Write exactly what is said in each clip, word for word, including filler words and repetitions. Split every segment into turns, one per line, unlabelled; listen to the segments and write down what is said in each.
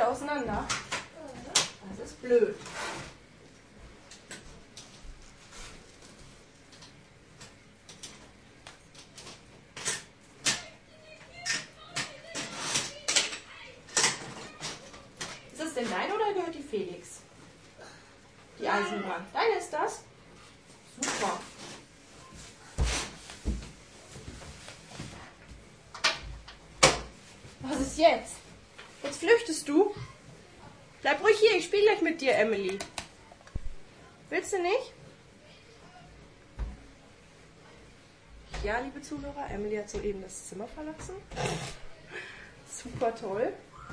Teile auseinander? Das ist blöd. Ist das denn dein oder gehört die Felix? Die Eisenbahn. Deine ist das? Super. Was ist jetzt? Jetzt flüchtest du? Bleib ruhig hier, ich spiele gleich mit dir, Emily. Willst du nicht? Ja, liebe Zuhörer, Emily hat soeben das Zimmer verlassen. Super toll.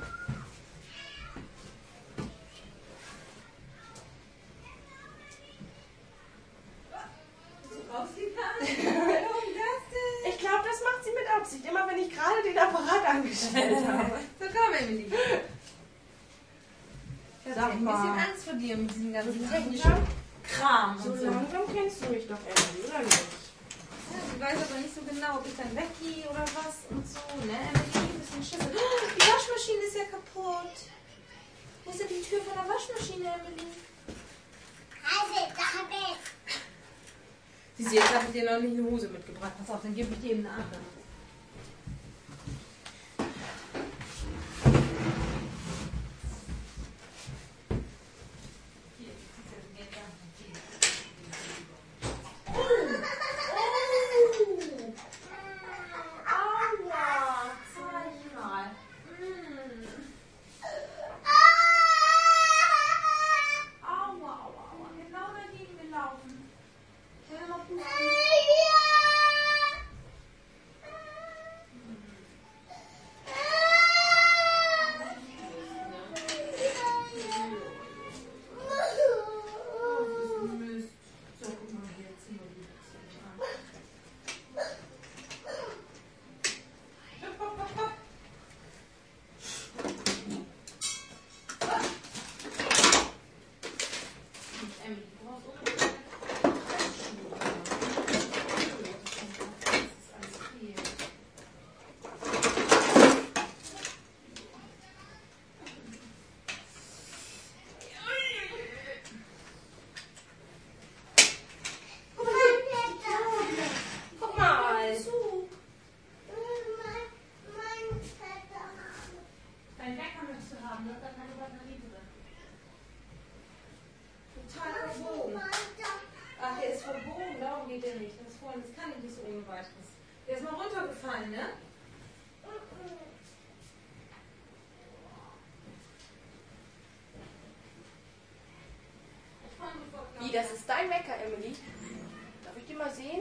Ich glaube, das macht sie mit Absicht. Immer wenn ich gerade den Apparat angestellt habe.
So, komm, Emily. Ich
Sag
habe ein
mal.
bisschen Angst vor dir mit diesem ganzen technischen Kram und
So
so.
langsam kennst du mich doch, Emily, oder nicht?
Ja, ich weiß aber nicht so genau, ob ich dann weggehe oder was und so, ne, Emily? Ein bisschen Schiss. Oh, die Waschmaschine ist ja kaputt. Wo ist denn die Tür von der Waschmaschine, Emily? Siehst du, jetzt habe ich dir noch nicht eine Hose mitgebracht. Pass auf, dann gebe ich dir eben eine andere. Das kann ich nicht so ohne weiteres. Der ist mal runtergefallen, ne?
Wie, das ist dein Wecker, Emily? Darf ich die mal sehen?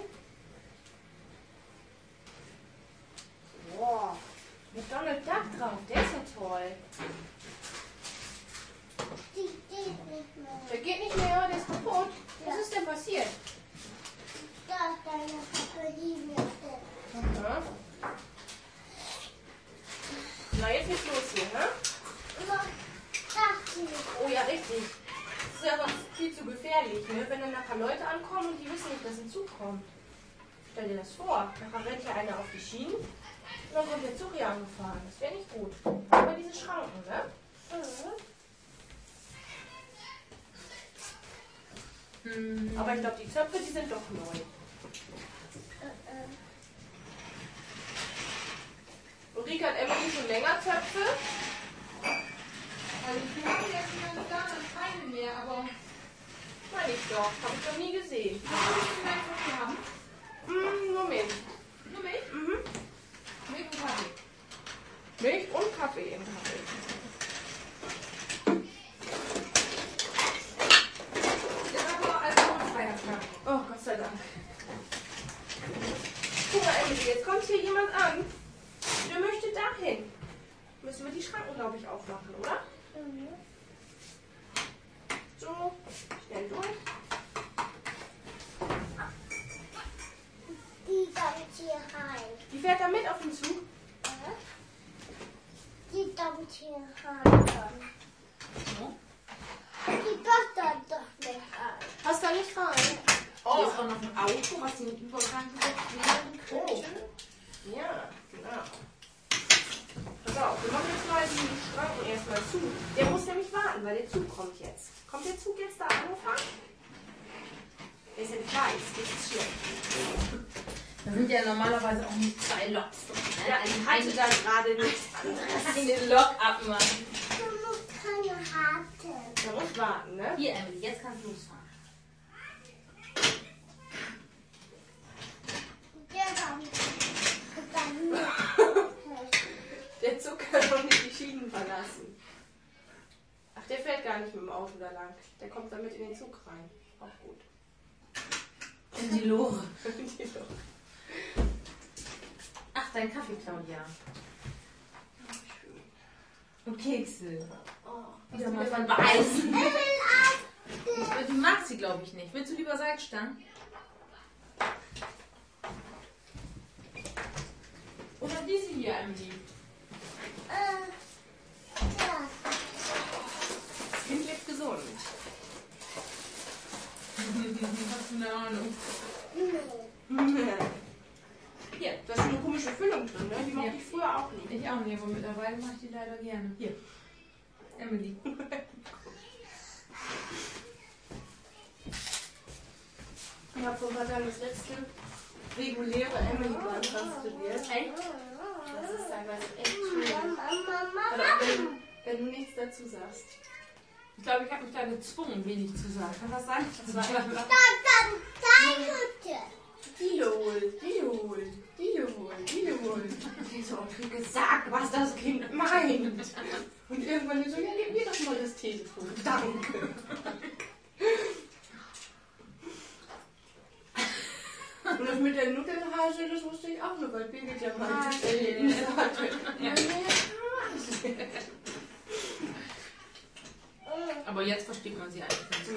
Boah, mit Donald Duck drauf, der ist ja toll. Der geht nicht mehr, der ist kaputt. Was ist denn passiert? Aha. Na, jetzt geht's los hier, ne? Oh ja, richtig. Das ist aber viel zu gefährlich, ne? Wenn dann nachher Leute ankommen und die wissen nicht, dass ein Zug kommt. Stell dir das vor. Nachher rennt hier einer auf die Schienen und dann kommt der Zug hier angefahren. Das wäre nicht gut. Aber diese Schranken, ne? Mhm. Aber ich glaube, die Zöpfe, die sind doch neu. Ulrike hat Emily schon länger Zöpfe.
Also ich habe jetzt meine Damen keine mehr, aber
Meine ich doch. Habe ich noch nie gesehen.
was willst du denn Kaffee haben?
Mm, Moment.
Nur Milch?
Mhm.
Milch und Kaffee.
Milch und Kaffee im Kaffee.
Ist aber alkoholfreier Kaffee.
Oh, Gott sei Dank. Guck mal, Emily, jetzt kommt hier jemand an. Der möchte dahin. Müssen wir die Schranken, glaube ich, aufmachen, oder?
Mhm.
So, schnell durch.
Die kommt hier rein.
Die fährt da mit auf den Zug.
Ja? Die kommt hier rein.
So.
Die passt da doch nicht rein.
Hast da nicht rein?
Hier
Oh,
ist auch noch ein Auto, was den Übergang werden
oh.
könnte.
Ja, genau. Pass auf, wir machen jetzt mal die Schranken erstmal Zug. Der muss nämlich warten, weil der Zug kommt jetzt. Kommt der Zug jetzt da angefangen? Der ist ja nicht weiß, das ist schlecht.
Da sind ja normalerweise auch nicht zwei Loks. Ne?
Ja, ich hatte da gerade nichts anderes.
Den Lok abmachen.
Du musst keine Harte.
Der muss warten, ne?
Hier, Emily, jetzt kannst du losfahren.
Der war dann
Der Zug kann doch nicht die Schienen verlassen. Ach, der fährt gar nicht mit dem Auto da lang. Der kommt damit in den Zug rein. Auch gut.
In die Lore.
In die Lore.
Ach, dein Kaffee, Claudia. Und Kekse.
Oh,
Wieder mal von Weißen. Du magst sie, glaube ich, nicht. Willst du lieber Salzstangen? Oder diese hier, Emily?
äh, ja.
das Kind lebt gesund.
Hast du eine Ahnung?
Nee.
Hier, da ist eine komische Füllung drin, ne? Die mochte
Ja.
ich früher auch nicht.
Ich auch nicht, aber mittlerweile mache ich die leider gerne. Hier. Emily.
Ich habe vor ein paar Tagen das letzte reguläre Emily-Band transferiert.
Echt?
Das ist teilweise echt schön.
Mama,
Aber auch wenn, wenn du nichts dazu sagst.
Ich glaube, ich habe mich da gezwungen, wenig zu sagen. Kann das sein?
Das war einfach
dann deine Hütte.
die holen, die holen, die holen, die holen. Die so viel gesagt, was das Kind meint. Und irgendwann so, ja, gib mir doch mal das Telefon. Danke. Und das mit der Nudelhase, das wusste ich auch nur, weil Birgit ja mal
Ah,
das Erlebnis
okay.
hatte.
Ja.
Ja.
Aber jetzt versteht man sie eigentlich nicht so.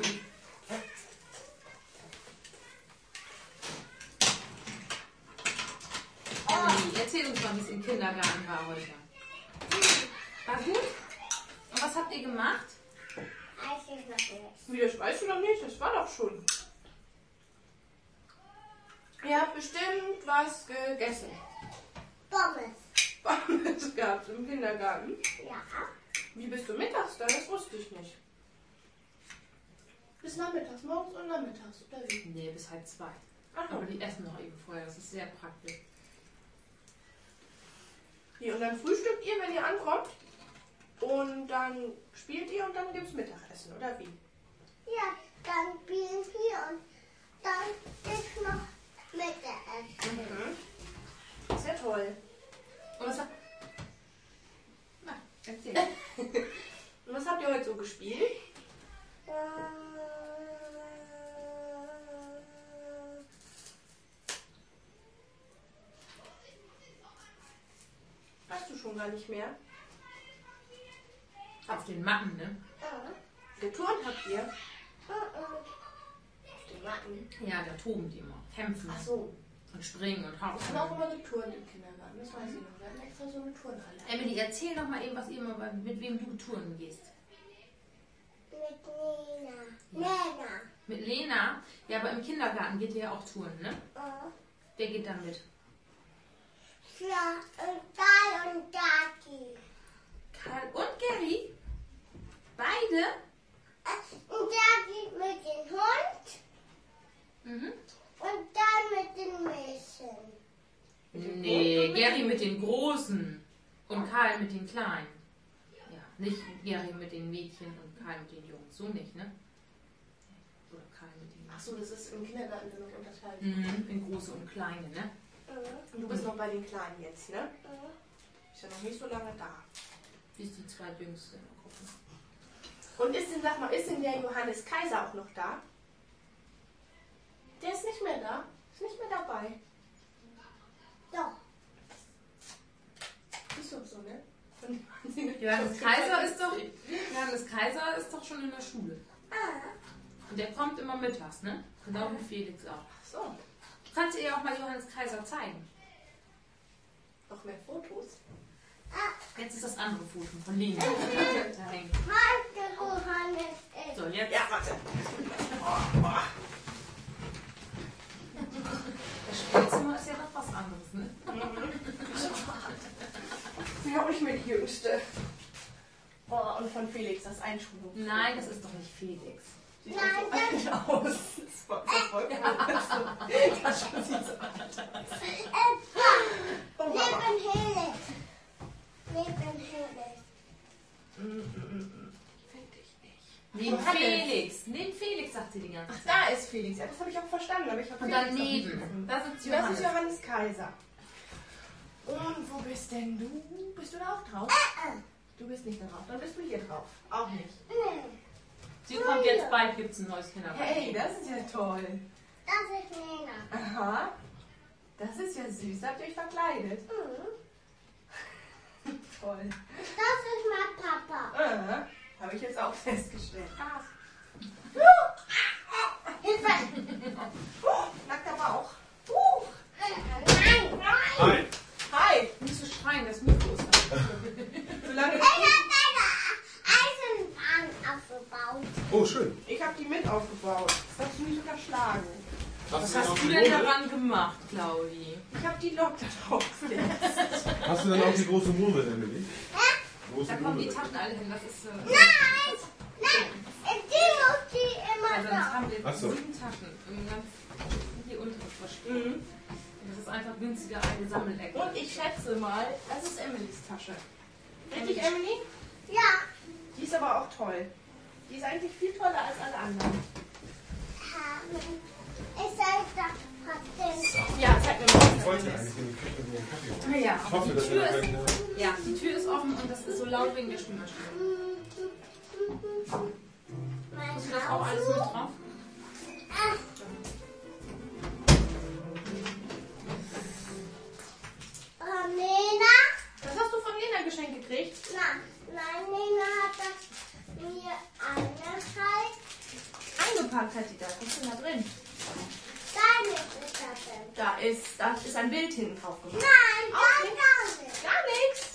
Emily, erzähl uns mal, wie es im Kindergarten war heute. War gut? Und was habt ihr gemacht?
Weiß ich noch nicht.
Wie, das weißt du noch nicht? Das war doch schon. Ihr habt bestimmt was gegessen.
Pommes.
Was gab es im Kindergarten?
Ja.
Wie bist du mittags da? Das wusste ich nicht. Bis nachmittags, morgens und nachmittags, oder wie?
Nee, bis halb zwei.
Ach,
Aber die essen noch eben vorher, das ist sehr praktisch.
hier, und dann frühstückt ihr, wenn ihr ankommt. Und dann spielt ihr und dann gibt es Mittagessen, oder wie?
Ja, dann spielen wir und dann ist noch Mittagessen.
Mhm. Das ist ja toll.
Und was habt Na, erzähl.
Und was habt ihr heute so gespielt?
Äh,
Weißt du schon gar nicht mehr.
Auf den Matten, ne?
äh,
Geturnt habt ihr?
äh, äh.
Auf den Matten.
Ja, da toben die immer. Kämpfen
Ach so.
und springen und
Wir haben auch
hauchen.
immer geturnt im Kindergarten, das weiß ich noch. Wir hatten extra so eine Turnhalle.
Emily, erzähl noch mal eben, was ihr immer, mit wem du touren gehst.
Mit Nina. Nena.
Mit Lena? Ja, aber im Kindergarten geht ihr ja auch touren, ne?
Äh,
Wer geht dann mit?
ja, und Dai und Daki.
Karl und Gary? Beide?
Äh, und Daki mit dem Hund
Mhm.
und dann mit den Mädchen.
Nee, Gary mit den Großen und Karl mit den Kleinen. Ja, nicht Gary mit den Mädchen und Karl mit den Jungs. So nicht, ne? Oder Karl mit den Jungs.
Achso, das ist im Kindergarten dann noch unterteilt.
Mhm, in große und kleine, ne?
Äh,
Und du bist noch bei den Kleinen jetzt, ne?
äh.
Ist ja noch nicht so lange da.
Die ist die zweitjüngste in der Gruppe.
Und ist denn, sag mal, ist denn der Johannes Kaiser auch noch da? Der ist nicht mehr da. Ist nicht mehr dabei.
Doch.
Ist doch so, ne?
Johannes Kaiser ist doch, Johannes Kaiser ist doch schon in der Schule.
Ah,
Und der kommt immer mittags, ne? Genau wie Felix auch.
Ach so.
Du kannst ihr ja auch mal Johannes Kaiser zeigen.
Noch mehr Fotos.
Jetzt ist das andere Foto von Lena. Da hängt.
warte, Johannes ist.
So, jetzt.
Ja, warte.
Das Spielzimmer ist ja noch was anderes, ne?
Ja, auch nicht mehr die Jüngste. Oh, Boah, und von Felix, das Einschulung.
Nein, das ist doch nicht Felix.
Sieht
Nein,
so alt aus. Das war das voll cool. Das sieht so alt aus. Oh, Mama.
Neben Helix. Neben Helix.
Finde ich nicht.
Neben
Johannes.
Felix. Neben Felix, sagt sie die ganze
Ach,
Zeit.
da ist Felix. Ja, das habe ich auch verstanden. Aber ich habe
Und
Felix noch nicht
daneben.
gefunden.
Da sitzt
Das
Johannes.
ist Johannes Kaiser. Und wo bist denn du? Bist du da auch drauf?
Äh,
Du bist nicht da drauf. Dann bist du hier drauf. Auch nicht.
nee.
Sie kommt jetzt bald, gibt es ein neues Kindergarten.
Hey, das ist ja toll.
Das ist Nena.
Aha. Das ist ja süß. Habt ihr euch verkleidet?
Mhm.
Toll.
Das ist mein Papa.
Äh, habe ich jetzt auch festgestellt. Ah.
Hilfe!
Oh, nackter Bauch. Uh.
Nein, nein!
Hi.
Hi.
Nicht so schreien, das Mikro ist da.
Solange
Ich habe eine Eisenbahn aufgebaut.
Oh, schön.
ich habe die mit aufgebaut. Das hast du nicht unterschlagen.
Was
du
hast
auch
du
die
denn
große-
daran gemacht, Claudi?
Ich habe die Lok da drauf gesetzt.
Hast du dann auch die große Murmel, Emily? Große
Da kommen die
Murmel.
Taschen alle hin, das ist... Äh,
Nein! Nein! Die muss die immer
also sonst
da.
haben wir
Ach so.
sieben Taschen im ganz hier unten versteckt.
Mhm.
Und das ist einfach günstiger eine Sammelecke.
Und ich schätze mal, das ist Emilys Tasche. Richtig, Emily?
Ja.
Die ist aber auch toll. Die ist eigentlich viel toller als alle anderen.
Ich sage das
Ja, zeig mir mal.
Ich wollte eigentlich in die Küche und mir einen Kaffee holen.
Ja,
Ich
aber
hoffe,
die
dass
Tür
er
ist,
gleich...
ja, die Tür ist offen und das ist so laut wegen der Spülmaschine. Hast du das auch alles mit drauf?
Nena?
Das hast du von Lena geschenkt gekriegt.
Nein, nein, Nena hat das mir angezeigt.
Angepackt hat sie das. Was ist denn da drin?
Deine ist das denn?
Da ist, da ist ein Bild hinten drauf gemacht.
Nein,
Auch
gar,
nicht?
gar nicht.
Gar nichts.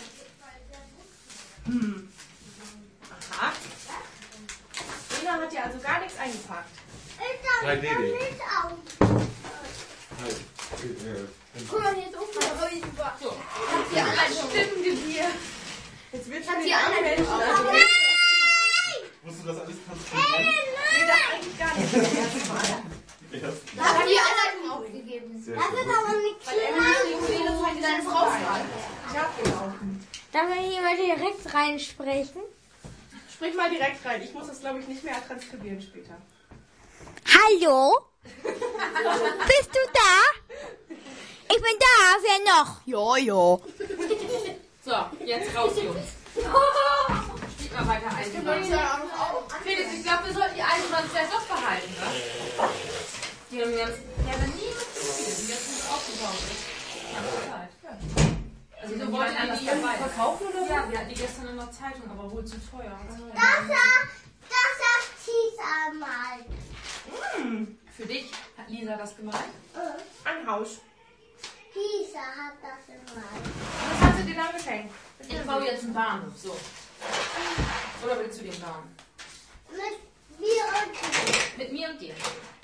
Hm. Aha. Lena hat ja also gar nichts eingepackt.
Ich kann
drei
das
D D.
nicht auf.
Hi. Äh,
Guck mal, hier ist auch wieder rüber.
So.
Habt ihr ein Stimmgewirr? Jetzt wird schon
Hat die
wieder
anderen
Menschen.
auch-
Also,
Nein!
Musst du das alles transkribieren?
nee, das eigentlich gar nicht. Das erste Mal.
Erst.
Da haben die Anleitung aufgegeben.
Sehr
Das
schön.
ist aber nicht
Weil Emily die Kollege zeigt deine Frau rein. Ich hab gelaufen.
Darf man hier mal direkt reinsprechen?
Sprich mal direkt rein. Ich muss das, glaube ich, nicht mehr transkribieren später.
Hallo? Bist du da? Ich bin da, wer noch? Jojo.
So, jetzt raus, Jungs. Spielt mal weiter Eisenbahn. Felix, ich glaube, wir sollten die Eisenbahn vielleicht doch behalten, ne? Die haben ganz, ja, dann nie mitgespielt, die ganz gut aufgebaut ist. Ja, Zeit. Also, so wollte
Das
die
kann
dabei.
ich verkaufen oder so?
Ja, wir hatten die gestern in der Zeitung, aber wohl zu teuer.
Das hat, das hat Tisa mal.
Hm,
Für dich hat Lisa das gemalt.
ein Haus.
Tisa hat das mal.
Was hast du dir da geschenkt?
Ich baue jetzt einen Bahnhof, so. Oder willst du den bauen?
Mit mir und dir.
Mit mir und dir.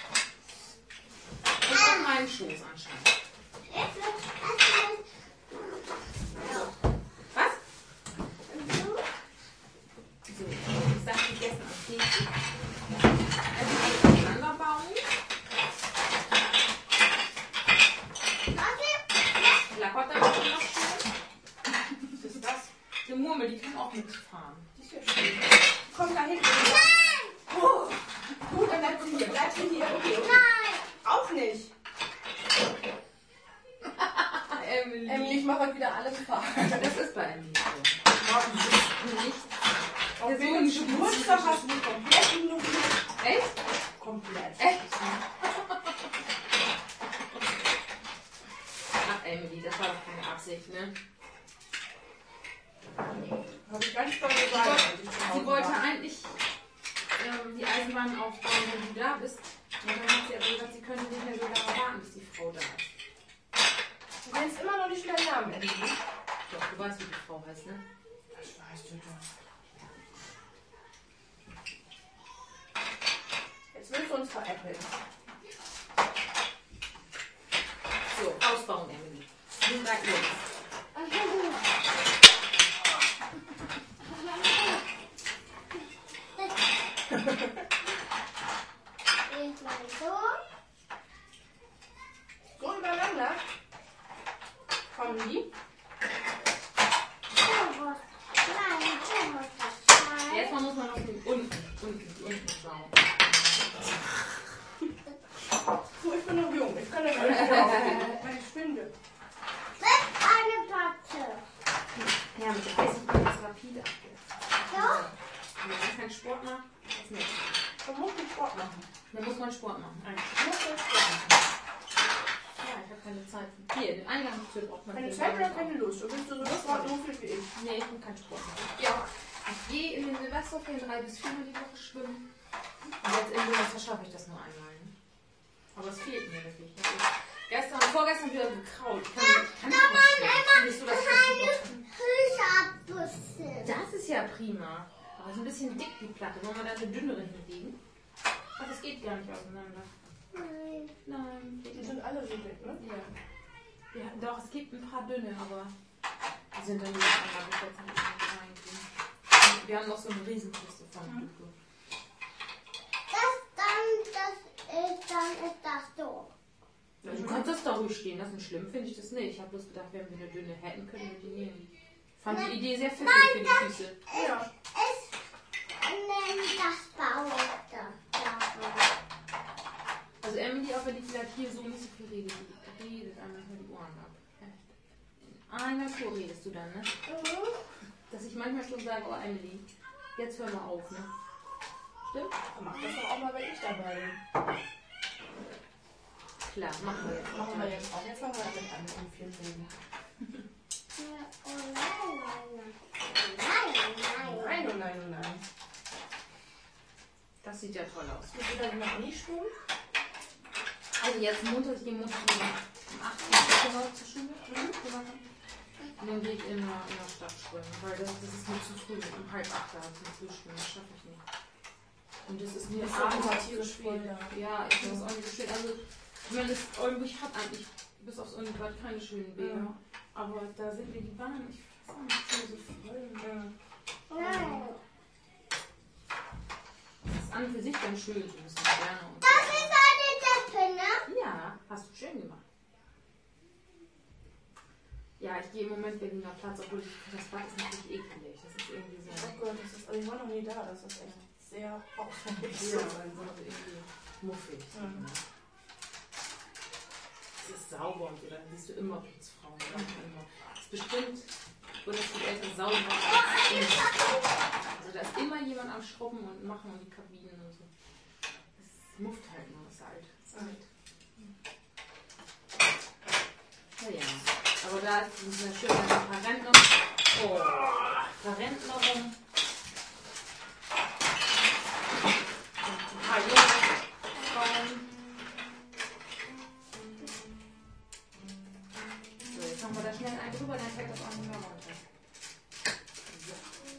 Und auf meinen Schoß anscheinend.
Ich will, ich will.
Was?
Und du?
So, ich sagte gestern am Dienstag. Also die aufeinander bauen.
Warte.
Klappert dann auch noch schön. Was ist das? Die Murmel, die kann auch mitfahren.
Die ist ja schön. Komm da hinten. Oh, gut, dann bleibt sie hier. Bleibt sie hier. Okay, okay.
Nein.
Auch nicht.
Emily.
Emily, ich mache heute wieder alles fahren.
Das ist bei Emily so. Nicht.
Auf
Der
welchem
Sohn
Geburtstag hast du komplett ignoriert?
Echt?
Komplett.
Echt? Ach, Emily, das war doch keine Absicht, ne?
Habe ich ganz toll gesagt. als ich zu Hause
Sie wollte
war.
eigentlich ähm, die Eisenbahn aufbauen, wenn du da bist. Und dann hat sie aber gesagt, sie könnte nicht mehr so lange warten, bis die Frau da ist.
Du kennst immer noch nicht deinen Namen, Emily.
Doch, du weißt, wie die Frau heißt, ne?
Das weißt du doch. Jetzt willst du uns veräppeln.
So, ausbauen, Emily. Nun seid ihr. Ja, mit dreißig geht das rapide ab.
Ja?
Wenn man keinen Sport macht, ist nicht.
Man muss den Sport machen.
Dann muss man Sport machen.
Man muss den Sport machen.
Ja, ich habe keine Zeit. Hier, den Eingangstür braucht man.
Keine
für-
Zeit oder keine Lust? Oder bist du so sportmuffelig wie ich?
Nee, ich bin kein Sport machen. Ja. Ich gehe in den Silvesterferien drei bis viermal die Woche schwimmen. Und jetzt im Silvester schaffe ich das nur einmal. Ne? Aber es fehlt mir wirklich. Ich habe gestern und vorgestern wieder gekraut. Ich kann, ich kann nicht mehr schwimmen. Findest du das
Füße
Das ist ja prima. Aber so ein bisschen dick die Platte. Wollen wir da eine dünnere hinlegen? Ach, das geht gar nicht auseinander.
Nein.
Nein.
Die sind alle so dick, ne?
Ja. Ja, doch, es gibt ein paar dünne, aber die sind dann nicht einmal bis jetzt nicht reingehen. Wir haben noch so eine Riesenkiste von
Mhm.
Duco.
Das dann, das ist, dann ist das so.
Ja, du kannst das da ruhig stehen lassen. Schlimm finde ich das nicht. Ich habe bloß gedacht, wenn wir eine dünne hätten, können wir die nehmen. Ich fand die Idee sehr pfiffig für die Füße.
Ja.
Es nennt das Bauerte.
Also Emily, auch wenn die vielleicht hier so nicht so viel redet, die redet einmal mal die Ohren ab. Echt. In einer Tour redest du dann, ne?
Mhm.
Dass ich manchmal schon sage, oh Emily, jetzt hör mal auf, ne? Stimmt?
Dann mach das doch auch mal, wenn ich dabei bin.
Klar, machen wir jetzt.
Machen wir jetzt auch. Jetzt fangen wir damit an mit dem vielen Reden.
Ja, oh nein, nein, nein. Nein, nein.
Nein, oh nein, oh nein.
Das sieht ja toll aus.
Willst du dann noch nie schwimmen?
Also jetzt Montag, ich gehe Montag um acht Uhr zur Schule. Und dann gehe ich in der, in der Stadt schwimmen, weil das, das ist mir zu früh, um halb acht da zum Frühschwimmen, das schaffe ich nicht. Und das ist mir
Das ist
abends
immer
zu
tierisch voll,
spät.
ja.
Ja, ich finde das auch nicht so schön. Also, ich meine, das Oldenburg hat eigentlich bis aufs Oldenburg keine schönen Wege.
Ja.
Aber da sind wir die Bahn, ich weiß auch nicht, so voll.
Nein.
Das ist an und für sich ganz schön, so ein bisschen gerne. Und
Das ist eine Deppe, ne?
ja, hast du schön gemacht. Ja, ich gehe im Moment Berliner Platz, obwohl ich, das Bad ist natürlich eklig. Das ist irgendwie so.
Oh Gott, das ist, also ich war noch nie da. Das ist echt sehr aufwendig.
Ja, also irgendwie muffig.
Ja.
Ne? Es ist sauber und so, dann siehst du immer Putzfrauen. Ja. Immer. Es ist bestimmt, oder es wird älter sauber. Also da ist immer jemand am Schrubben und machen und die Kabinen und so. Es mufft halt nur, es ist alt. Es ist alt. Ja, ja. Aber da ist es ja schön, wenn ein paar Rentner, oh, ein paar Rentner rum. Und ein paar junge Frauen. So, jetzt machen wir da schnell einen drüber, dann fällt das auch nicht mehr runter. So.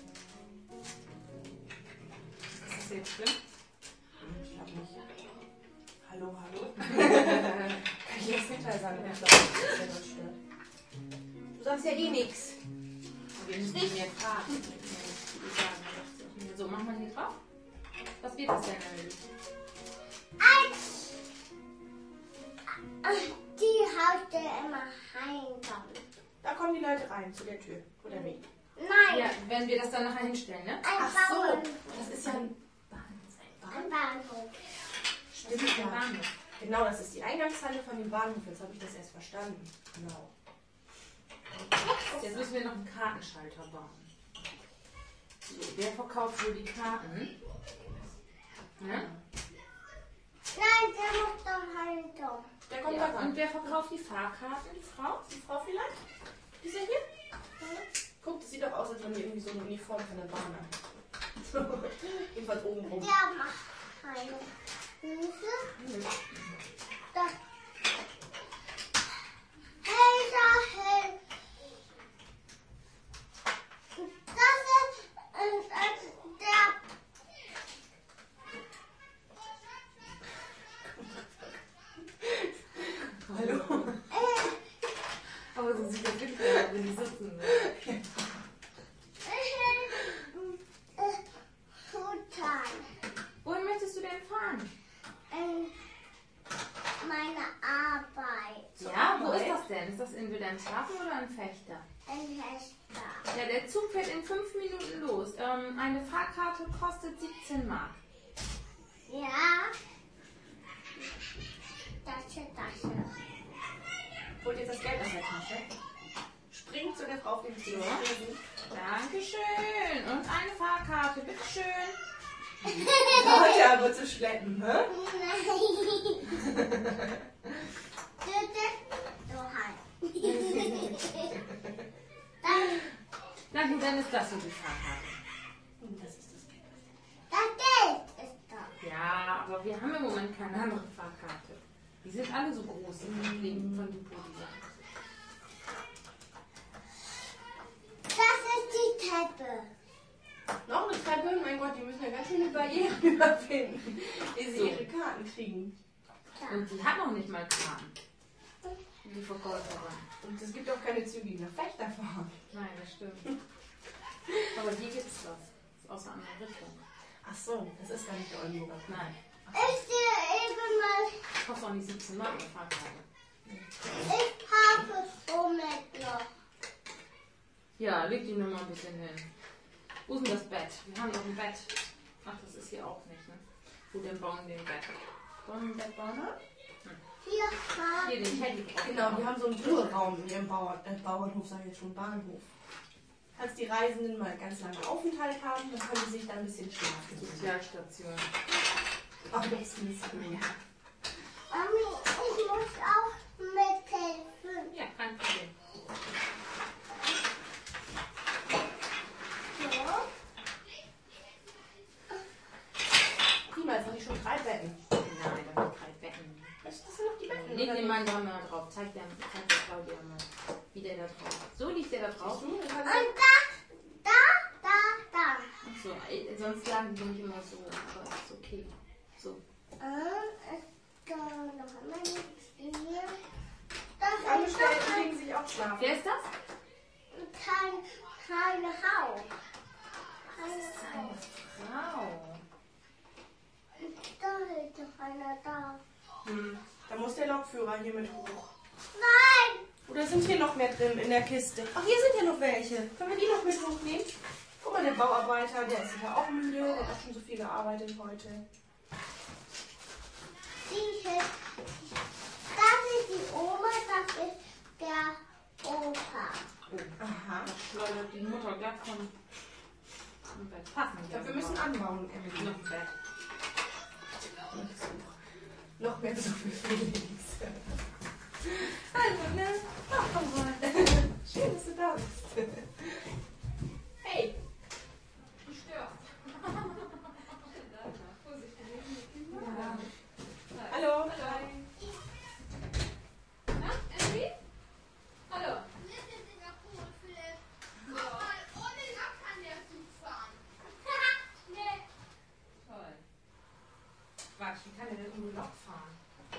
Ist das jetzt schlimm?
Ich glaube nicht. Hallo, hallo. Kann ich jetzt nicht mehr sagen, wenn ich das sehr doll stört. Du sagst ja eh nichts.
Wir müssen ihn jetzt fragen. So, machen wir hier drauf. Was wird das denn, Emily?
Die Haut, der immer reinkommt.
Da kommen die Leute rein zu der Tür. Oder wie?
Nein.
Ja, wenn wir das dann nachher hinstellen, ne?
Ein
Ach so.
Bauern-
Das ist ja ein
Ein Bahnhof.
Stimmt, ja.
Bahnhof.
Genau, das ist die Eingangshalle von dem Bahnhof. Jetzt habe ich das erst verstanden. Genau.
Jetzt müssen wir noch einen Kartenschalter bauen. So, wer verkauft wohl die Karten? Ne?
Nein, der muss doch rein.
Der kommt
Ja,
da
und
rein.
wer verkauft die Fahrkarten? Die Frau?
Die Frau vielleicht? Die ist ja hier. Guck, das sieht doch aus, als wenn die irgendwie so eine Uniform von der Bahn hat. Jedenfalls oben rum.
Der macht keine Füße. Das. Hey, da, hey. Das ist äh, äh, der.
Hallo.
Äh,
Aber so sieht das wirklich aus, wenn die sitzen.
äh, äh, Futtern.
Wohin möchtest du denn fahren?
Ähm, meine Arbeit.
Ja, wo ist das denn? Ist das entweder ein Trafen oder ein Fechter?
Ein Hester.
Ja, der Zug fährt in fünf Minuten los. Ähm, eine Fahrkarte kostet siebzehn Mark.
Ja. Tasche, Tasche.
Holt jetzt das Geld aus der Tasche. springt zu der Frau auf den Zeh.
Dankeschön. Und eine Fahrkarte, bitteschön.
Hat er aber zu schleppen, hä?
Nein. So halt. Dann,
Danke, dann ist das so die Fahrkarte.
Das ist das Geld.
das Geld ist da.
Ja, aber wir haben im Moment keine andere Fahrkarte. Die sind alle so groß wegen von Dupo.
Das ist die Treppe.
Noch eine Treppe? Mein Gott, die müssen ja ganz schöne Barrieren überwinden, ehe sie
So.
ihre Karten kriegen.
Und die hat noch nicht mal Karten. Die Verkäuferin.
Und es gibt auch keine Züge, die nach Fechter fahren.
Nein, das stimmt. Aber hier gibt's was. Ist aus einer anderen Richtung.
Ach so, das ist gar nicht der Oldenburger.
Nein.
Ich sehe eben mal,
Kostet auch nicht siebzehn Mark eine Fahrkarte.
ich habe Moment noch.
Ja, leg die nur mal ein bisschen hin. Wo ist denn das Bett? Wir haben noch ein Bett. Ach, das ist hier auch nicht, ne? Wo denn bauen wir ein Bett? Wollen wir ein Bett bauen?
Hier haben
Hier, den Teddy.
Genau, die haben so einen Ruheraum in ihrem Bauer, äh, Bauernhof, sage ich jetzt schon, Bahnhof. Als die Reisenden mal ganz lange Aufenthalt haben, dann können sie sich da ein bisschen schlafen.
Sozialstation.
Ach, das ist ein bisschen mehr.
Mami, ich muss auch mithelfen.
Ja, kein Problem.
So.
Prima, jetzt habe ich schon drei Betten.
Nein, da sind drei Betten.
Das sind noch die Betten.
Leg
oder
den
nicht?
mal da mal drauf. Zeig der, zeig der Claudia mal, wie der da drauf ist. So liegt der da drauf.
Siehst du? Du kannst-
Und da, da, da, da.
Ach so, äh, sonst lagen die nicht immer so, aber ist okay. So.
Ähm, es da noch einmal hier. Das
Die Angestellten
ist
legen sich auch schlafen.
Wer ist das?
kein, keine Haus. Keine
Seine
Haus.
Frau.
Da ist doch einer da.
Hm. Da muss der Lokführer hier mit hoch.
Nein!
Oder sind hier noch mehr drin in der Kiste? Ach, hier sind ja noch welche. Können wir die noch mit hochnehmen? Guck mal, der Bauarbeiter, der ist sicher auch müde. Der hat schon so viel gearbeitet heute.
Diese, das ist die Oma, das ist der Opa.
Aha.
Da schleudert die Mutter glatt vom, vom Bett. Passen.
Ich glaube, wir müssen anbauen, Emily.
noch ein Bett.
Noch mehr so viel Felix. Also, ne? Ach, komm mal. Schön, dass du da bist. Hey.
Du störst.
Ja. Hallo.
Na, Emily? Hallo. Toll. Quatsch, wie kann der denn ohne Lok fahren?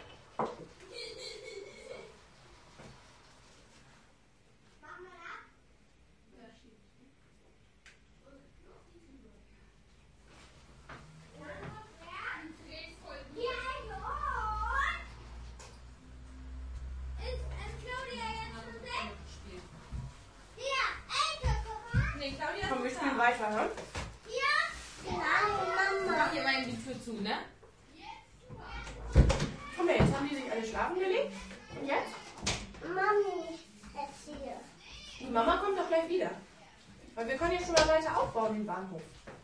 Nee, Claudia,
Komm, wir spielen weiter, ne?
mach hier mal die Tür zu, ne?
Komm her, jetzt haben die sich alle schlafen gelegt. Und jetzt?
Mami ist hier.
Die Mama kommt doch gleich wieder. Weil wir können jetzt schon mal weiter aufbauen, den Bahnhof.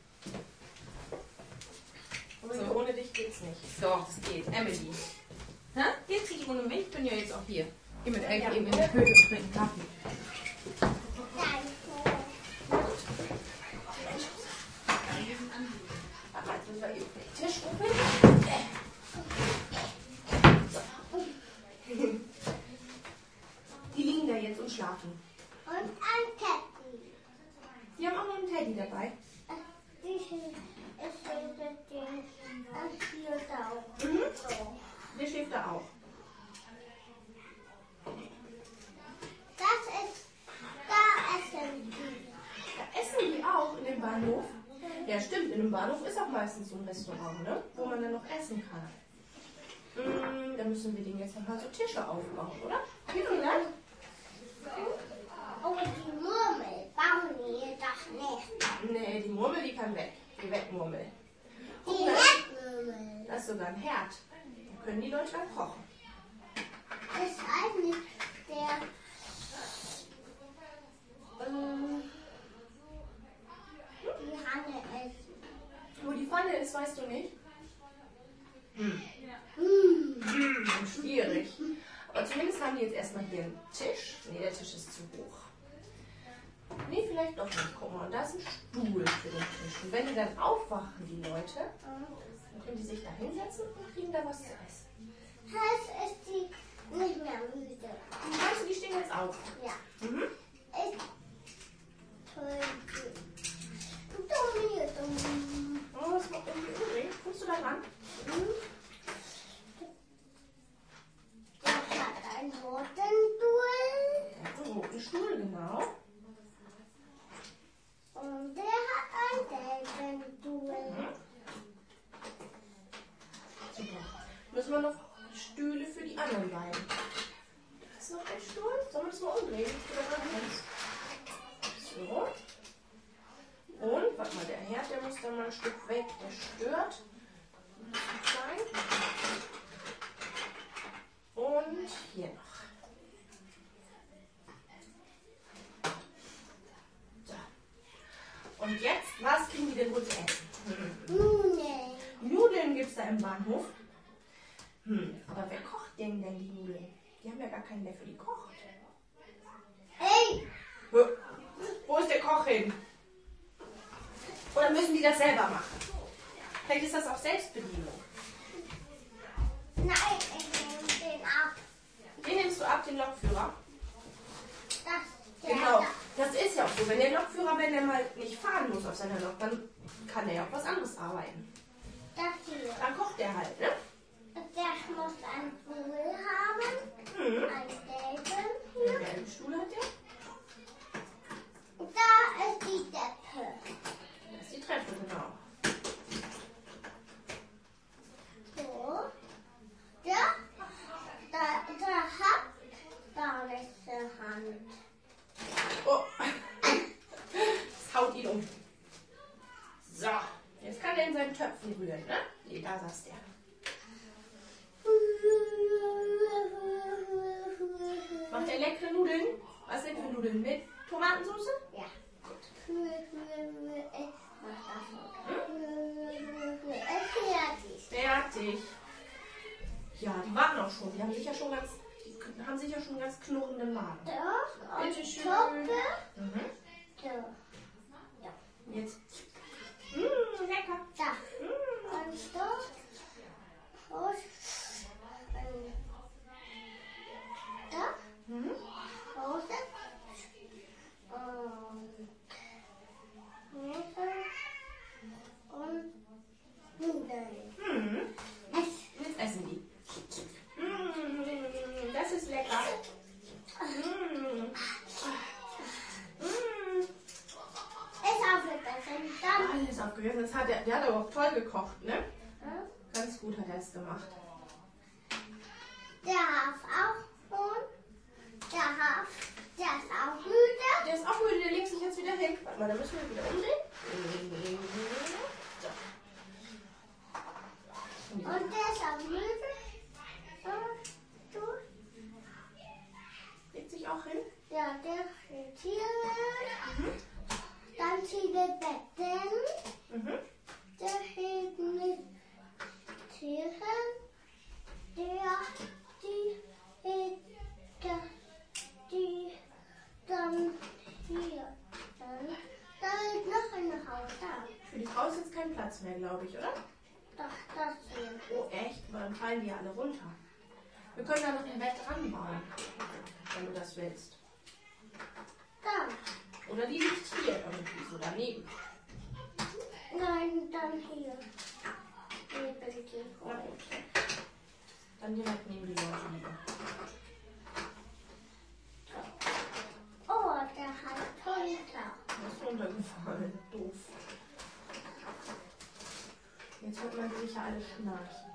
Aber
So.
ohne dich geht's nicht.
Doch, das geht. Emily. Hä? Geht's nicht ohne mich? Ich bin ja jetzt auch hier. Geh mit Elke
Ja.
eben in die Küche und trinken Kaffee.
Danke.
Aber jetzt müssen wir eben den Tisch ruppeln. Die liegen da jetzt und schlafen.
Und ein Teddy.
Die haben auch noch einen Teddy dabei.
Diese ist hinter dem hier auch.
Mhm.
So.
Der schläft da auch.
Das ist, da essen die.
Da essen die auch in dem Bahnhof. Ja, stimmt. In dem Bahnhof ist auch meistens so ein Restaurant, ne? Wo man dann noch essen kann. Mm, da müssen wir denen jetzt nochmal so Tische aufbauen, oder? Geht ihr das?
Oh, die Murmel bauen wir doch nicht.
Nee, die Murmel, die kann weg. Die Wegmurmel.
Die
da-
Nettmurmel.
Da ist sogar ein Herd. Da können die Leute dann kochen.
Ist eigentlich der
Ähm,
Die Hanne essen.
wo die Pfanne ist, weißt du nicht? Hm.
Hm.
Hm, schwierig. Aber zumindest haben die jetzt erstmal hier einen Tisch. Ne, der Tisch ist zu hoch. Ne, vielleicht doch nicht. Guck mal, und da ist ein Stuhl für den Tisch. Und wenn die dann aufwachen, die Leute, dann können die sich da hinsetzen und kriegen da was zu essen.
Heißt ist die nicht mehr müde.
Weißt du, die stehen jetzt auf.
Ja.
Mhm.
Ist toll. Dumm, dumm.
Oh, das macht irgendwie übrig. Kommst du da ran?
Hm? Der hat einen roten Stuhl.
Der hat einen roten Stuhl, genau.
Und der hat einen gelben Stuhl.
Mhm. Super. Müssen wir noch Stühle für die anderen beiden. Da ist noch ein Stuhl. Sollen wir das mal umdrehen? Oder eins? So. Und, warte mal, der Herd, der muss dann mal ein Stück weg. Der stört. Ein bisschen klein. Und hier noch. So. Und jetzt, was kriegen die denn wohl zu essen? Hm.
Nudeln.
Nudeln gibt es da im Bahnhof. Hm, aber wer kocht denn denn die Nudeln? Die haben ja gar keinen, der für die kocht.
Hey!
Wo, wo ist der Koch hin? Oder müssen die das selber machen? Vielleicht ist das auch Selbstbedienung.
Nein, ich nehme den ab.
Den nimmst du ab, den Lokführer?
Das, der
Genau.
da.
Das ist ja auch so. Wenn der Lokführer, wenn der mal nicht fahren muss auf seiner Lok, dann kann der ja auch was anderes arbeiten.
Das hier.
Dann kocht der halt, ne?
Der muss einen Stuhl haben.
Hm.
Einen gelben
Einen
hier.
gelben Stuhl hat der.
Da ist die Deppe.
Das ist die Treppe, genau.
So. Ja. Da, da hat da eine Hand.
Oh. Das haut ihn um. So. Jetzt kann er in seinen Töpfen rühren, ne? Nee, da saß der. Macht er leckere Nudeln? Was sind für Nudeln? Mit Tomatensauce?
Ja. Ich mach das noch. Fertig.
Fertig. Ja, die warten auch schon. Die haben sicher schon ganz, die haben sicher schon ganz knurrenden Magen.
Da.
Bitte
Und
schön.
Suppe.
Mhm.
Da.
Jetzt. Mmh, lecker.
Da.
Mmh.
Und da. Und da.
Mhm.
Hose. Und Hose. Und Nudeln.
Mhm.
Es
Jetzt essen die. Mmh, das ist lecker. Mmh. Mmh.
ist aufgegessen. Dann.
Alles aufgegessen. Das hat der, der hat aber auch toll gekocht, ne?
Hm?
Ganz gut hat er es gemacht.
Der Haf auch und der Haf, der ist auch müde.
Der ist auch müde, der legt sich jetzt wieder hin. Warte mal, da müssen wir wieder umdrehen. So.
Und der ist auch müde. Und du?
Legt sich auch hin.
Ja, der steht hier. Dann viele Betten.
Mhm.
Der steht mit Tieren. Der, die, die, der, die, dann hier. Dann, da ist noch ein Haus da.
Für die Frau ist jetzt kein Platz mehr, glaube ich, oder?
Doch, das hier.
Oh, echt? Aber dann fallen die ja alle runter. Wir können da noch ein Bett ranbauen, wenn du das willst.
Da.
Oder die liegt hier irgendwie so daneben.
Nein, dann hier. Neben die
Na gut. Dann direkt neben die Leute lieber.
Oh, der hat runter.
Der ist runtergefallen. Doof. Jetzt hört man sicher alle schnarchen.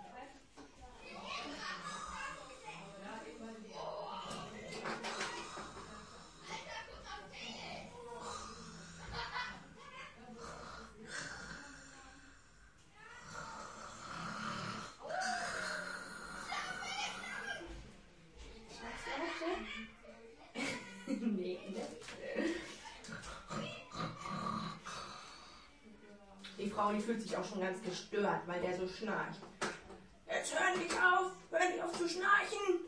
Nee, ne? Frau, die fühlt sich auch schon ganz gestört, weil der so schnarcht. Jetzt hör nicht auf, hör nicht auf zu schnarchen.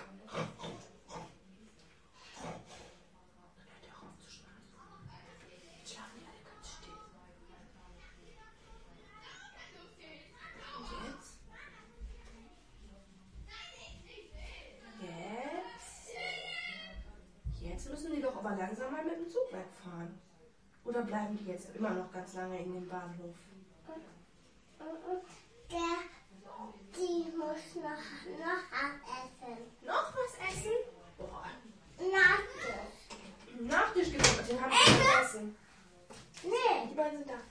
Müssen die doch aber langsam mal mit dem Zug wegfahren. Oder bleiben die jetzt immer noch ganz lange in dem Bahnhof?
Der, die muss noch, noch was essen.
Noch was essen? Boah.
Nachtisch.
Nachtisch gibt es, den haben wir schon gegessen.
Nee.
Die beiden sind da.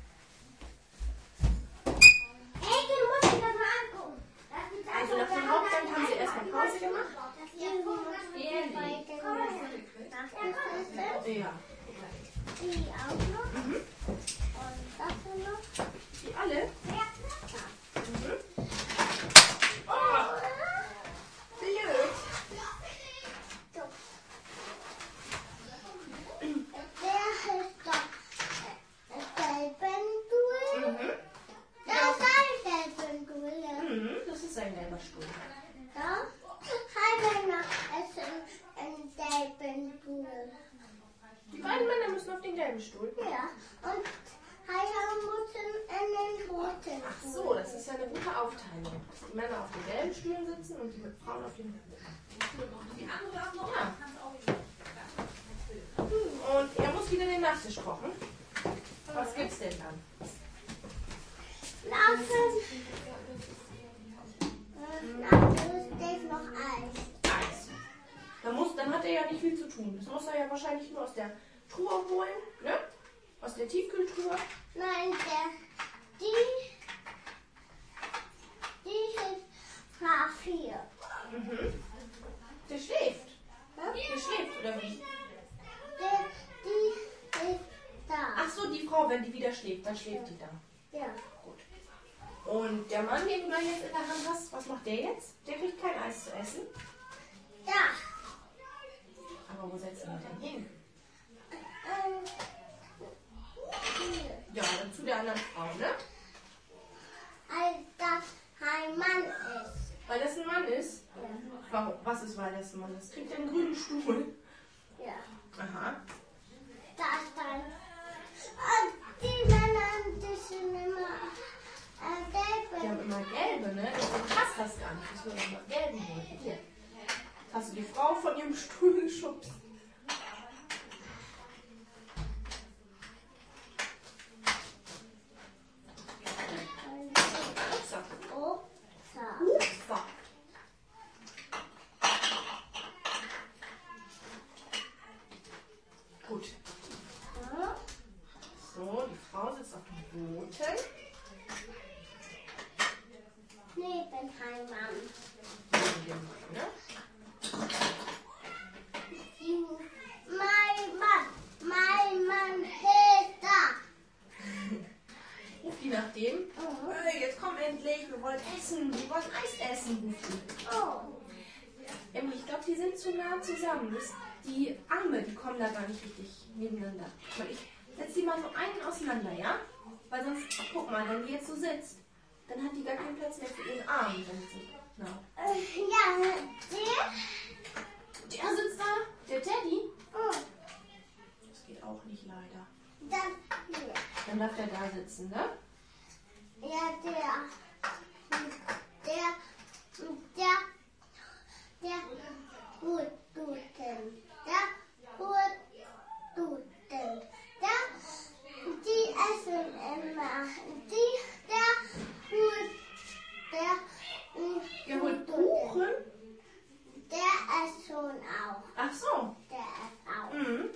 Ey, du musst dir das mal angucken.
Also nach dem Hauptgang haben sie erstmal Pause gemacht. Ja.
Die auch noch.
Mhm.
Und das noch.
Die alle?
Ja.
Mhm. Oh, blöd.
So. Der ist doch Gelbenstuhl.
Mhm.
Das ist ein Gelbenstuhl.
Mhm. Das ist ein gelber Stuhl.
Da haben wir noch Essen im Gelbenstuhl.
Die beiden Männer müssen auf den gelben Stuhl.
Ja, und Heiler müssen in den roten
Ach so, das ist ja eine gute Aufteilung. Dass die Männer auf den gelben Stühlen sitzen und die Frauen auf den roten. Ja. Und er muss wieder den Nachtisch kochen. Was gibt's denn dann?
Laufen. Nachtisch steht noch Eis.
Eis. Dann, muss, dann hat er ja nicht viel zu tun. Das muss er ja wahrscheinlich nur aus der Truhe holen, ne? Aus der Tiefkühltruhe.
Nein, der, die, die ist H vier.
Mhm. Der schläft. Der schläft, oder wie?
Der, die ist da.
Ach so, die Frau, wenn die wieder schläft, dann schläft die da.
Ja.
Gut. Und der Mann, den du da jetzt in der Hand hast, was macht der jetzt? Der kriegt kein Eis zu essen.
Da.
Aber wo setzt er denn hin?
Ähm, hier.
Ja, dann zu der anderen Frau, ne?
Als das ein Mann ist.
Weil das ein Mann ist.
Ja.
Warum? Was ist, weil das ein Mann ist? Kriegt er einen grünen Stuhl?
Ja.
Aha.
Da ist dann. Und die Männer, die sind immer äh,
Die haben
gelb.
immer gelbe, ne? Das passt das gar nicht. Das wird immer gelben holen. Hier. Hast du die Frau von ihrem Stuhl geschubst? Upsa.
Oh, so.
Upsa. Gut.
Ja.
So, die Frau sitzt auf dem Boden.
Neben ein Mann.
Neben dem Mann, ne?
Mein Mann, mein Mann ist da.
Ruft die nach dem.
Mhm.
Hey, jetzt komm endlich, wir wollen essen. Wir wollen Eis essen, ruft die.
Oh,
Emily, ich glaube, die sind zu nah zusammen. Das, die Arme, die kommen da gar nicht richtig nebeneinander. Weil ich setze die mal so einen auseinander, ja? Weil sonst, guck mal, wenn die jetzt so sitzt, dann hat die gar keinen Platz mehr für ihren Arm. Wenn sie, na.
äh, ja, der.
Der sitzt da, der Teddy.
Oh,
Das geht auch nicht leider.
das hier.
Dann darf der da sitzen, ne?
Ja, der. Der. Der. Der. Gut, guten. Der. Gut, guten. Der. Die essen immer. Die. Der. Gut. Der.
Der holt
guten.
Kuchen.
Der ist schon auch.
Ach so.
Der ist auch.
Mhm.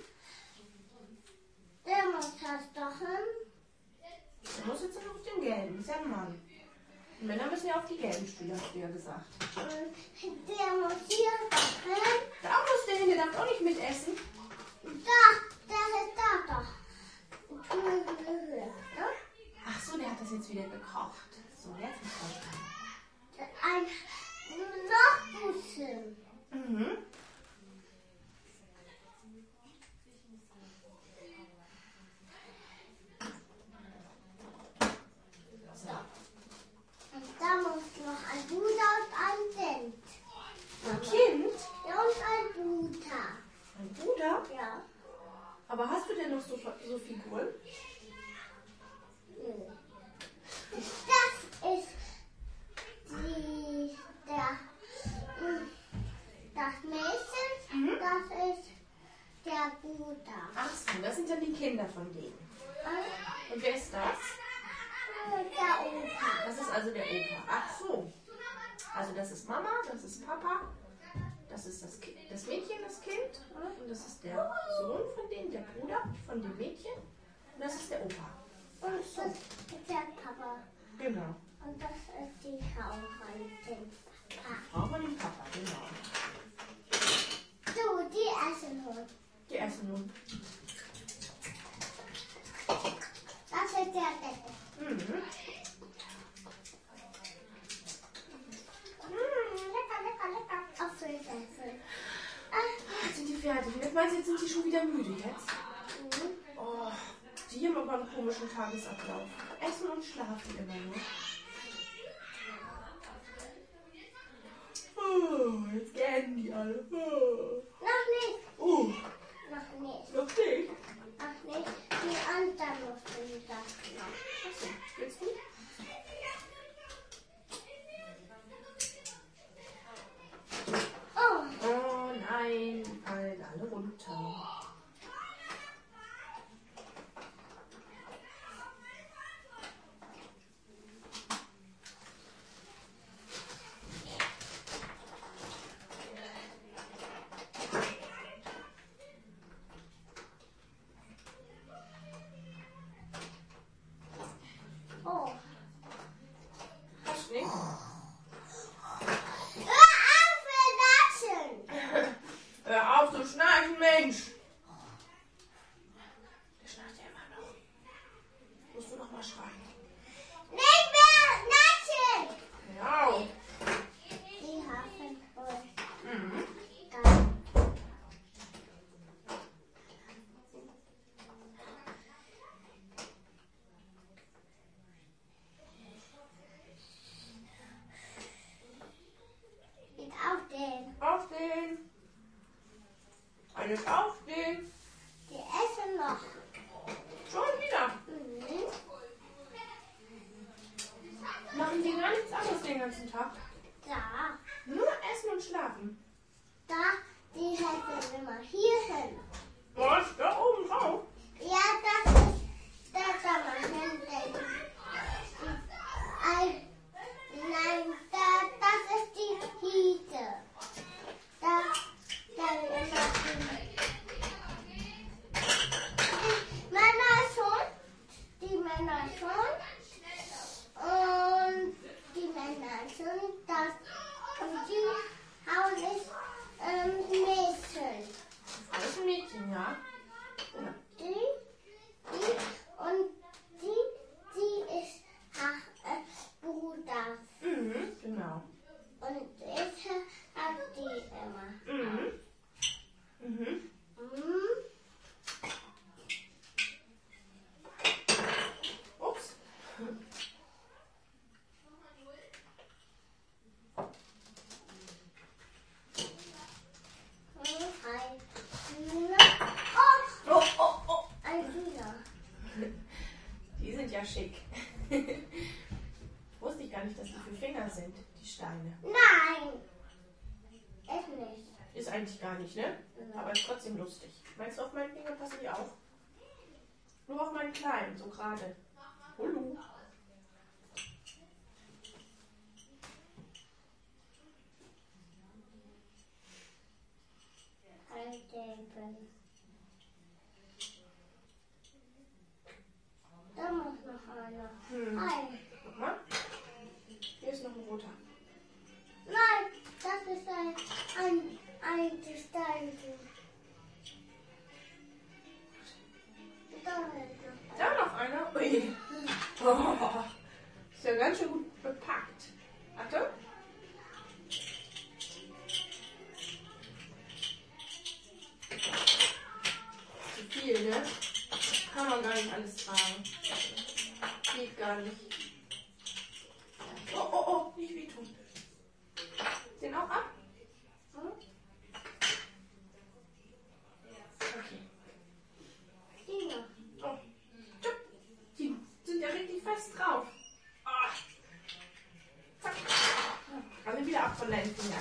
Der muss das doch hin.
Der muss jetzt auf den gelben. Ist ja ein Mann. Die Männer müssen ja auf die gelben Stühle, hast du ja gesagt.
Und der muss hier doch hin.
Da muss der hin, der darf auch nicht mitessen.
Da, der ist da doch. Ne?
Ach so, der hat das jetzt wieder gekocht. So, jetzt ist verstanden.
Ein noch bisschen.
Mhm. abholen?
Das ist die, der, das Mädchen,
Mhm.
das ist der Bruder.
Ach so, das sind dann die Kinder von denen.
Äh,
Und wer ist das?
Der Opa.
Das ist also der Opa. Ach so. Also das ist Mama, das ist Papa, das ist das, kind, das Mädchen, das Kind. Und das ist der Sohn von denen, der Bruder von dem Mädchen. Und das ist der Opa.
Und das ist der Papa.
Genau.
Und das ist die Frau von dem Papa.
Frau von dem Papa, genau.
So, die essen nun.
Die essen nun.
Das ist der Deckel.
Mhm.
Mm, lecker, lecker, lecker. Apfel, Apfel. Ah,
Jetzt sind die fertig. Und jetzt meinst du, jetzt sind sie schon wieder müde jetzt?
mhm.
Oh, die haben aber einen komischen Tagesablauf. Essen und schlafen immer nur. Oh, jetzt gähnen die alle. Oh.
Noch nicht.
Oh,
Noch nicht.
noch nicht.
Noch nicht. Die anderen mussten das noch.
Achso, willst du?
Oh,
Oh nein, fallen alle runter.
oh.
Hast du nicht?
Apfel,
Hör auf zu schnarchen, Mensch! Der schnarcht ja immer noch. Musst du noch mal schreien.
nicht mehr Naschen.
Ja.
Die haben voll.
Mhm.
Dann. Geht auf den.
Aufstehen! Alles aufstehen!
Die essen noch.
Schon wieder!
Mhm.
Machen die gar nichts anderes den ganzen Tag?
Da.
Nur essen und schlafen.
Da. Die hätten immer hier hin.
Was? Da oben drauf?
Ja, das ist. Da kann man hindenken. Ein. Nein, da, das ist die Hiete. Da. Da will immer hin. Die Männer schon. Die Männer schon. Und die Männer schon. Das. Und die Haus ist ähm, Mädchen.
Alles ein Mädchen, ja?
Die, die und die, die ist ach, äh, Bruder.
Mhm, genau.
Und ich hab die immer.
Mhm. Mhm.
Mhm.
Ups.
Hi. Oh,
Oh, oh, oh.
ein Hühner.
Die sind ja schick. Wusste ich gar nicht, dass die für Finger sind, die Steine.
Nein. Ist nicht.
Ist eigentlich gar nicht, ne? Aber ist trotzdem lustig. Meinst du, auf meinen Finger passen die auch? Nur auf meinen kleinen, so gerade. Hallo.
Halten. Da muss noch einer.
Hm.
Hi.
Guck mal. Hier ist noch ein roter.
Nein, das ist ein, ein, ein Gestein. Da ist noch.
Da noch einer. Ui. Oh, ist ja ganz schön gut bepackt. Warte. Zu viel, ne? Kann man gar nicht alles tragen. Geht gar nicht. Oh, oh, oh, nicht wehtun. Den auch ab? Hm? Okay.
Die noch.
Oh, von deinen Fingern.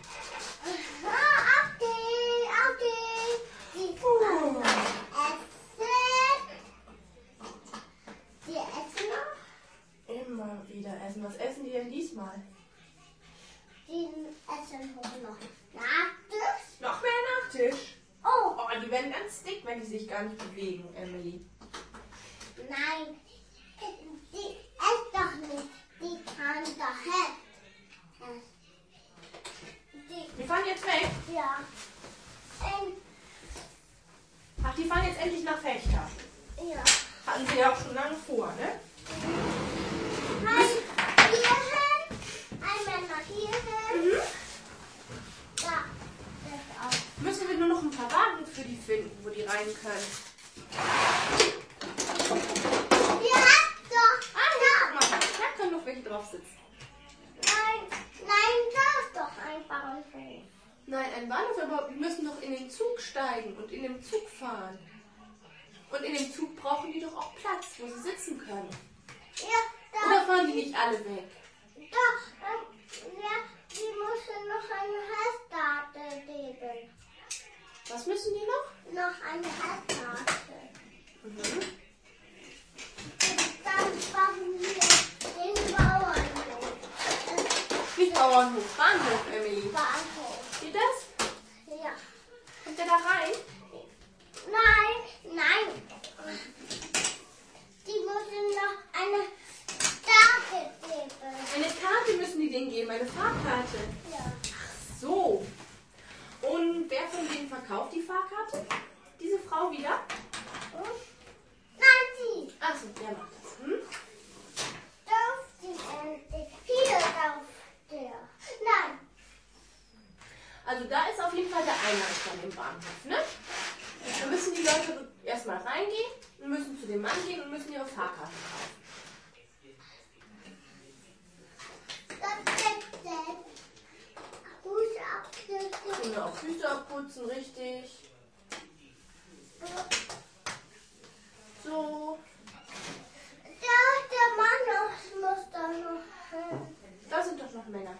Ah, okay, okay. Die
Uh.
essen. Die essen noch.
Immer wieder essen. Was essen die denn diesmal?
Die essen heute noch Nachtisch.
Noch mehr Nachtisch.
Oh,
Oh, die werden ganz dick, wenn die sich gar nicht bewegen, Emily.
nein. Die isst doch nicht. Die kann doch essen. Die,
Die fahren jetzt weg.
ja. Ähm,
Ach, die fahren jetzt endlich nach Fechter.
ja.
Hatten sie ja auch schon lange vor, ne?
Nein, hierhin. Einmal nach hierhin.
Mhm.
Da. Das auch.
Müssen wir nur noch ein paar Wagen für die finden, wo die rein können.
Hier hat doch.
Ah, ja, guck mal. Da können noch welche drauf sitzen.
Nein, nein, da ist doch ein Bahnhof.
Nein, ein Bahnhof, aber wir müssen doch in den Zug steigen und in dem Zug fahren. Und in dem Zug brauchen die doch auch Platz, wo sie sitzen können.
Ja, da.
Oder fahren die nicht alle weg?
Da, ähm, ja, die müssen noch eine Hasskarte geben.
Was müssen die noch?
Noch eine Hasskarte.
Mhm.
Und dann brauchen wir den Bauernhof.
Nicht Bauernhof, Bahnhof, Emily.
Bahnhof.
Geht das?
Ja.
Kommt der da rein?
Nein, nein. Die müssen noch eine Karte geben.
Eine Karte müssen die denen geben, eine Fahrkarte.
Ja.
So. Und wer von denen verkauft die Fahrkarte? Diese Frau wieder?
Hm? Nein, die.
Achso, der macht das. Hm?
Darf die Ente. Hier darf der. Nein.
Also da ist auf jeden Fall der Eingangsgang im Bahnhof, ne? Da müssen die Leute erstmal reingehen und müssen zu dem Mann gehen und müssen ihre Fahrkarte kaufen.
Das ist der Fußabdrücke.
Und auch Füße abputzen, richtig. So.
Da ist der Mann noch, muss da noch hin.
Da sind doch noch Männer.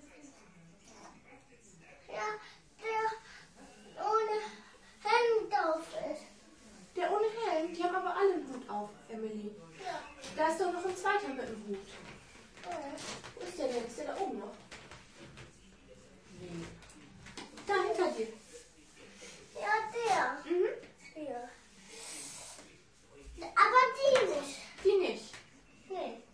Ja, der ohne Hemd auf ist.
Der ohne Helm, die haben aber alle einen Hut auf, Emily.
Ja.
Da ist doch noch ein zweiter mit einem Hut.
Ja.
Wo ist der denn? Ist der da oben noch? Nee. Da hinter dir.
Ja, der.
Mhm.
Hier. Aber die nicht.
Die nicht.
Nee.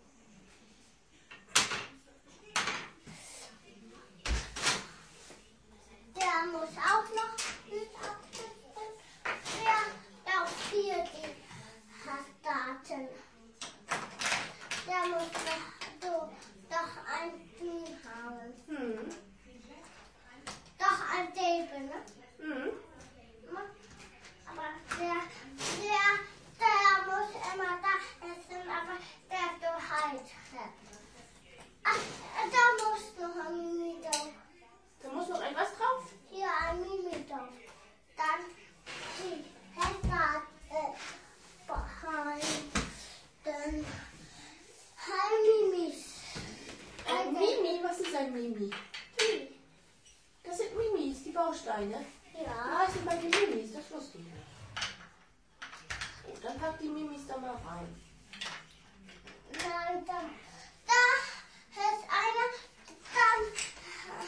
Der muss auch noch mit abgeben. Der darf hier die Daten. Der muss noch so, doch ein Ding haben.
Hm.
Doch ein Deben, ne?
Mhm.
Aber der, der, der muss immer da essen, aber der ist so heiß. Ach, da muss noch ein Mimi drauf.
Da muss noch ein was drauf?
Hier ein Mimi drauf. Dann die Hesser behind. Dann ein Mimis.
Ein Mimi? Was ist ein Mimi?
Die.
Das sind Mimis, die Bausteine.
Ja.
Ah, sind bei den Mimis, das wusste ich nicht. Gut, dann pack die Mimis da mal rein.
Nein, dann, da ist einer, dann,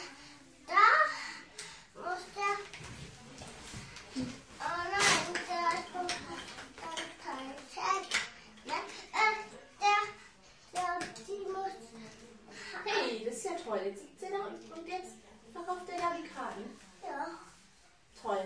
da muss der, oh nein, der ist so, dann kein Chat, ne? Äh, der, der, die muss,
Hey, das ist ja toll. Jetzt sitzt er da und, und jetzt verkauft er da die Karten.
ja,
Toll.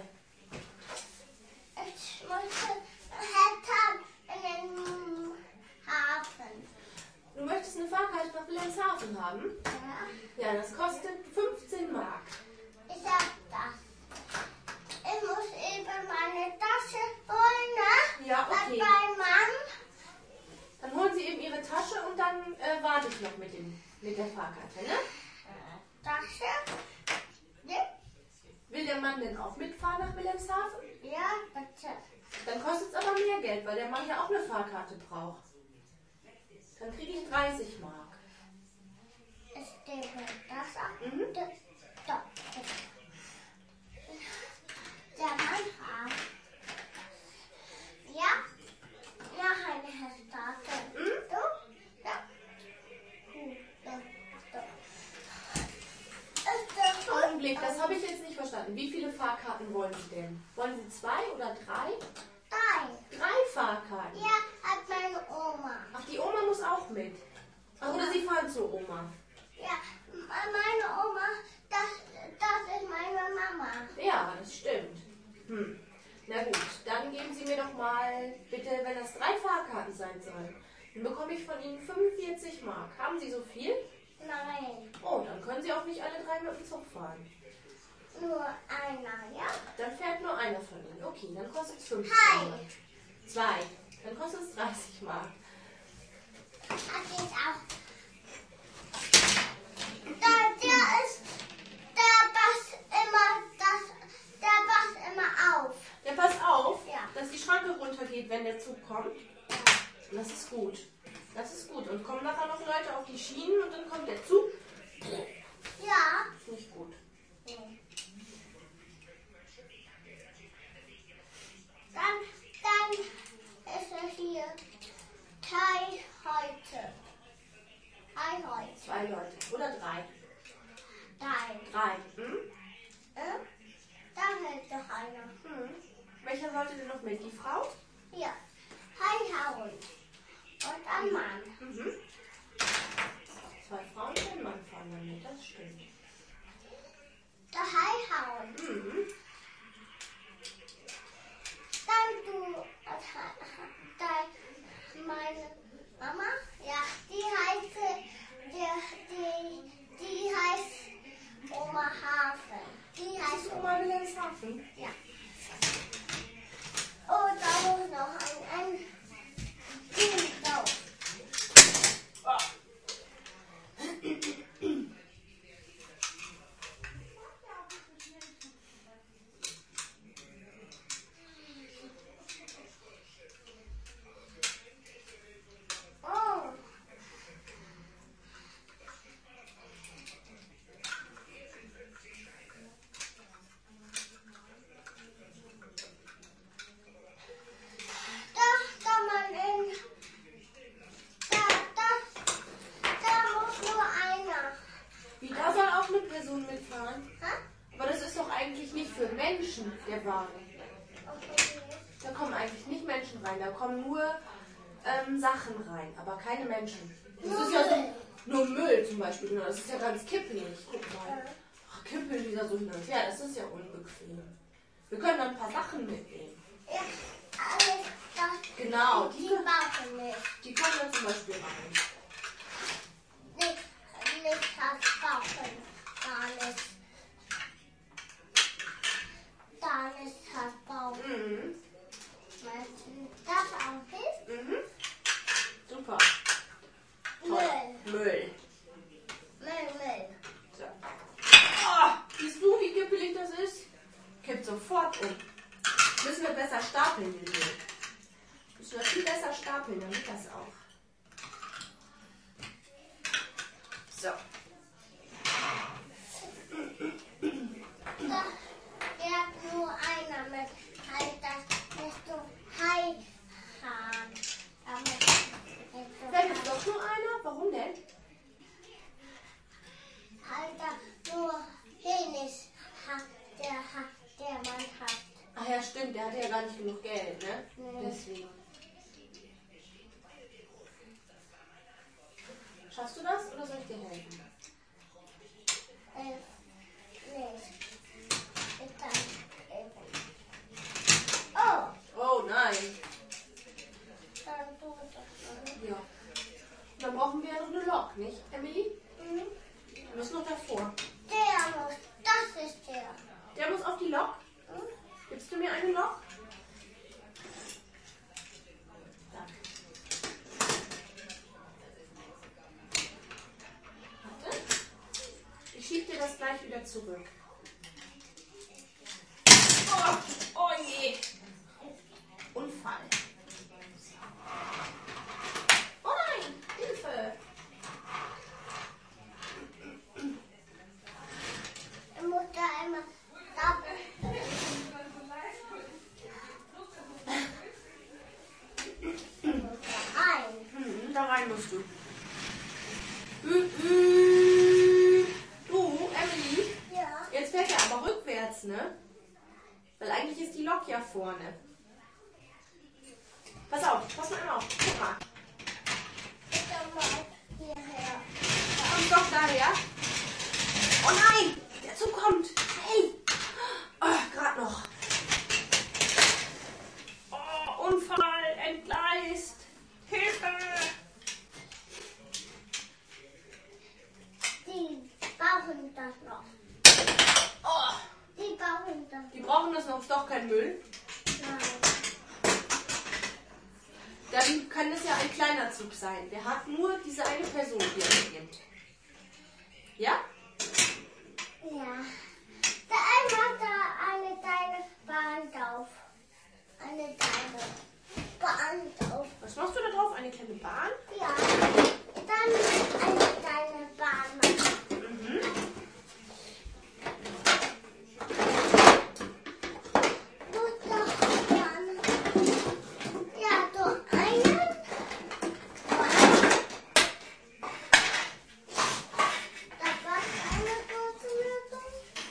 ich möchte Hettern in den Hafen.
Du möchtest eine Fahrkarte nach Wilhelmshaven haben?
Ja,
Ja, das kostet fünfzehn Mark.
ich sag das. Ich muss eben meine Tasche holen, ne?
Ja,
Dann
okay.
beim Mann.
Dann holen Sie eben Ihre Tasche und dann äh, warte ich noch mit, dem, mit der Fahrkarte, ne?
Tasche? Ja,
Will der Mann denn auch mitfahren nach Wilhelmshaven?
ja, bitte.
Dann kostet es aber mehr Geld, weil der Mann ja auch eine Fahrkarte braucht. Dann kriege ich dreißig Mark.
ist der das ab.
Mhm.
Das, das, der Mann hat. Ja, noch eine Hestate.
Mhm.
So, ja. Gut, so, so. Ist der Hund?
Augenblick, das habe ich jetzt nicht verstanden. Wie viele Fahrkarten wollen Sie denn? Wollen Sie zwei oder drei?
Drei.
Drei Fahrkarten.
Ja, hat meine Oma.
Ach, die Oma muss auch mit. Ach, oder Sie fahren zur Oma.
Ja, meine Oma, das, das ist meine Mama.
Ja, das stimmt. Hm. Na gut, dann geben Sie mir doch mal, bitte, wenn das drei Fahrkarten sein sollen, dann bekomme ich von Ihnen fünfundvierzig Mark. Haben Sie so viel?
Nein,
Oh, dann können Sie auch nicht alle drei mit dem Zug fahren.
nur einer, ja?
Dann fährt nur einer von Ihnen. Okay, dann kostet es fünfzig
Hi.
Mark. Zwei. Dann kostet es dreißig Mark.
Das ist auch. Da, der ist, der passt immer, das, der passt immer auf.
Ja, pass auf,
Ja.
dass die Schranke runtergeht, wenn der Zug kommt. Das ist gut. Das ist gut. Und kommen nachher noch Leute auf die Schienen und dann kommt der Zug.
Ja.
Ist nicht gut.
Nee. Dann, dann ist er hier. Teil heute. Teil heute.
Zwei Leute. Oder drei.
Drei.
Drei. Hm?
Äh? Da hält doch einer.
Hm. Welcher sollte denn noch mit? Die Frau?
Hier. Teil Hund. Und ein Mann.
Mhm. Zwei Frauen und ein Mann fahren dann mit. Das stimmt.
Der Hund.
Mhm.
Dann du, dein, meine Mama, ja, die heißt, der, die, die heißt Oma Hafen. Die heißt Oma.
Oma Wilhelmshaven.
Ja. Oh, da muss noch ein, ein Kind drauf. Oh. Da kann man in. Da, das, da muss nur einer.
Wie, da soll auch eine Person mitfahren?
Hä?
Aber das ist doch eigentlich nicht für Menschen, der Wagen.
Okay.
Da kommen eigentlich nicht Menschen rein. Da kommen nur ähm, Sachen rein, aber keine Menschen. Das
Nur
ist ja
Müll.
so, nur Müll zum Beispiel. Genau, das ist ja ganz kippelig. Guck mal. Ach, kippeln die da so hin und her. Das ist ja unbequem. Wir können dann ein paar Sachen mitnehmen.
Ja, alles das.
Genau,
Die
die,
machen nicht.
die kommen dann zum Beispiel rein.
Nicht, nicht das Waffen. Gar nicht. Da ist das Baum.
Mhm.
Weißt du, das auch ist?
Mhm. Super.
Müll.
Müll.
Müll, Müll.
So. Oh, siehst du, wie kippelig das ist? Kippt sofort um. Müssen wir besser stapeln, den Müll. Müssen wir viel besser stapeln, dann geht das auch. So.
Da fährt nur einer mit. Halt das nicht so high fahren. Damit nicht so
Fährt jetzt
high.
doch nur einer? Warum denn?
Halt da nur Penis hat der, hat der Mann hat.
Ach ja, stimmt, der hatte ja gar nicht genug Geld, ne?
Nee.
Deswegen. Schaffst du das oder soll ich dir helfen?
Äh, nee. Ich kann eben. Oh,
Oh nein.
dann tu das mal.
Ja. Dann brauchen wir ja noch eine Lok, nicht, Emily?
Mhm.
Wir müssen noch davor.
Der muss, das ist der.
Der muss auf die Lok.
Hm?
Gibst du mir eine Lok? Danke. Warte. Ich schieb dir das gleich wieder zurück. Oh, oh je. Unfall. Oh nein, Hilfe. rein musst du. Ü, ü. Du, Emily,
Ja.
jetzt fährt er aber rückwärts, ne? Weil eigentlich ist die Lok ja vorne. Pass auf, pass mal auf. Guck mal.
Bitte mal hierher.
Komm doch daher. Oh nein, der Zug kommt. Hey. Oh, gerade noch. Oh, Unfall, entgleist. Hilfe.
Die brauchen das noch.
Oh,
Die brauchen das
die brauchen das noch, ist doch kein Müll.
Nein.
Dann kann es ja ein kleiner Zug sein. Der hat nur diese eine Person, die er mitnimmt. Ja?
Ja. Da einmal da eine kleine Bahn drauf. Eine kleine Bahn drauf.
Was machst du da drauf? Eine kleine Bahn?
Ja. Dann eine kleine Bahn machen.
Mhm.
Du doch dann. Ja, du einen. Da war eine große Lösung.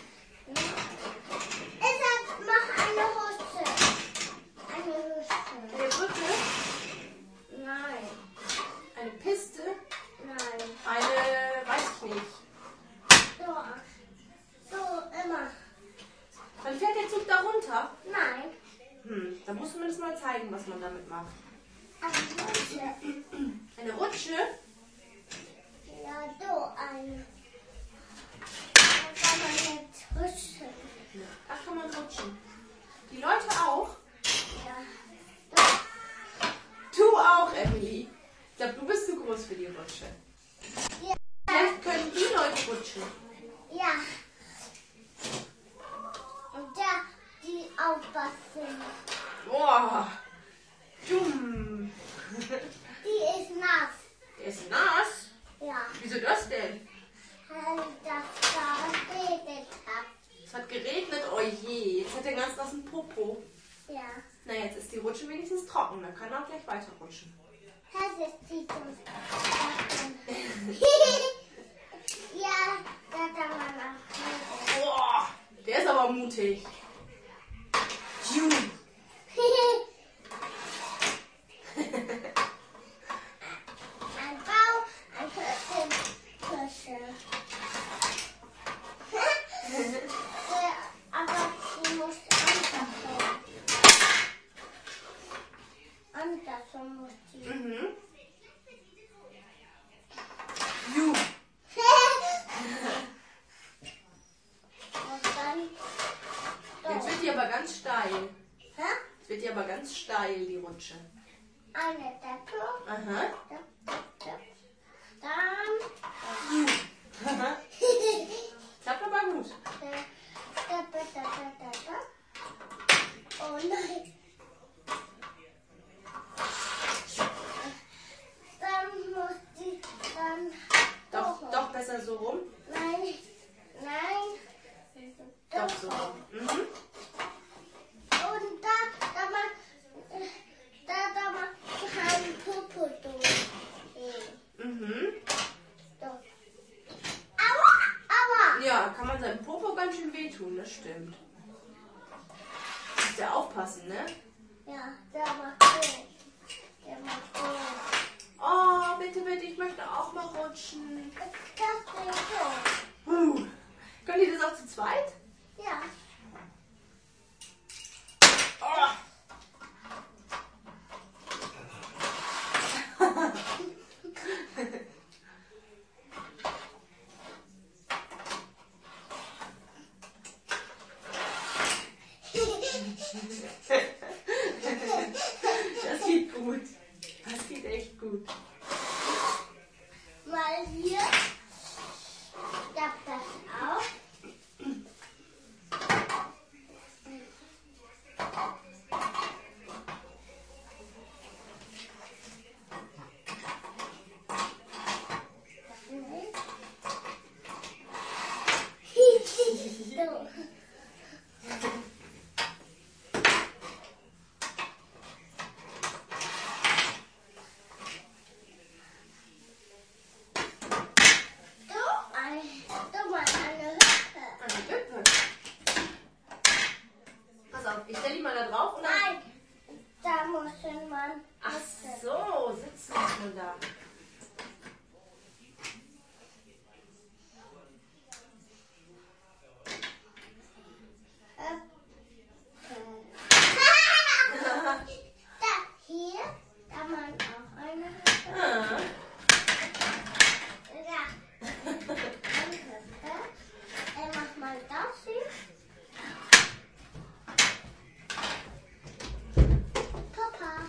Ich sag, mach eine Hütte. Eine Hütte.
Eine Brücke?
Nein,
Eine Piste?
nein.
Eine, weiß ich nicht.
So, so immer.
Dann fährt der Zug da runter.
Nein.
Hm, da muss man das mal zeigen, was man damit macht.
Eine Hütte.
Eine Rutsche?
Ja, so eine. Da kann man jetzt rüsten.
Ach, kann man rutschen. Die Leute auch?
Ja. So.
Du auch, Emily. Ich glaube, du bist zu groß für die Rutsche.
Ja.
Vielleicht können die Leute rutschen.
Ja. Und da die aufpassen.
Boah. Dumm.
Die ist nass.
Der ist nass.
Ja.
Wieso das denn?
Weil das da geredet hat.
Es hat geregnet. Oh je. Jetzt hat er ganz nassen Popo.
Ja.
Na, jetzt ist die Rutsche wenigstens trocken. Dann kann er auch gleich weiter rutschen.
Das ist die Kunst. Ja, da kann man auch.
Boah. Der ist aber mutig. Juh.
Ein Bau, ein Köpfchen, Küche. Aber sie muss anpassen. Anpassen muss sie.
Mhm. Juh.
Und dann.
Jetzt wird die aber ganz steil.
Hä?
Jetzt wird die aber ganz steil, die Rutsche.
Eine Decke.
Aha.
Dann.
Klappt aber gut.
Da, da, da, da, da, da. Oh nein. Dann muss die dann.
Doch,
hoch.
doch besser so rum.
Nein. Nein.
Doch so rum. Mhm.
Und da, da macht, da, da macht kein Popo durch.
Mhm.
So. Aua, aua.
Ja, kann man seinem Popo ganz schön wehtun, das stimmt. Muss der aufpassen, ne?
Ja, der macht so. Der macht so.
Oh, bitte, bitte, ich möchte auch mal rutschen.
Das geht so.
Huh. Können die das auch zu zweit?
Ja.
Oh. Das geht gut. Das geht echt gut.
Mal hier. Klappt das auch. So.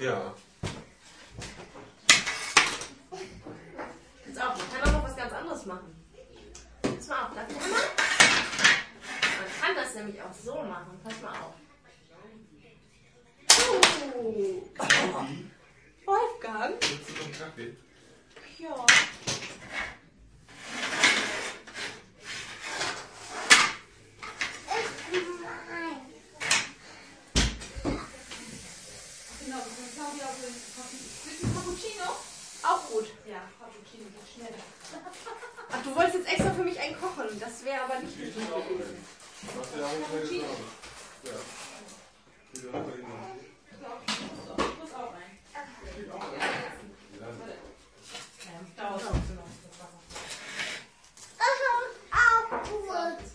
Ja.
Pass auf, man kann auch noch was ganz anderes machen. Pass mal auf, darf ich einmal? Man kann das nämlich auch so machen. Pass mal auf. Uh.
Wie?
Wolfgang?
Willst du noch einen Kaffee?
Ja.
Genau, dann Claudia will ein Cappuccino.
Auch gut.
Ja, Cappuccino geht schneller.
Ach, du wolltest jetzt extra für mich einen kochen. Das wäre aber nicht
Geht
richtig
auch
gewesen.
rein. Mach dir auch eine kleine Sache. Ja. Geht auch rein.
Ich muss auch rein.
Geht auch rein. Ja.
Dauert auch so noch das Wasser.
Auch gut.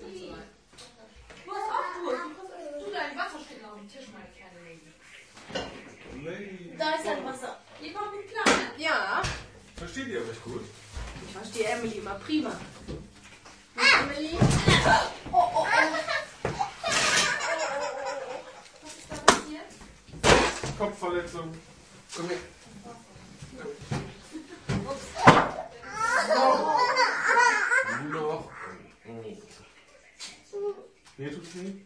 Du hast auch Durst. Du, dein Wasser steht noch auf dem Tisch, meine kleine Lady.
Lady.
Da ist dein Wasser.
Ihr kommt gut klar, ne?
Ja.
Versteht ihr euch gut?
Ich verstehe Emily immer prima. Emily? Oh, oh, oh.
Was ist da passiert?
Kopfverletzung. Komm her. Noch. Hier tut's nicht.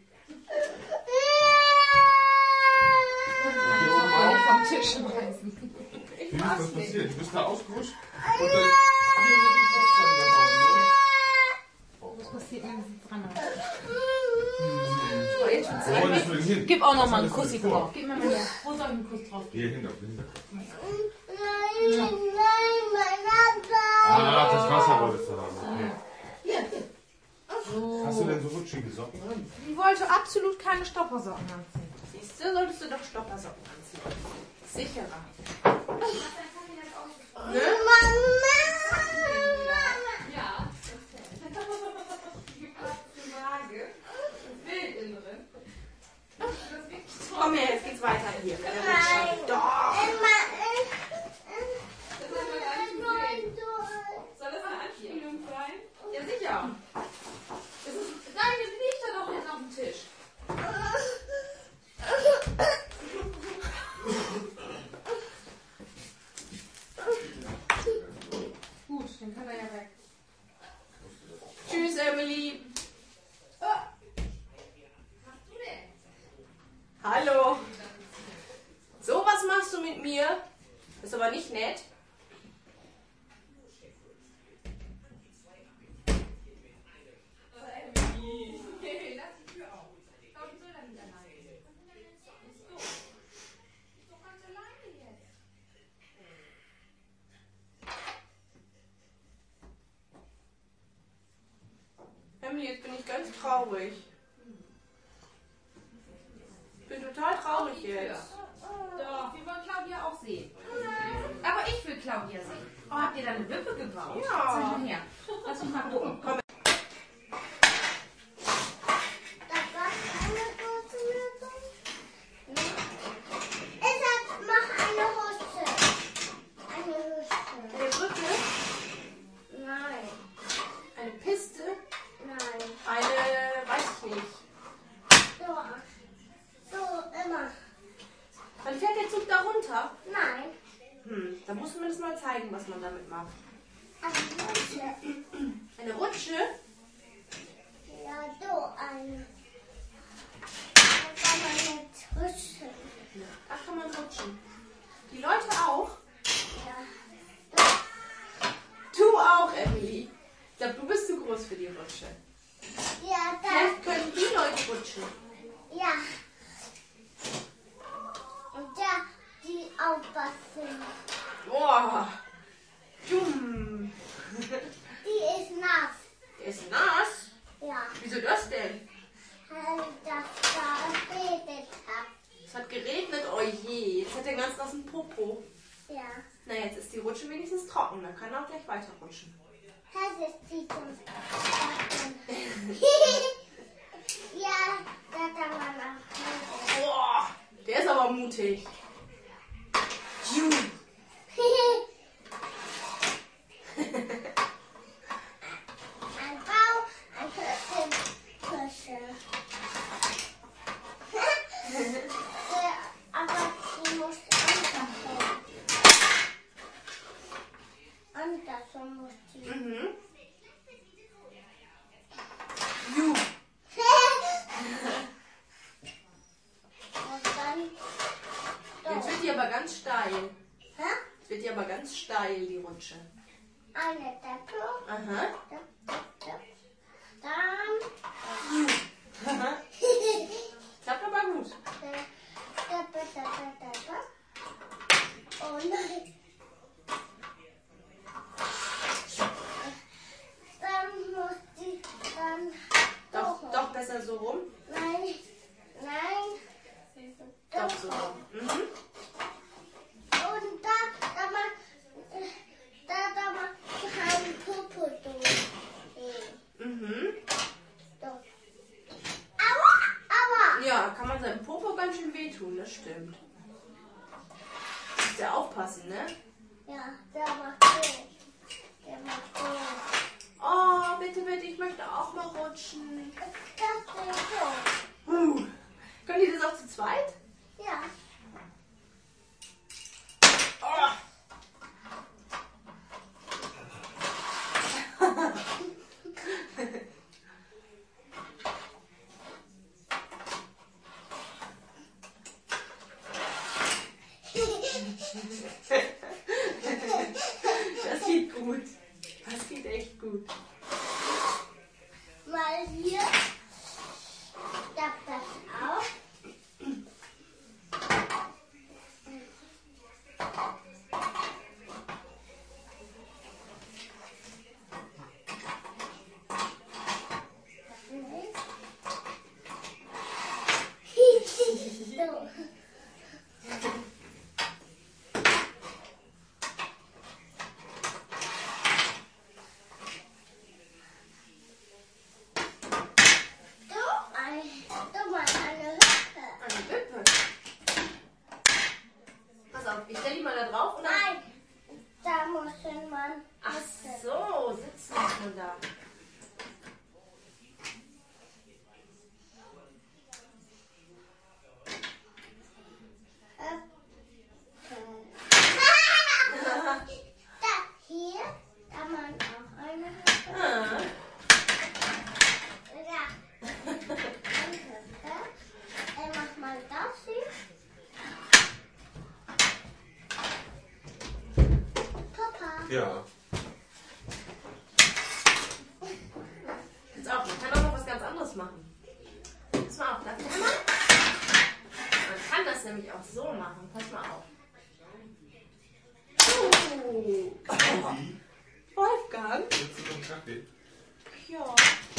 Ich kann nicht vom Tisch schmeißen.
Wie ist das passiert? Du bist da ausgerutscht und dann hier mit dem Kopf dran gehauen, ne?
Was passiert, wenn sie dran hat?
So, jetzt tut's
Wo wollen
weh.
wir denn hin?
Gib auch noch mal einen
Was hast
Kussi
du vor?
drauf. Gib mir mal her. Wo soll ich einen Kuss drauf geben?
Hier hinter, hinter.
Nein, nein, mein Wasser.
Ah, das Wasser wolltest du haben. Okay.
Hier. So.
Hast du denn so rutschige Socken an?
Die wollte absolut keine Stoppersocken anziehen.
Siehst du, solltest du doch Stoppersocken anziehen. Sicherer. Ne?
Mama.
Ja. Frage. Bildinnere.
Komm her, jetzt geht's weiter hier.
Nein.
Doch.
Immer.
Das haben wir gar nicht gesehen. Soll das eine Anspielung sein? Ja, sicher. Das ist, nein, jetzt liegt er doch hinten auf dem Tisch. Gut, dann kann er ja weg.
Tschüss, Emily.
Was machst du denn?
Hallo. So was machst du mit mir? Ist aber nicht nett.
Lass die Tür auf. Schau, die soll da nicht alleine. Ist doof. Ist doch ganz alleine jetzt.
Emily, jetzt bin ich ganz traurig. Ich bin total traurig jetzt.
Doch, wir wollen Claudia auch sehen. Aber ich will Claudia sehen. Oh, habt ihr da eine Wippe gebaut?
Ja.
Zeig mal her. Lass uns mal gucken.
Komm.
Das war eine große Lösung. Ich sag, mach eine Hütte. Eine Hütte.
Eine Brücke,
Nein,
eine Piste,
nein.
eine, weiß ich nicht.
So. So, immer.
Dann fährt der Zug da runter.
Nein.
Hm, da muss man das mal zeigen, was man damit macht.
Eine Hütte.
Eine Rutsche,
Ja, so eine. Da kann man jetzt rüsten.
da kann man rutschen. Die Leute auch.
Ja.
Du auch, Emily. Ich glaube, du bist zu groß für die Rutsche.
Ja, da.
Vielleicht können die Leute rutschen.
Ja. Und da die aufpassen.
Boah. Dumm.
Die ist nass.
Der ist nass.
Ja.
Wieso das denn?
Weil das da geredet hat.
Es hat geregnet, oh je. Jetzt hat er ganz nassen Popo.
Ja.
Na, jetzt ist die Rutsche wenigstens trocken. Dann kann er auch gleich weiter rutschen.
Das ist die zum Ja, da kann man auch.
Boah, der ist aber mutig. Juh.
Ein Bau, ein Köpfchen, Küche. Aber die muss anfangen.
ganz steil, die Rutsche.
Eine Treppe.
Aha.
Dann.
Klappt aber gut.
Treppe, Treppe, Treppe. Und dann muss die dann.
Doch, doch besser so rum.
Nein, nein.
Doch so rum. Mhm.
Und da, da macht, da, da macht kein Popo durch.
Mhm.
So. Aua, aua.
Ja, kann man seinem Popo ganz schön wehtun, das stimmt. Muss ja aufpassen, ne?
Ja, der macht so. Der macht so.
Oh, bitte, bitte, ich möchte auch mal rutschen.
Das ist so.
Uh. Können die das auch zu zweit?
Ja.
Oh. Das geht gut. Das geht echt gut.
Mal hier. Klappt das auch. So. So, ein, so mal eine Hüpfe.
Eine Wippe. Pass auf, ich stelle die mal da drauf. Und dann
Nein, da muss man
Ach
hüpfen.
so, sitzen muss man da.
Da, hier kann man auch eine Hüpfe.
Ah.
Ja. Eine Hüpfe. Dann macht man das hier. Papa.
Ja.
Jetzt auch, man kann auch noch was ganz anderes machen. Pass mal auf, darf ich einmal? Man kann das nämlich auch so machen. Pass mal auf. Oh.
Wie?
Wolfgang?
Willst du noch einen Kaffee?
Ja.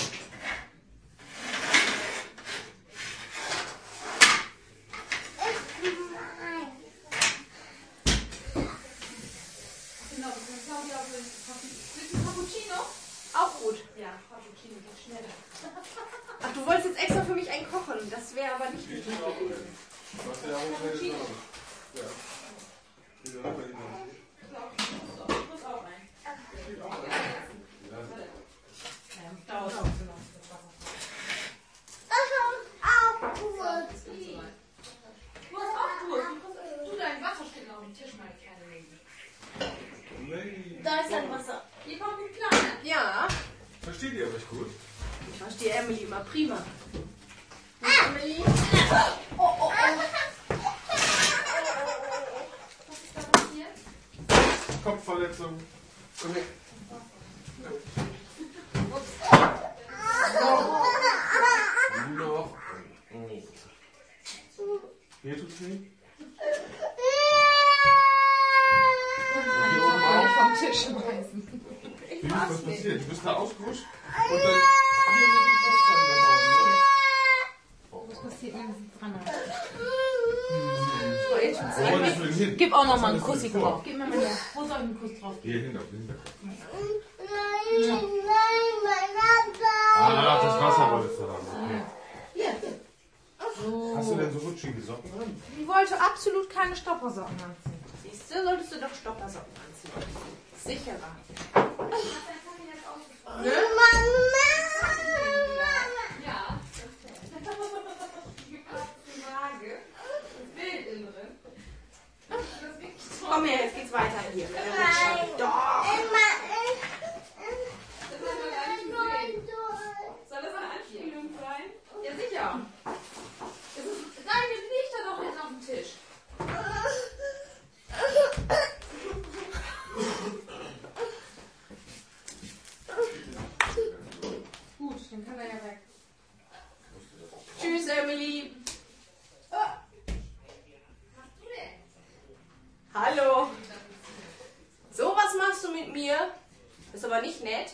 Nein.
Genau, dann Claudia will willst du Cappuccino?
Auch gut.
Ja, Cappuccino geht schneller.
Ach, du wolltest jetzt extra für mich einen kochen. Das wäre aber nicht
Ich
richtig
bin auch
gewesen.
Was der auch keine Sorge. Ja. Wieder rüber hin.
Ich muss auch rein.
Steht auch rein. Ja.
Ja, dauert auch so noch.
Das ist auch gut.
Du hast auch Durst. Du, dein Wasser steht noch auf dem Tisch, meine kleine Lady.
Nee.
Da ist dein Wasser.
Ihr kommt gut klar, ne?
Ja.
Versteht ihr mich gut?
Ich verstehe Emily immer prima. Emily? Oh, oh, oh.
Was ist da passiert?
Kopfverletzung. Komm her. Noch. Hier tut's nicht. Und hier oben
Nicht
auch.
vom Tisch schmeißen.
Ich
Wie ist
mach's
das
nicht.
passiert? Du bist da ausgerutscht und dann hier mit dem Postfach gehauen, ne?
Was passiert, wenn sie dran hat?
So, jetzt schon
Wo wolltest du denn hin?
Gib auch noch
Was
mal einen
hattest du
Kussi
denn vor?
drauf. Gib mir mal her. Wo soll ich einen Kuss drauf geben?
Hier hin auf den Hinterkopf.
Nein, nein, mein Wasser.
Ah, das Wasser wolltest du haben. Okay.
Hier.
Hast du denn so rutschige Socken an?
Die wollte absolut keine Stoppersocken anziehen. Siehst du, solltest du doch Stoppersocken anziehen. Sicherer. Ne?
Mama.
Ja. Die Waage. Das Bild innen drin. Das ist wirklich toll.
Komm her, jetzt geht's weiter hier.
Nein.
Doch.
Immer,
Das haben wir gar nicht gesehen. Soll das eine Anspielung sein? Ja, sicher. Es ist, nein, jetzt liegt er doch jetzt auf dem Tisch.
du mit mir? Ist aber nicht nett.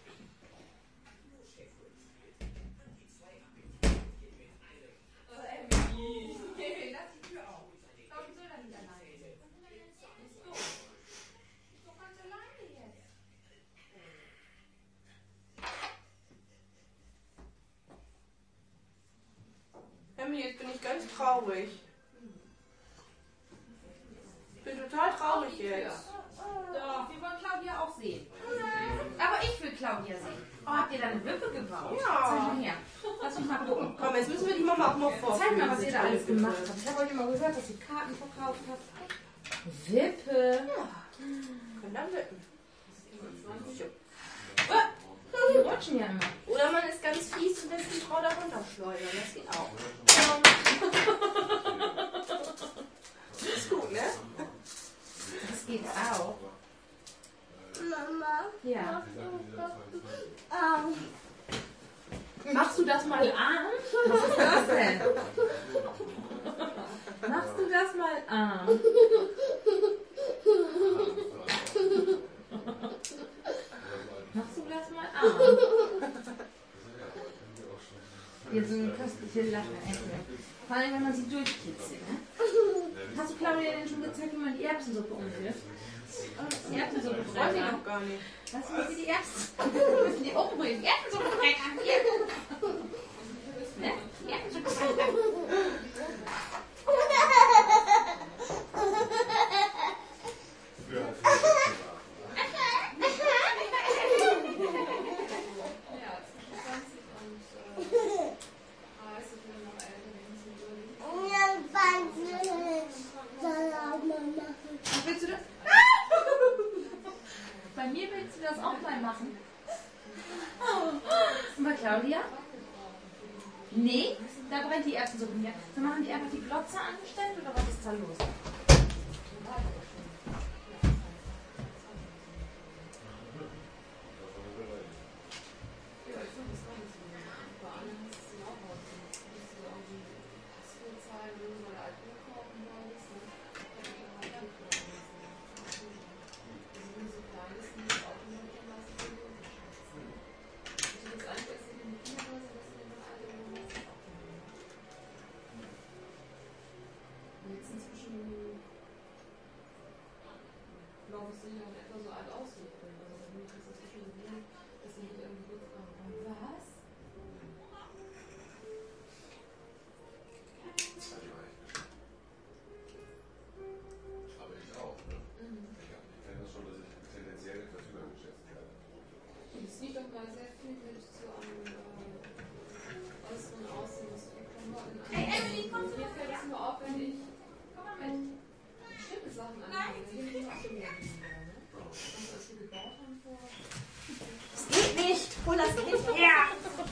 Emily, jetzt bin ich ganz traurig. Ich bin total traurig jetzt.
Doch, wir wollen Claudia auch sehen. Aber ich will Claudia sehen. Oh, habt ihr da eine Wippe gebaut?
Ja.
Zeig mal her. Lass uns mal gucken.
Komm, jetzt müssen wir die Mama auch noch vorführen.
Zeig mal, was ihr da alles gemacht habt. Ich habe heute mal gehört, dass ihr Karten verkauft habt. Wippe.
Ja. Können dann wippen. So.
Die rutschen ja immer.
Oder man ist ganz fies und lässt die Frau da runterschleudern. Das geht auch. Das ist gut, ne?
Das geht auch.
Mama,
Ja.
ähm,
Machst du das mal an? Was ist das denn? Machst du das mal an? Machst du das mal an? Hier so eine köstliche Lache. Vor allem, wenn man sie durchkitzelt. Ne? Hast du Claudia denn schon gezeigt, wie man die Erbsensuppe umrührt? Die Erbsensuppe
Weiß ich
brettern.
noch gar nicht.
Was müssen die Erbsen? Wir müssen die umrühren. Erbsensuppe brettern. Hier. Ne? Die Erbsensuppe brettern. Willst du das? Bei mir willst du das auch mal machen? Und bei Claudia? Nee, da brennt die Erbsensuppe hier. Dann machen die einfach die Glotze angestellt oder was ist da los?
Es geht nicht. Hol das Kind her.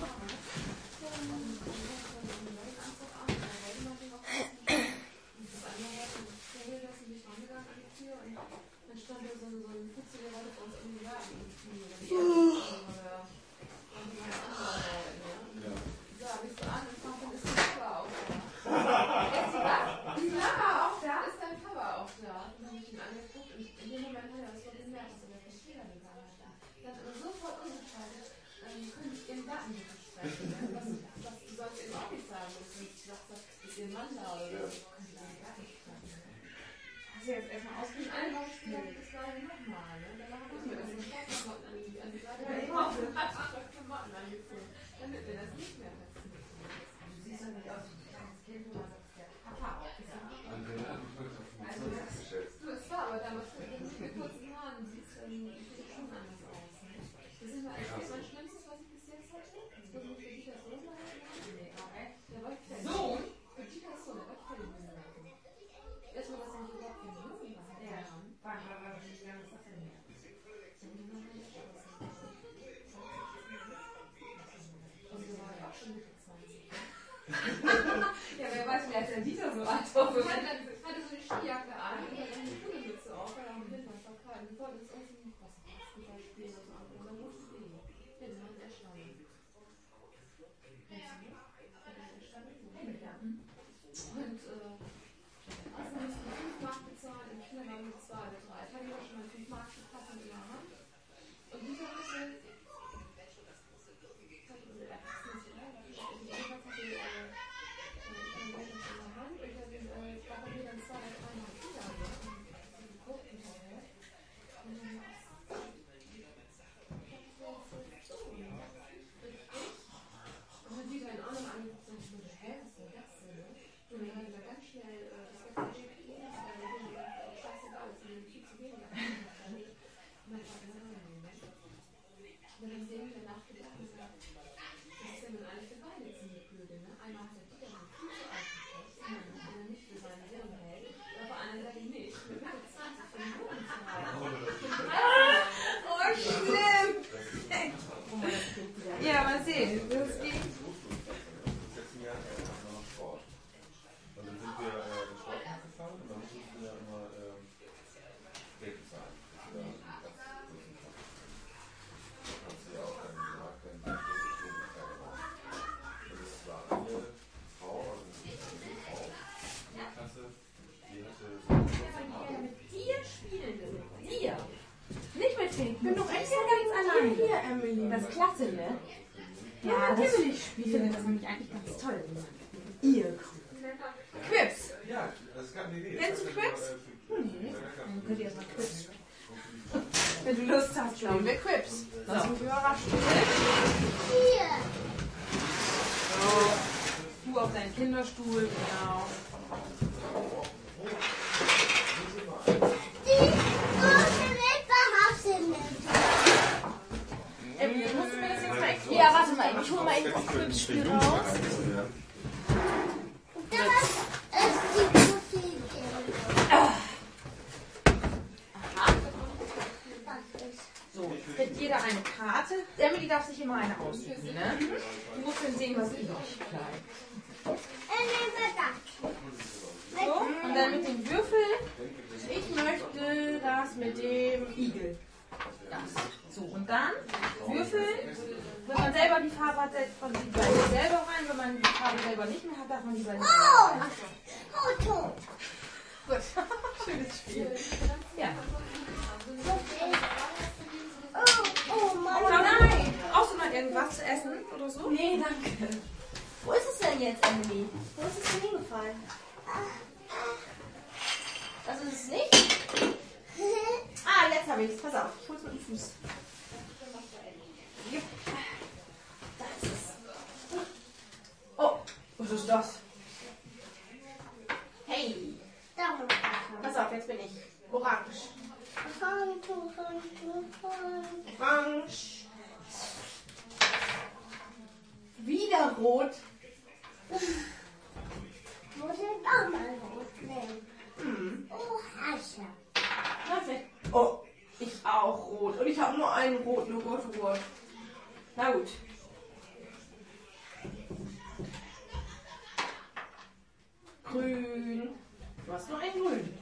Ja, wer weiß, wer ist der Dieter so alt auf? Ich hatte so eine Skijacke an und dann eine Pudelmütze auf, weil er am Winter verkleidet. Wir wollten uns irgendwie was Basketball spielen oder so an. Und dann musste ich eh. Ja, dann haben wir erstanden. Und, äh, also mussten wir fünf Mark bezahlen, im Kindergarten mit zwei oder drei. Ich hatte ja schon mal fünf Mark gepackt in der Hand.
Emily. Das ist klasse, ne?
Ja, das finde ich spielen. Das finde ich eigentlich ganz toll.
Ihr Quips.
Ja, das ist keine Idee.
Kennst du Quips?
Nee. Dann könnt ihr erstmal Quips.
Wenn du Lust hast, spielen wir Quips. Lass mich überraschen.
Hier.
Du auf deinen Kinderstuhl, genau.
Die große Lippe hast du nicht.
Emily, musst du mir das jetzt mal erklären?
Ja, warte mal, ich hole mal eben das Quips-Spiel raus.
Das ist die gute Idee. Was ist?
So, kriegt jeder eine Karte. Emily darf sich immer eine aussuchen, ne? Du musst dann sehen, was übrig bleibt.
Ich nehme das.
So, und dann mit dem Würfel. Ich möchte das mit dem Igel.
Das. So, und dann würfeln. Wenn man selber die Farbe hat, setzt man die Seite selber rein. Wenn man die Farbe selber nicht mehr hat, darf man die Seite selber rein.
Foto.
Gut, schönes Spiel.
Ja.
Oh, oh, Mama.
Oh nein! Brauchst du noch irgendwas zu essen oder so?
Nee, danke. Wo ist es denn jetzt, Emily? Wo ist es denn hingefallen? Das ist es nicht?
Ah, jetzt habe ich es. Pass auf, ich hol's mit dem Fuß. Jupp. Da ist es. Oh, was ist das? Hey,
Da muss ich
pass auf, jetzt bin ich. Orange.
Foto, Foto, Foto.
Orange. Wieder rot.
Muss ich auch mal losnehmen.
Hm.
Oh, Asche.
Perfekt. Oh, ich auch rot. Und ich habe nur einen roten. Oh Gott, oh Gott. Na gut. Grün. Du hast nur einen grün.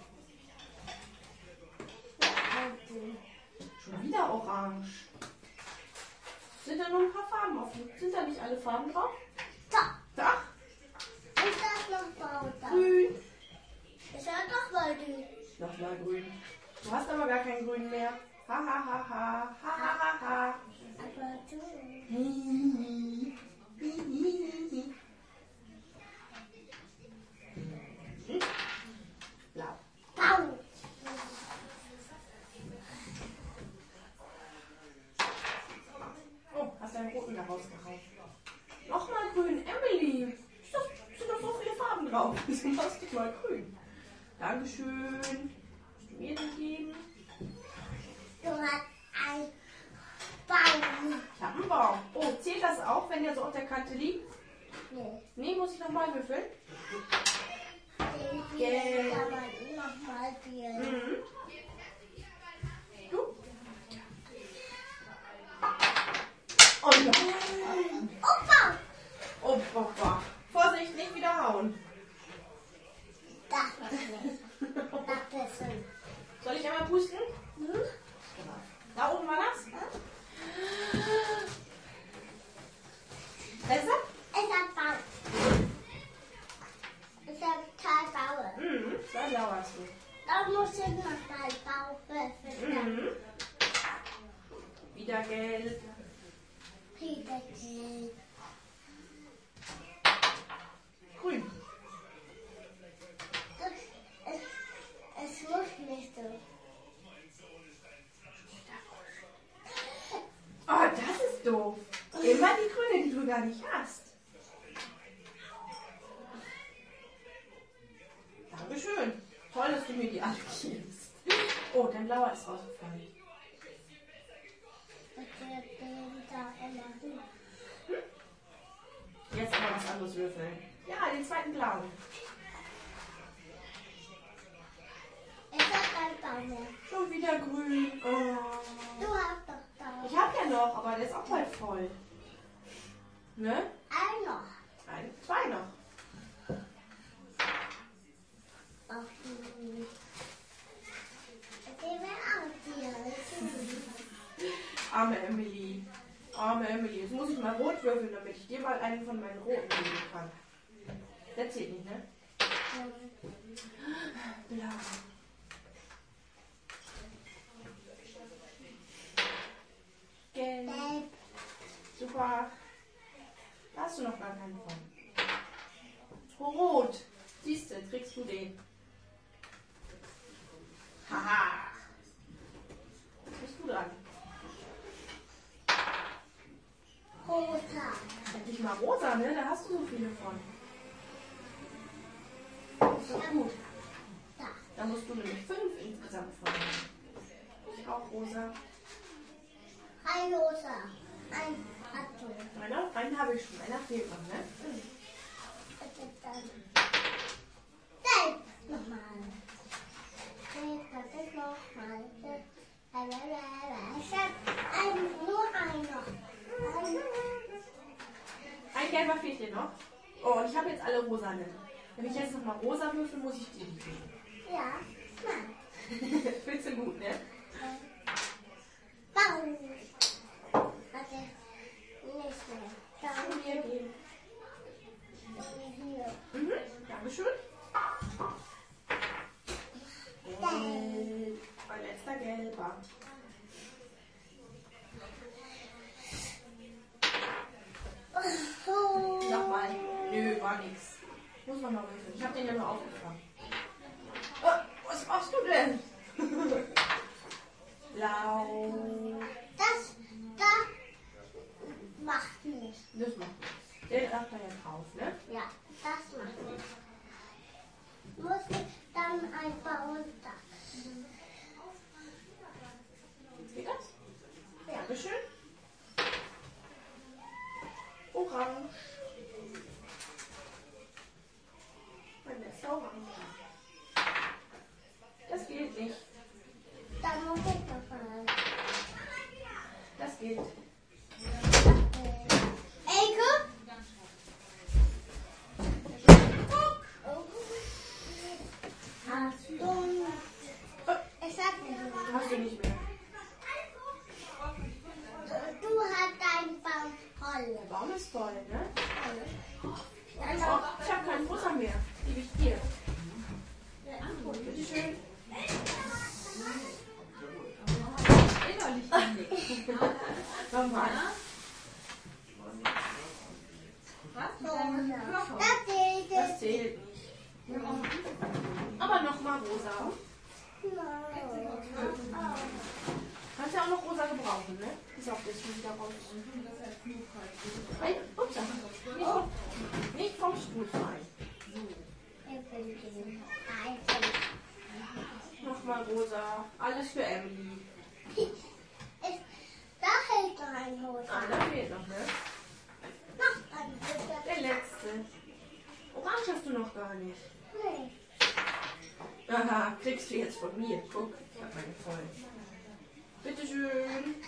Schon wieder orange. Sind da nur ein paar Farben auf? Sind da nicht alle Farben drauf?
Da.
Da.
Ich sag noch Bauter.
Grün.
Ich sag doch mal die.
Nochmal grün. Du hast aber gar kein Grün mehr. Ha ha ha ha. Ha ha ha ha.
Aber du.
Hihihi. Hihihi. Hm? Blau.
Bau.
Oh, hast deinen roten da rausgehauen. Nochmal grün. Emily. Ist doch- Sind doch so viele Farben drauf. Wieso machst du mal grün? Dankeschön. Musst du mir den geben?
Du hast ein Baum.
Ich habe einen Baum. Oh, zählt das auch, wenn der so auf der Kante liegt?
Nee.
Nee, muss ich nochmal würfeln?
Den
Gelb.
hier kann man nochmal wählen.
Mhm. Du? Oh nein.
Opa!
Oh, Papa. Vorsicht, nicht wieder hauen.
Das ist nicht. Das ist ein.
Soll ich einmal pusten?
Hm?
Da oben war das? Besser?
Ich hab Baum. Ich hab drei Baue.
Mhm. Da lauerst du.
Da muss ich noch mal Bauwürfel.
Mhm. Wieder gelb.
Wieder gelb.
Grün.
Es, es, es muss nicht so.
Oh, das ist doof. Immer die grüne, die du gar nicht hast. Dankeschön. Toll, dass du mir die alle gibst. Oh, dein blauer ist rausgefallen.
Ich bin da immer hin.
Jetzt mal was anderes würfeln. Ja, den zweiten blauen.
Ich hab keinen Baum mehr.
Schon wieder grün. Oh.
Du hast doch Baum.
Ich habe ja noch, aber der ist auch bald voll. Ne?
Ein noch.
Ein, zwei noch.
Ach, du. Ich gebe auch dir.
Arme Emily. Arme Emily. Jetzt muss ich mal rot würfeln, damit ich dir mal einen von meinen roten geben kann. Der zählt nicht, ne? Blau. Gelb.
Gelb.
Super. Da hast du noch gar keinen von. Oh, rot. Siehst du, kriegst du den. Haha. Jetzt bist du dran.
Rosa.
Endlich mal rosa, ne? Da hast du so viele von. Ist doch gut.
Da.
Da musst du nämlich fünf insgesamt von haben. Ich auch rosa.
Ein Rosa. Ein Apfel.
Einer, einen habe ich schon. Einer fehlt noch, ne?
Gelb. Nochmal. Das ist nochmal. Ein, nur einer. Ein,
Ein gelber fehlt dir noch. Oh, und ich habe jetzt alle rosanen. Wenn ich jetzt nochmal rosa würfel, muss ich dir die geben.
ja. Nein.
Findest du gut, ne?
Baum. Warte. Nicht mehr.
Kann
Dann
mir geben.
hier.
Mhm. Dankeschön. Gelb. Mein letzter gelber.
Oh.
Nochmal. Nö, war nix. Muss man noch würfeln. Ich habe den ja nur aufgefangen. Oh, was machst du denn? Blau.
Das, das macht nichts.
Das macht nichts. Den macht er ja drauf, ne?
Ja, das macht nichts. Muss ich dann einfach runter.
Geht das? Dankeschön. Orange. Mein letzter Orange. Das geht nicht.
Dann muss ich noch mal.
Das geht.
Elke? Achtung. Ich hab nicht.
Hast du nicht mehr.
Du hast deinen Baum voll.
Der Baum ist voll, ne?
Ja,
Oh, ich habe keinen Futter mehr. Gebe ich dir. Bitte schön.
Innerlich nicht.
Nochmal.
das geht
Das
es.
zählt nicht. Aber nochmal rosa. Kannst ja auch noch rosa gebrauchen, ne? Ist auch das schon wieder raus. Nein, ups, nicht, vom, nicht vom Stuhl fallen. Nochmal rosa. Alles für Emily.
Da hält doch ein
Ah,
Rosa.
da fehlt noch, ne?
Noch ein Rosa.
Der letzte. Orange hast du noch gar nicht.
Nee.
Aha, kriegst du jetzt von mir. Guck, ich hab meine voll. Bitteschön.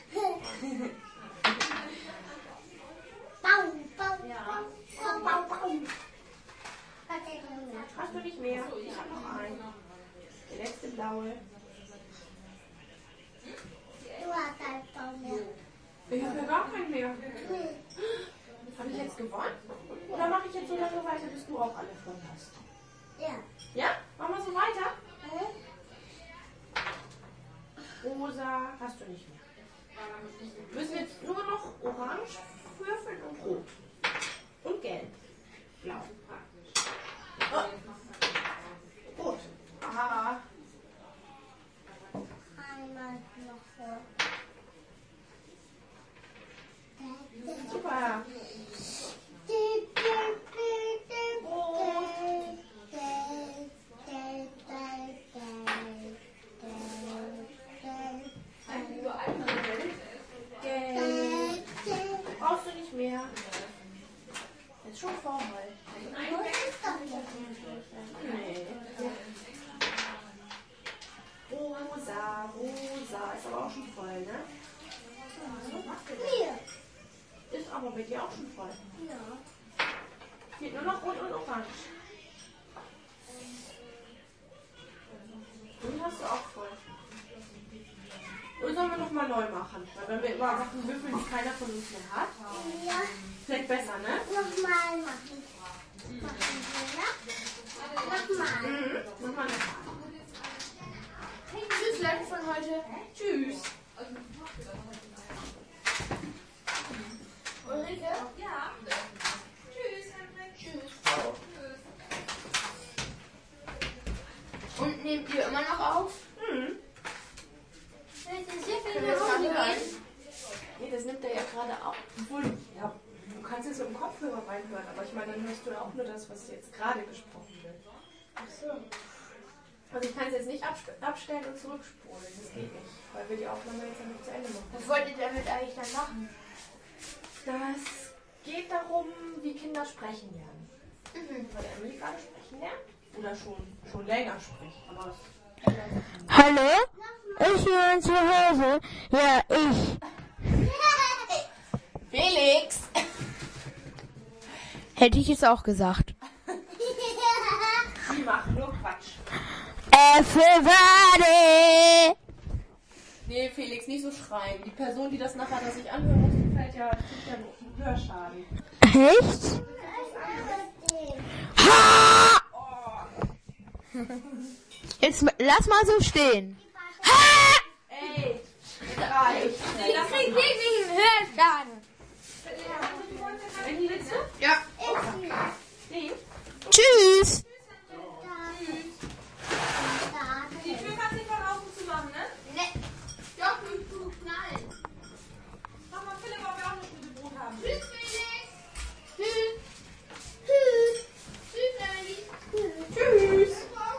Baum, Baum, Baum, Baum, Baum. Hat er noch mehr?
Hast du nicht mehr? Ich hab noch einen. Der letzte blaue.
Du hast einen Baum mehr.
Ich habe ja gar keinen mehr.
Nee.
Habe ich jetzt gewonnen? Oder mache ich jetzt so lange weiter, bis du auch alle voll hast?
Ja.
Ja? Machen wir so weiter?
Hm?
Rosa hast du nicht mehr. Wir müssen jetzt nur noch orange würfeln und rot. Und gelb. Blau. Oh. Rot. Aha.
Einmal noch vor.
Super. Gelb. Brauchst du nicht mehr. Jetzt schon voll. Nee. Rosa, rosa. Ist aber auch schon voll, ne? Ist aber bei dir auch schon voll. Geht nur noch rot und orange. Und hast du auch voll. Oder sollen wir nochmal neu machen? Weil wenn wir immer Sachen würfeln, die keiner von uns mehr hat,
Ja,
vielleicht besser, ne?
nochmal machen. Machen wir, ja? Nochmal.
Mhm. Nochmal nochmal. Tschüss, Leute von heute. Tschüss.
Und
Nehmt ihr immer noch auf?
Hm.
Wenn ich sehr viel
Können wir
nach
das
Hause
gerade
gehen.
hören? Nee, das nimmt er ja gerade auf. Obwohl, ja, du kannst jetzt mit dem Kopfhörer reinhören, aber ich meine, dann hörst du ja auch nur das, was jetzt gerade gesprochen wird.
Ach so.
Also ich kann es jetzt nicht abst- abstellen und zurückspulen, das geht nicht, weil wir die Aufnahme jetzt ja nicht zu Ende machen.
Was wolltet ihr damit eigentlich dann machen?
Das geht darum, wie Kinder sprechen lernen.
Mhm.
Weil Emily gerade sprechen lernt oder schon, schon länger spricht. Aber das
Hallo? Ich bin zu Hause. Ja, ich.
Felix! Hätte ich jetzt auch gesagt.
die machen nur Quatsch.
Everybody.
Nee, Felix, nicht so schreien. Die Person, die das nachher das sich anhören muss, die fällt ja, kriegt ja einen Hörschaden.
Echt? Jetzt lass mal so stehen.
Ey, reicht.
Ich krieg wirklich einen Hörschaden.
Welchen willst du?
Ja.
Den?
Tschüss.
Die Tür kannst du nicht von außen zumachen, ne?
Ne. Doch, du, du knallen.
Mach mal Philipp, ob wir auch eine Schnitte Brot haben.
Tschüss, Felix. Tschüss. Tschüss. Tschüss, Emily.
Tschüss.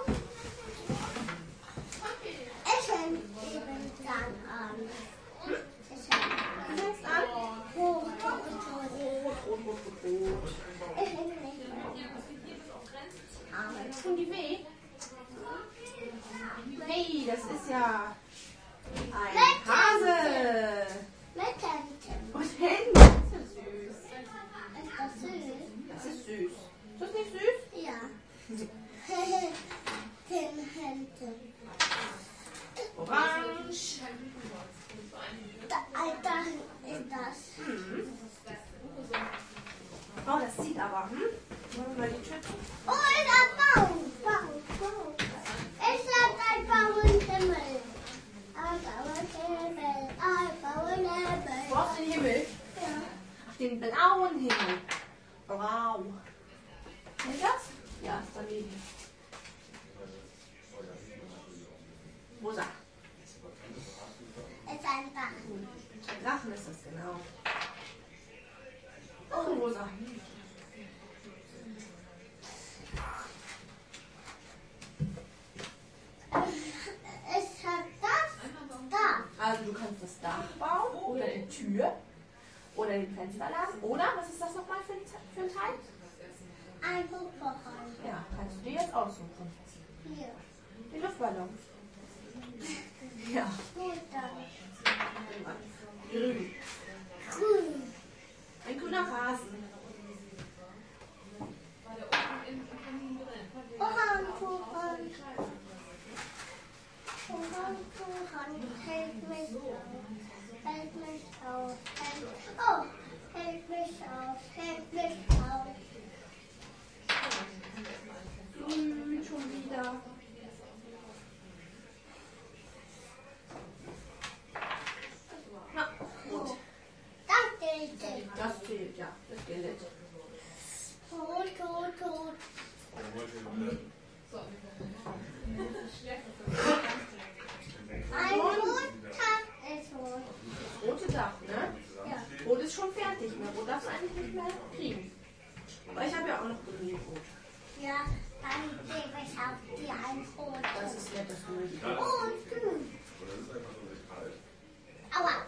Essen eben dann an. Essen.
Jetzt an.
Rot, rot, rot.
Rot, rot, rot, rot.
Essen nicht.
Tun die weh? Hey, das ist ja ein Hase.
Mit Händen.
Und Hände. Das ist süß.
Ist das süß?
Das ist süß. Ist das nicht süß?
Ja. Den Händen.
Orange.
Da, das ist das.
Oh, das zieht aber. Hm? Wollen wir mal die Tür zu?
Oh, ist ein Baum. Baum, Baum. Es ist ein Baum im Himmel. Ein Baum im Himmel. Ein Baum im Himmel.
Wo auf den Himmel?
Ja.
Auf den blauen Himmel. Blau. Ist das? Ja, ist daneben. Rosa.
Es ist ein Drachen.
Ein Drachen ist das, genau. Auch ein rosa.
Es hat das da.
Also du kannst das Dach bauen oder die Tür oder den Fensterladen oder, was ist das nochmal für ein, für ein Teil?
Ein Luftballon.
Ja, kannst du dir jetzt aussuchen.
Hier.
Die Luftballons. Ja.
Gut dann.
Grün.
Grün.
Ein grüner Rasen.
Orangenkuchen. Orangenkuchen hält mich auf. Hält mich auf. Hält, oh, hält mich auf. Hält mich auf.
Grün schon wieder. Na, gut.
Das gilt es.
Das zählt, ja. Das gilt.
Tot, tot, tot. Ein Rot ist rot.
Das rote Dach, ne?
Ja.
Rot ist schon fertig. Mehr Rot darfst du eigentlich nicht mehr kriegen. Aber ich habe ja auch noch grün Rot.
Ja, dann gebe ich auf die ein Rot.
Das ist nett, dass du mir die
Oh, und grün. Aua.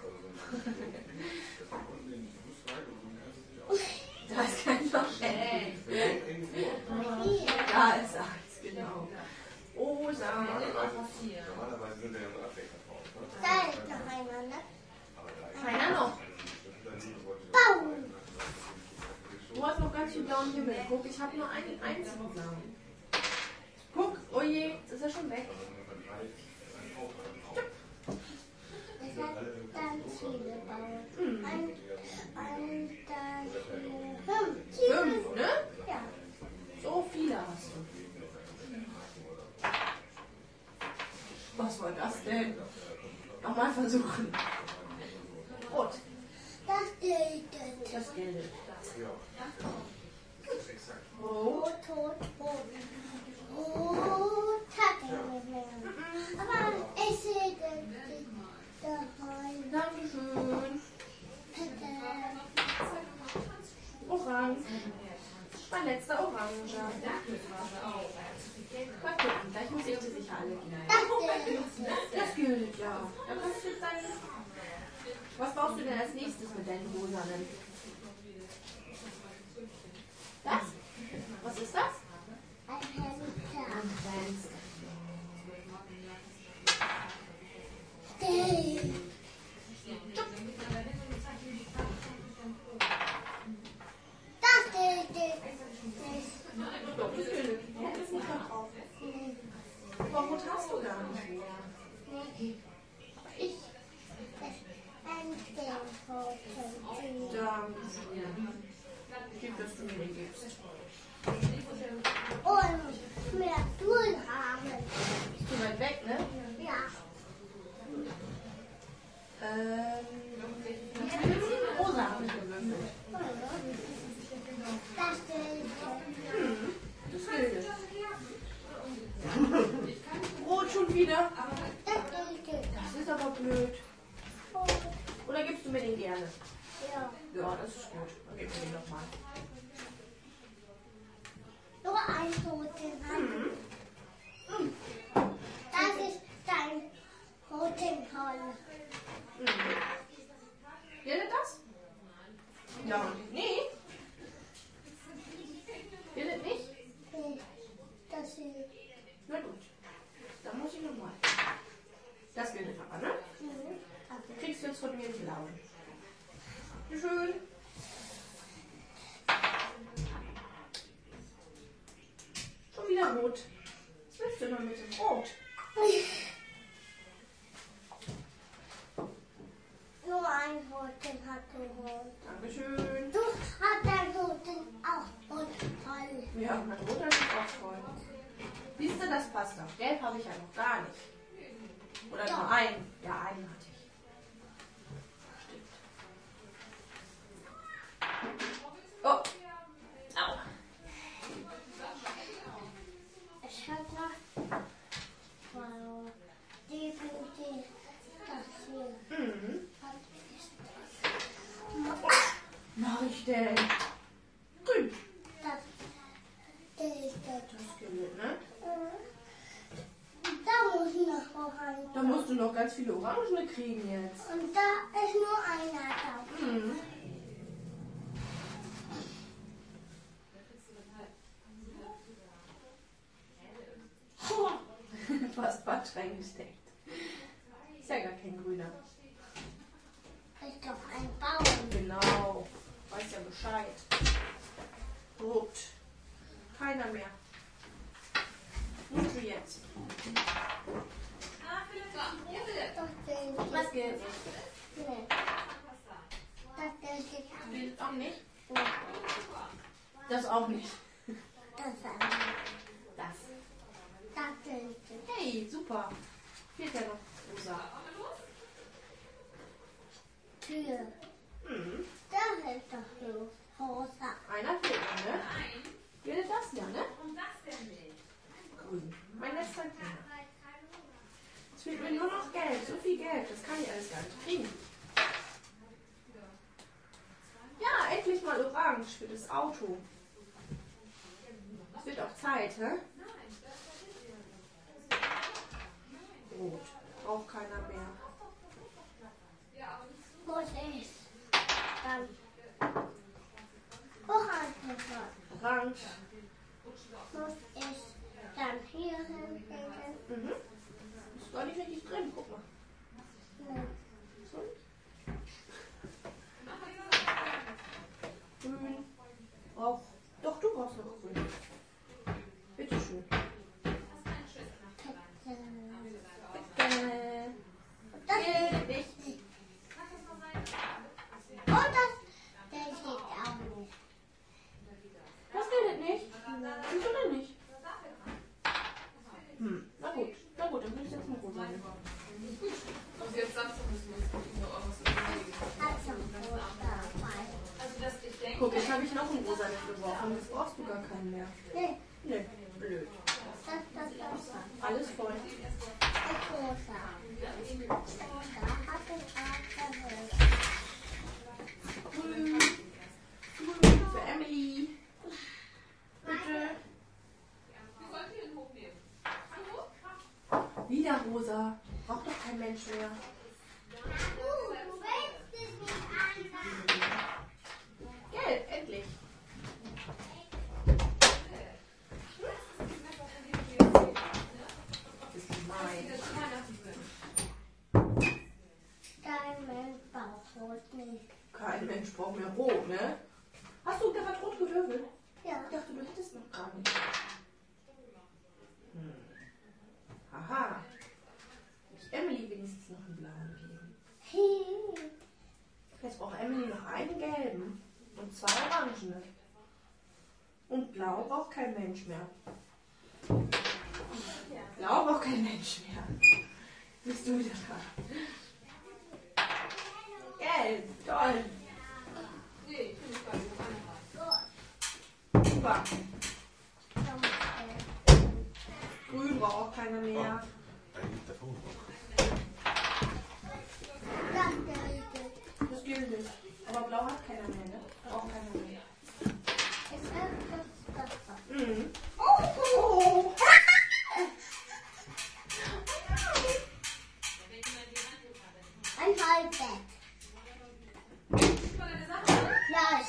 Da ist kein Loch. Hey.
Hier.
Da ist eins, genau. Rosa.
Normalerweise sind wir ja nur Abdecker drauf.
Da ist noch einer, ne?
Keiner noch.
Baum.
Du hast noch ganz viel blauen Himmel. Guck, ich habe nur einen einzigen blauen. Guck, oh je, jetzt ist er schon weg.
Es hat ganz viele Bauern. Ein, ein, drei, vier, fünf.
Fünf, ne?
Ja.
So viele hast du. Was war das denn? Nochmal versuchen. Rot.
Das gilt es.
Das gilt. Rot.
Rot, rot, rot. Roter hat er nicht mehr. Aber ich sehe den daheim.
Dankeschön. Orange. Mein letzter Orange. Mal gucken, gleich muss ich die sicher alle geben. Das gilt, ja. Da kannst du jetzt deine... Was baust du denn als nächstes mit deinen Rosanen? Das? Was ist das?
Ein Fenster.
Ein Fenster.
Hey. Das ist es.
Doch, das gilt. Ja, das ist nicht da drauf. Aber rot hast du gar nicht. Ich.
Ein Fenster.
Danke. Gib, dass du mir den gibst.
Und mehr Stuhl haben.
Ist zu weit weg, ne?
Ja.
Ähm, rosa habe ich gewürfelt.
Das ist es.
Das gilt. Rot schon wieder.
Das ist es.
Das ist aber blöd. Oder gibst du mir den gerne?
Ja.
Ja, das ist gut. Dann gib mir den nochmal.
Nur ein roten Hand. Das ist dein roten Hand.
Gilt das? Ja. Nee. Gilt nicht?
Das ist
Na gut. Dann muss ich nochmal. Das gilt aber, ne? Du kriegst jetzt von mir den blauen. Schön. Schon wieder rot. Was willst du denn mit dem Rot?
nur ein roten hat geholt.
Dankeschön.
Du hast deinen roten auch und voll.
Ja, mein roter ist auch voll. Siehst du, das passt doch. Gelb habe ich ja noch gar nicht. Oder nur einen. Ja, einen hatte ich. Stimmt. Oh. Au.
Ich habe noch wow. Die Beauty, das hier.
Mhm.
Was ist
Mache ich denn? Grün.
das? Das ist das.
Das gilt, ne?
Da muss noch Orange.
Da musst du noch ganz viele Orangen kriegen jetzt.
Und da ist nur einer da.
Mhm. Fast falsch reingesteckt. Ist ja gar kein grüner.
Ist doch ein Baum.
Genau. Weiß ja Bescheid. Rot. Keiner mehr. Nur für jetzt.
Das gilt
Was gilt nicht?
nicht. Das gilt nicht.
Gilt auch nicht? Das auch nicht.
Das ist ein.
Das.
Das gilt nicht.
Hey, super. Fehlt ja noch rosa.
Tür.
Mhm.
Da ist doch nur rosa.
Einer fehlt noch, ne? Gilt das ja, ne? Grün. Mein letzter Grün. Es fehlt mir nur noch Gelb. So viel Gelb. Das kann ich alles gar nicht kriegen. Ja, endlich mal Orange für das Auto. Es wird auch Zeit, hä? Rot. Braucht keiner mehr.
Muss ich dann Orange sein?
Orange.
Muss ich dann hier hinlegen?
Mhm. Ist gar nicht richtig drin. Guck mal.
Nein.
So. Grün. Auch. Doch, du brauchst noch grün. Bitte schön. Äh,
Das
gilt nicht.
Und das, der geht auch nicht.
Das gilt nicht. Wieso denn nicht? Hm. Na gut. Na gut, dann will ich jetzt einen rosa nehmen.
Und jetzt Samstag müssen wir uns nur auch was überlegen.
Also rosa, weiß.
Also das, ich denke,
Guck, jetzt habe ich noch einen rosa mitgeworfen. Jetzt brauchst du gar keinen mehr.
Nee,
Nee, blöd.
das, das, das.
Alle alles voll.
Das rosa. Rosa hat den Arzt.
Grün. Grün für Emily. Bitte. Wieder rosa. Braucht doch kein Mensch mehr. Gelb, endlich. Das ist gemein.
Kein Mensch braucht rot nicht.
Kein Mensch braucht mehr rot, ne? Hast du gerade rot gewürfelt?
Ja.
Ich dachte, du hättest noch gar nicht. Hm. Haha. Ich Emily wenigstens noch einen blauen geben. Jetzt braucht Emily noch einen gelben und zwei orangene. Und blau braucht kein Mensch mehr. Blau braucht kein Mensch mehr. Bist du wieder da? Gelb, toll. Super. Grün braucht auch keiner mehr.
Ein liegt davon.
Das gilt nicht. Aber blau hat keiner mehr, ne? Braucht keiner mehr. Mhm. Oh.
Ein Halbbett. Gleich.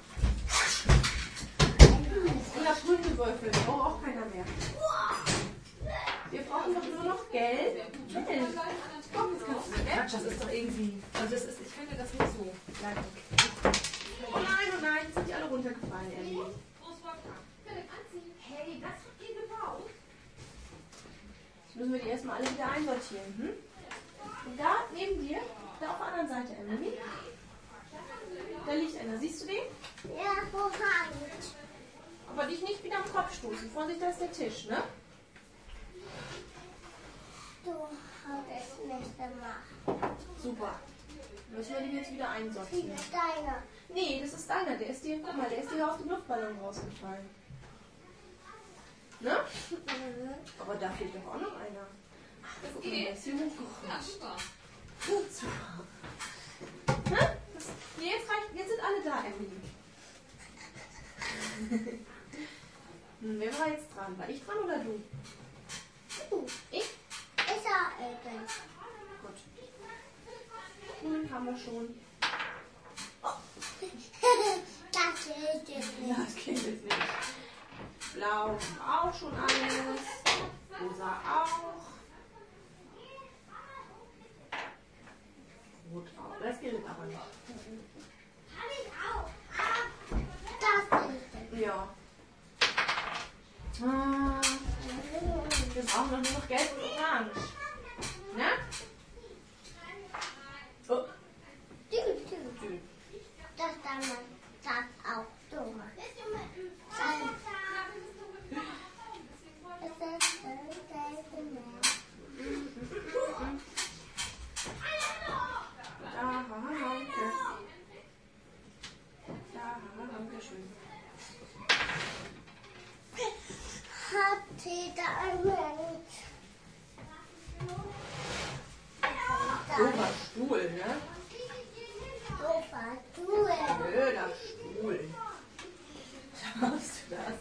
Und das grün gewürfelt. Braucht auch keiner mehr. Wir brauchen doch nur noch gelb. Mittel. Komm, das kannst du. Quatsch, das ist doch irgendwie. Also das ist, ich finde das nicht so. Bleib weg. Oh nein, oh nein, jetzt sind die alle runtergefallen, Emily. Hey, das habt ihr gebaut? Jetzt müssen wir die erstmal alle wieder einsortieren. Hm? Und da neben dir, da auf der anderen Seite, Emily, da liegt einer. Siehst du den?
Ja, orange.
Aber dich nicht wieder am Kopf stoßen. Vorsicht, da ist der Tisch, ne?
Du hast es nicht gemacht.
Super. Dann müssen wir den jetzt wieder
Die
einsortieren.
ist deiner.
Nee, das ist deiner. Der ist dir, guck mal, der ist dir auf den Luftballon rausgefallen. Ne? Aber da fehlt doch auch noch einer. Ach, guck mal, der ist hier hochgerutscht. Super. Ne? Das, nee, jetzt, reicht, jetzt sind alle da, Emily. Hm, wer war jetzt dran? War ich dran oder du?
Du.
Ich?
Ich sag eben.
Gut. Grün haben wir schon.
Das ist es
Ja,
nicht.
das geht jetzt nicht. Blau auch schon alles. Rosa auch. Rot auch. Das gilt aber nicht.
Das ist es.
Ja. Ah, wir brauchen noch nur noch gelb und orange. Ne? Oh.
Du, du. Das kann man das auch so machen. Dann- Es ist selbe mehr.
Da haben wir. Da haben wir schön.
Habt ihr da ein Mensch?
Dober Stuhl, ne?
Sofa, du.
Blöder Stuhl. Schaust du das?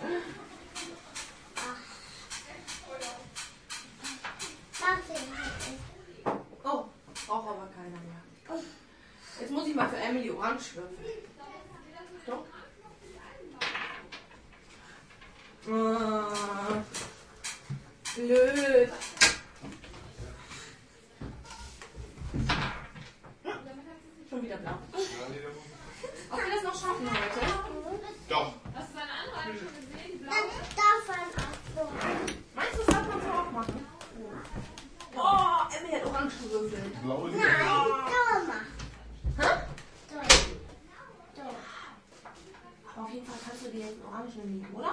Das ist es.
Oh, braucht aber keiner mehr. Jetzt muss ich mal für Emily orange würfeln. Doch. Ah, blöd. Schon wieder blau. Ob wir das noch schaffen heute?
Doch.
Hast du deine andere eine schon gesehen? Die blaue?
Das darf man auch so.
Meinst du, das darf man so auch machen? Oh, Emily hat orange gewürfelt.
Blaue
Nein, so machen.
Hä?
So. So.
Aber auf jeden Fall kannst du dir jetzt einen Orangen nehmen, oder?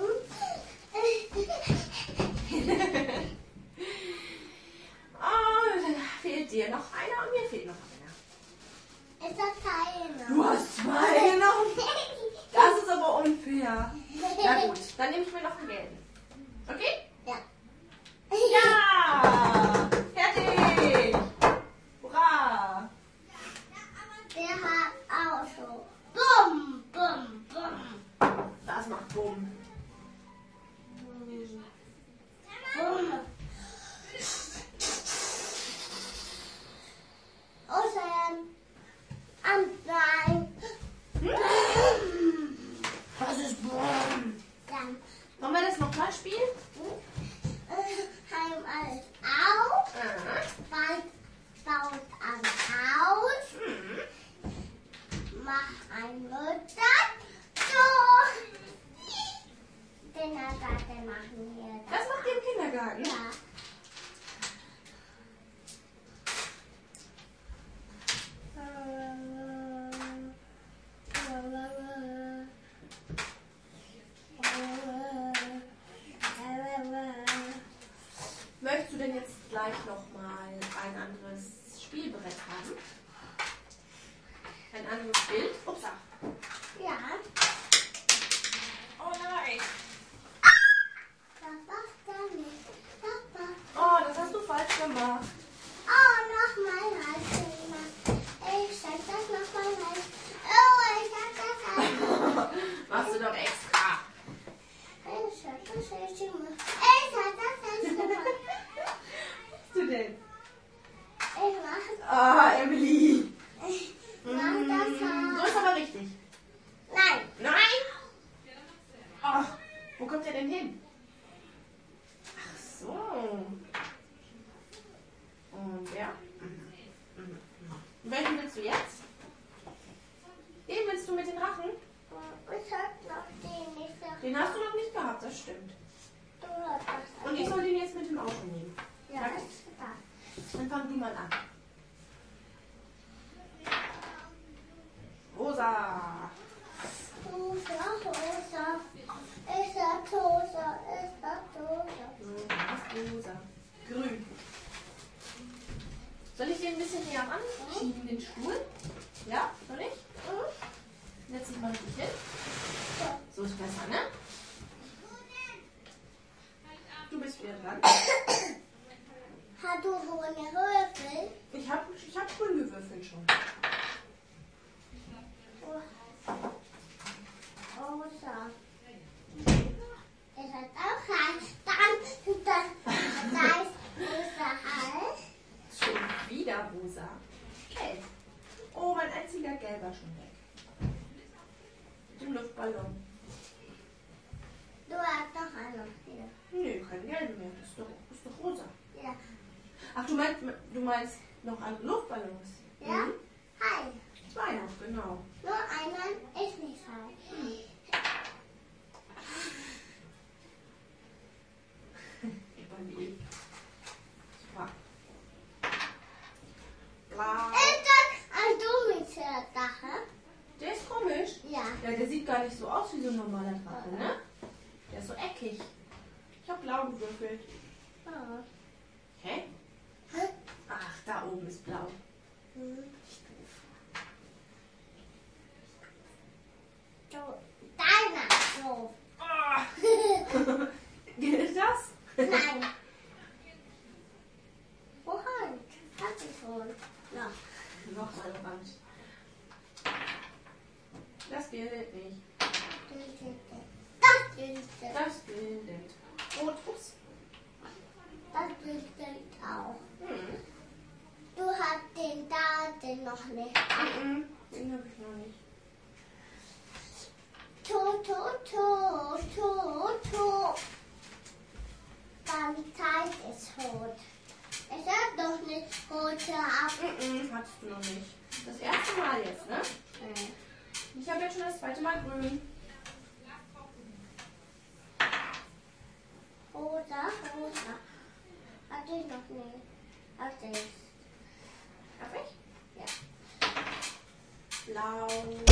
Oh, dann fehlt dir noch einer und mir fehlt noch einer.
Ist das keiner?
Du hast zwei genommen. Das ist aber unfair. Na gut, dann nehme ich mir noch einen gelben. Okay?
Ja.
Ja! Fertig! Hurra!
Der hat auch so. Bum, bum, bum.
Das macht Bumm.
Bum. Ocean. Und nein.
Was ist Bumm?
Dann
Wollen wir das nochmal spielen?
heim alles auf.
Aha.
Bald baut ein Haus. Mach ein Mutter. So. Kindergarten machen wir das.
Das macht ihr im Kindergarten?
Ja.
Möchtest du denn jetzt gleich nochmal ein anderes Spielbrett haben? Ein anderes Bild? Upsa.
Ja.
Oh nein.
Das macht er nicht. Das macht.
Oh, das hast du falsch gemacht.
Oh, nochmal Hals gemacht. Ich sag das nochmal Hals. Oh, ich sag das Hals.
Machst du doch extra.
Ich sag das Hals gemacht. Ich sag das Hals gemacht.
Was du denn?
Ich mach,
Ah, Emily.
ich mach das
So
Hals.
ist aber richtig.
Nein.
Nein. Ach, wo kommt der denn hin? Ach so. Und der? Und welchen willst du jetzt? Den willst du mit den Rachen?
Ich hab noch den nicht so.
Den hast du noch nicht gehabt, das stimmt.
Du hast das.
Und ich soll den jetzt mit dem Auto nehmen.
Ja,
Sag
das
ich.
ist das.
Dann fang du mal an. Rosa.
Rosa, rosa. Ich sag rosa. Ich sag rosa.
So, was ist rosa? Grün. Soll ich den ein bisschen näher anschieben, den Stuhl? Ja, soll ich?
Hm?
Setz dich mal richtig hin. So ist besser, ne? Du bist wieder dran.
Hast du so eine Würfel?
Ich hab, ich hab grün gewürfelt schon.
Rosa. Ich hab auch Hals. Dann, dann, da ist rosa Hals.
Schon wieder rosa. Gelb. Oh, mein einziger gelber schon weg. Mit dem Luftballon.
Du hast noch einen hier.
Nee, kein gelb mehr. Das ist doch, das ist doch rosa.
Ja.
Ach, du meinst, du meinst noch andere Luftballons?
Ja?
Mhm.
Hi.
Zwei noch, genau.
Nur einen ist nicht hi.
Überlegt. Super. Blau.
Ist das ein dummes Dache?
Der ist komisch.
Ja.
Ja, der sieht gar nicht so aus wie so ein normaler Drache, ne? Der ist so eckig. Ich habe blau gewürfelt.
Oh.
Hä?
Hä?
Ach, da oben ist blau.
Hm. So, deiner so.
Oh. Gilt das?
Nein. Orange. Hab ich schon. Ja.
Noch mal orange. Das gilt nicht.
Das gilt.
Das gilt. Rot, ups.
Das gilt auch.
Hm.
Du hast den da, den noch nicht.
Mhm. Den habe ich noch nicht.
To, to, to, to, to. Dann Zeit ist rot. Ich hab doch nicht rote ab.
Mhm. Hattest du noch nicht. Das erste Mal jetzt, ne? Ich habe jetzt schon das zweite Mal grün.
Rosa, rosa. Hatte ich noch nicht. Hatte ich.
Darf ich?
Ja.
Blau.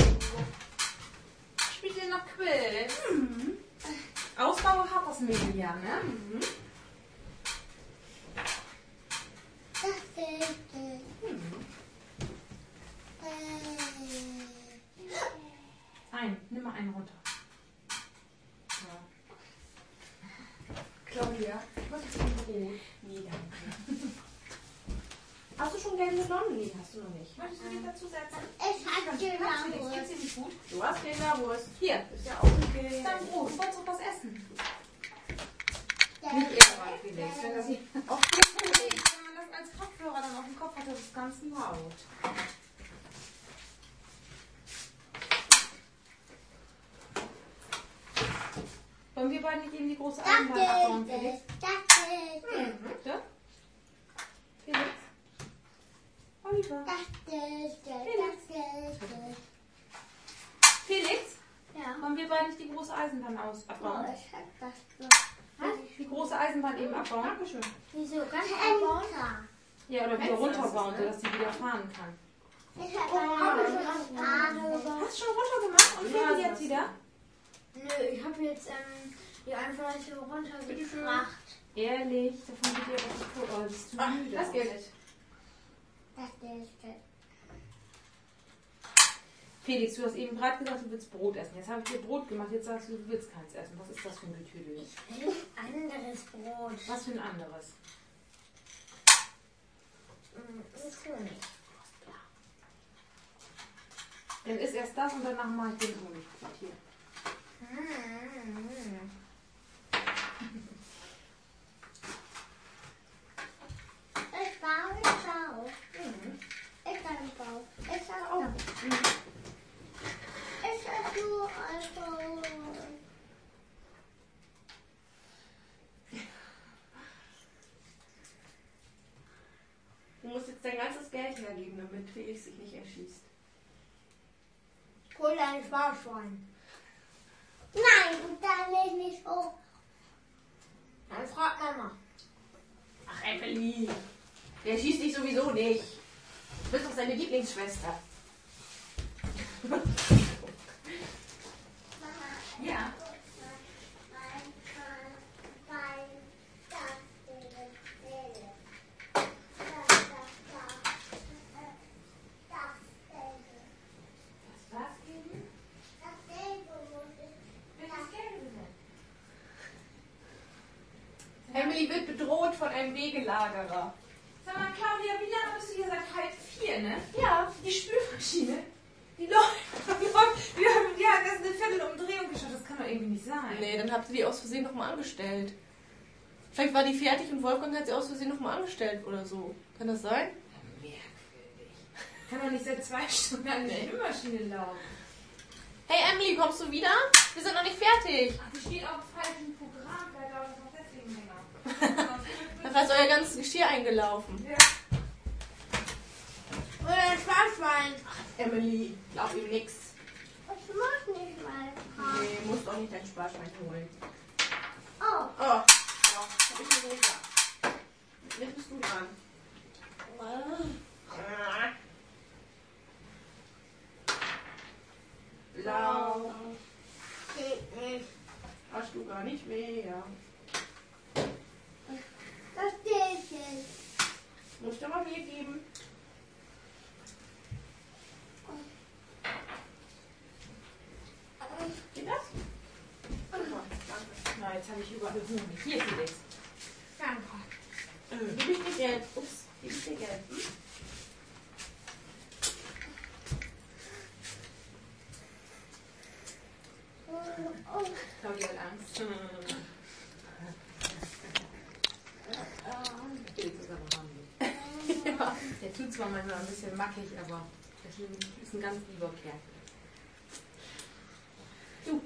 Spielt ihr noch Quiz?
Mhm.
Ausbau hat das Mädel ja, ne?
Mhm.
Das gilt.
Mhm.
Äh.
Ein, nimm mal einen runter.
Claudia, was ist denn rot? dazu setzen?
Ich hab
Felix,
genau.
geht's dir nicht gut?
Du hast Kinderwurst.
Hier,
Ist ja auch okay.
dein Brot. Du wolltest doch was essen.
Der-
Nicht irre, Felix. Wenn, das, auch wenn man das als Kopfhörer dann auf dem Kopf hat, das ist ganz laut. Wollen wir beide nicht eben die große Eisenbahn abbauen, Felix?
Das ist es.
Ja? Felix? Oliver?
Das ist es. Das ist es.
Felix?
Ja.
Wollen wir beide nicht die große Eisenbahn aus
Oh,
abbauen?
ich hab das so.
Die große Eisenbahn eben abbauen?
Dankeschön.
Wieso? Ganz abbauen?
Ja, oder wieder
Fenster
runterbauen,
ist es, ne?
sodass sie wieder fahren kann.
Ich hab eine Frage.
Hast du schon runtergemacht? Und fährt die
Ja,
jetzt wieder?
Nö, ich habe jetzt ähm, die einfach so runtergebracht.
Ehrlich, davon geht ihr aber kaputt. Oh, das ist zu
Ach,
müde.
das geht.
Das ist es.
Felix, du hast eben gerade gesagt, du willst Brot essen. Jetzt habe ich dir Brot gemacht, jetzt sagst du, du willst keins essen. Was ist das für ein Getüdel?
Ich will anderes Brot.
Was für ein anderes?
Ist Honig.
Dann isst erst das und danach mache ich den Honigbrot hier.
Mm. Ich baue, ich baue. Ich kann bauen. Ich kann auch. Ich kann nur also.
Du musst jetzt dein ganzes Geld hergeben, damit Felix sich nicht erschießt.
Hol ein Sparschwein. Nein, dann leg nicht hoch. Dann fragt Mama.
Ach, Emily. Der schießt dich sowieso nicht. Du bist doch seine Lieblingsschwester.
Ja. Was geben? Welches Geld denn?
Emily wird bedroht von einem Wegelagerer.
Sag mal, Claudia, wie lange bist du hier seit halb vier, ne?
Ja.
Die Spülmaschine, die läuft. Die haben die hat erst eine Viertelumdrehung geschafft. Das kann doch irgendwie nicht sein.
Nee, dann habt ihr die aus Versehen nochmal angestellt. Vielleicht war die fertig und Wolfgang hat sie aus Versehen nochmal angestellt oder so. Kann das sein?
Merkwürdig. Kann doch nicht seit zwei Stunden an der Spülmaschine laufen.
Hey Emily, kommst du wieder? Wir sind noch nicht fertig.
Ach, die steht auf dem falschen Programm. Vielleicht dauert das noch deswegen länger.
Dann ist euer ganzes Geschirr eingelaufen.
Ja.
Oder ein Sparschwein.
Emily, glaub ihm nix.
Ich muss nicht mal.
Nee, musst auch nicht dein Sparschwein holen.
Oh.
Oh, ja, hab ich mir so gesagt. Jetzt bist du dran. Blau.
Geht nicht.
Hast du gar nicht mehr.
Das geht nicht.
Musst du mal mir geben. Geht das? Super, danke.
Na, jetzt habe ich überall Honig. Hier, Felix.
Danke.
Äh, Gib ich dir Geld. Ups, gib ich dir Geld. Hm?
Oh.
Claudia hat Angst. Felix ist aber harmlos.
Ja.
Der tut zwar manchmal ein bisschen mackig, aber das ist ein ganz lieber Kerl. Du.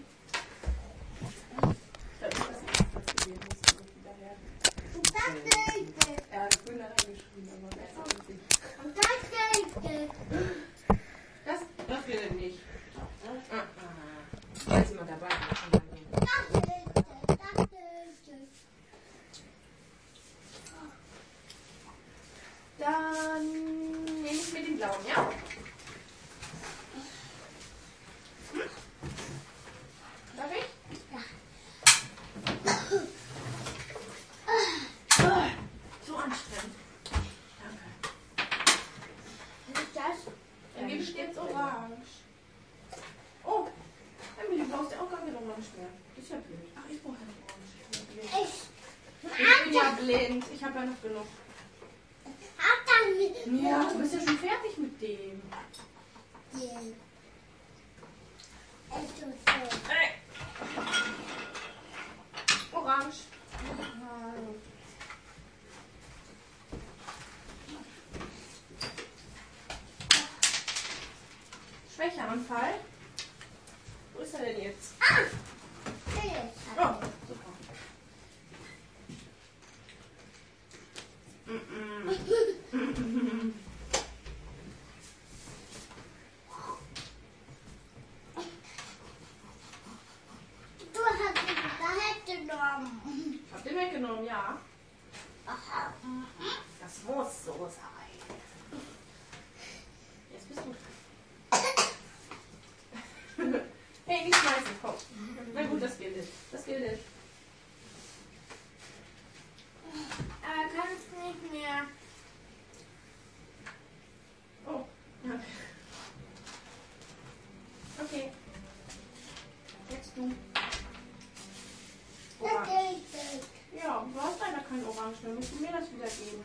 Das ist das erste gesehen, musst du wieder her.
Das geht nicht.
Er hat früher reingeschrieben, aber er ist auch nicht.
Und das geht nicht.
Das, das will er nicht. Ah, ah.
Da ist jemand dabei. Das kann man nehmen.
Das geht nicht. Das geht nicht.
Dann nehme ich mir den blauen, ja? Hm? Darf ich? Ja. So anstrengend. Danke.
Was ist das?
Dann gebe ich dir jetzt orange. Oh, Emily, du brauchst ja auch gar keine Orange mehr. Das ist ja blöd. Ach, ich brauche keine Orange.
Ich
Ich bin ja blind. Ich habe ja noch genug.
hab dann nicht.
Ja, du bist ja schon fertig mit dem. Schwächeanfall. Wo ist er denn jetzt?
Ah! Hier ist
Oh,
er.
super. Mm-mm.
Du hast ihn weggenommen.
Hab den weggenommen, ja.
Aha.
Das muss so sein. Jetzt bist du dran. Hey, nicht schmeißen, komm. Na gut, das gilt nicht. Das gilt nicht.
Äh, kannst du nicht mehr.
Oh, danke. Okay. Jetzt du.
Das
Orange.
geht nicht.
Ja, du hast leider kein Orange mehr. Musst du mir das wieder geben?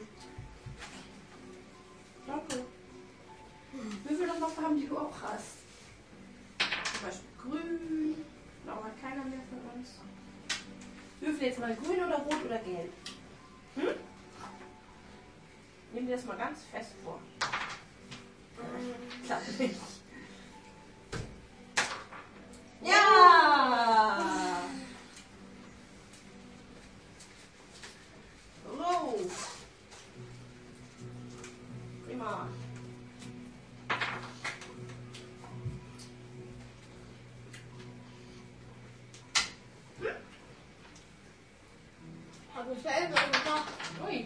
Danke. Wie viele noch Farben, die du auch hast? Zum Beispiel grün. Blau hat keiner mehr von uns. Würfel jetzt mal grün oder rot oder gelb. Hm? Nimm dir das mal ganz fest vor. Klappt nicht. Ja! Rot. Prima.
Aber selber gemacht.
Ui.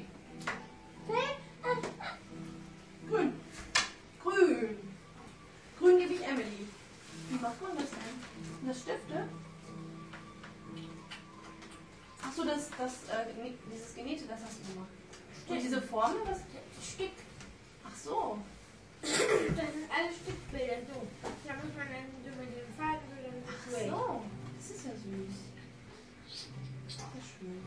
Grün. Grün. Grün gebe ich Emily. Wie macht man das denn? Sind das Stifte? Achso, das, das, äh, gene- dieses Genete, das hast du gemacht. Und diese Formel, was? Stick. Ach so.
Das sind alles Stückbilder, so. Da muss man dann so mit den Farben so dann
Ach
durch.
so. Das ist ja süß. Sehr schön.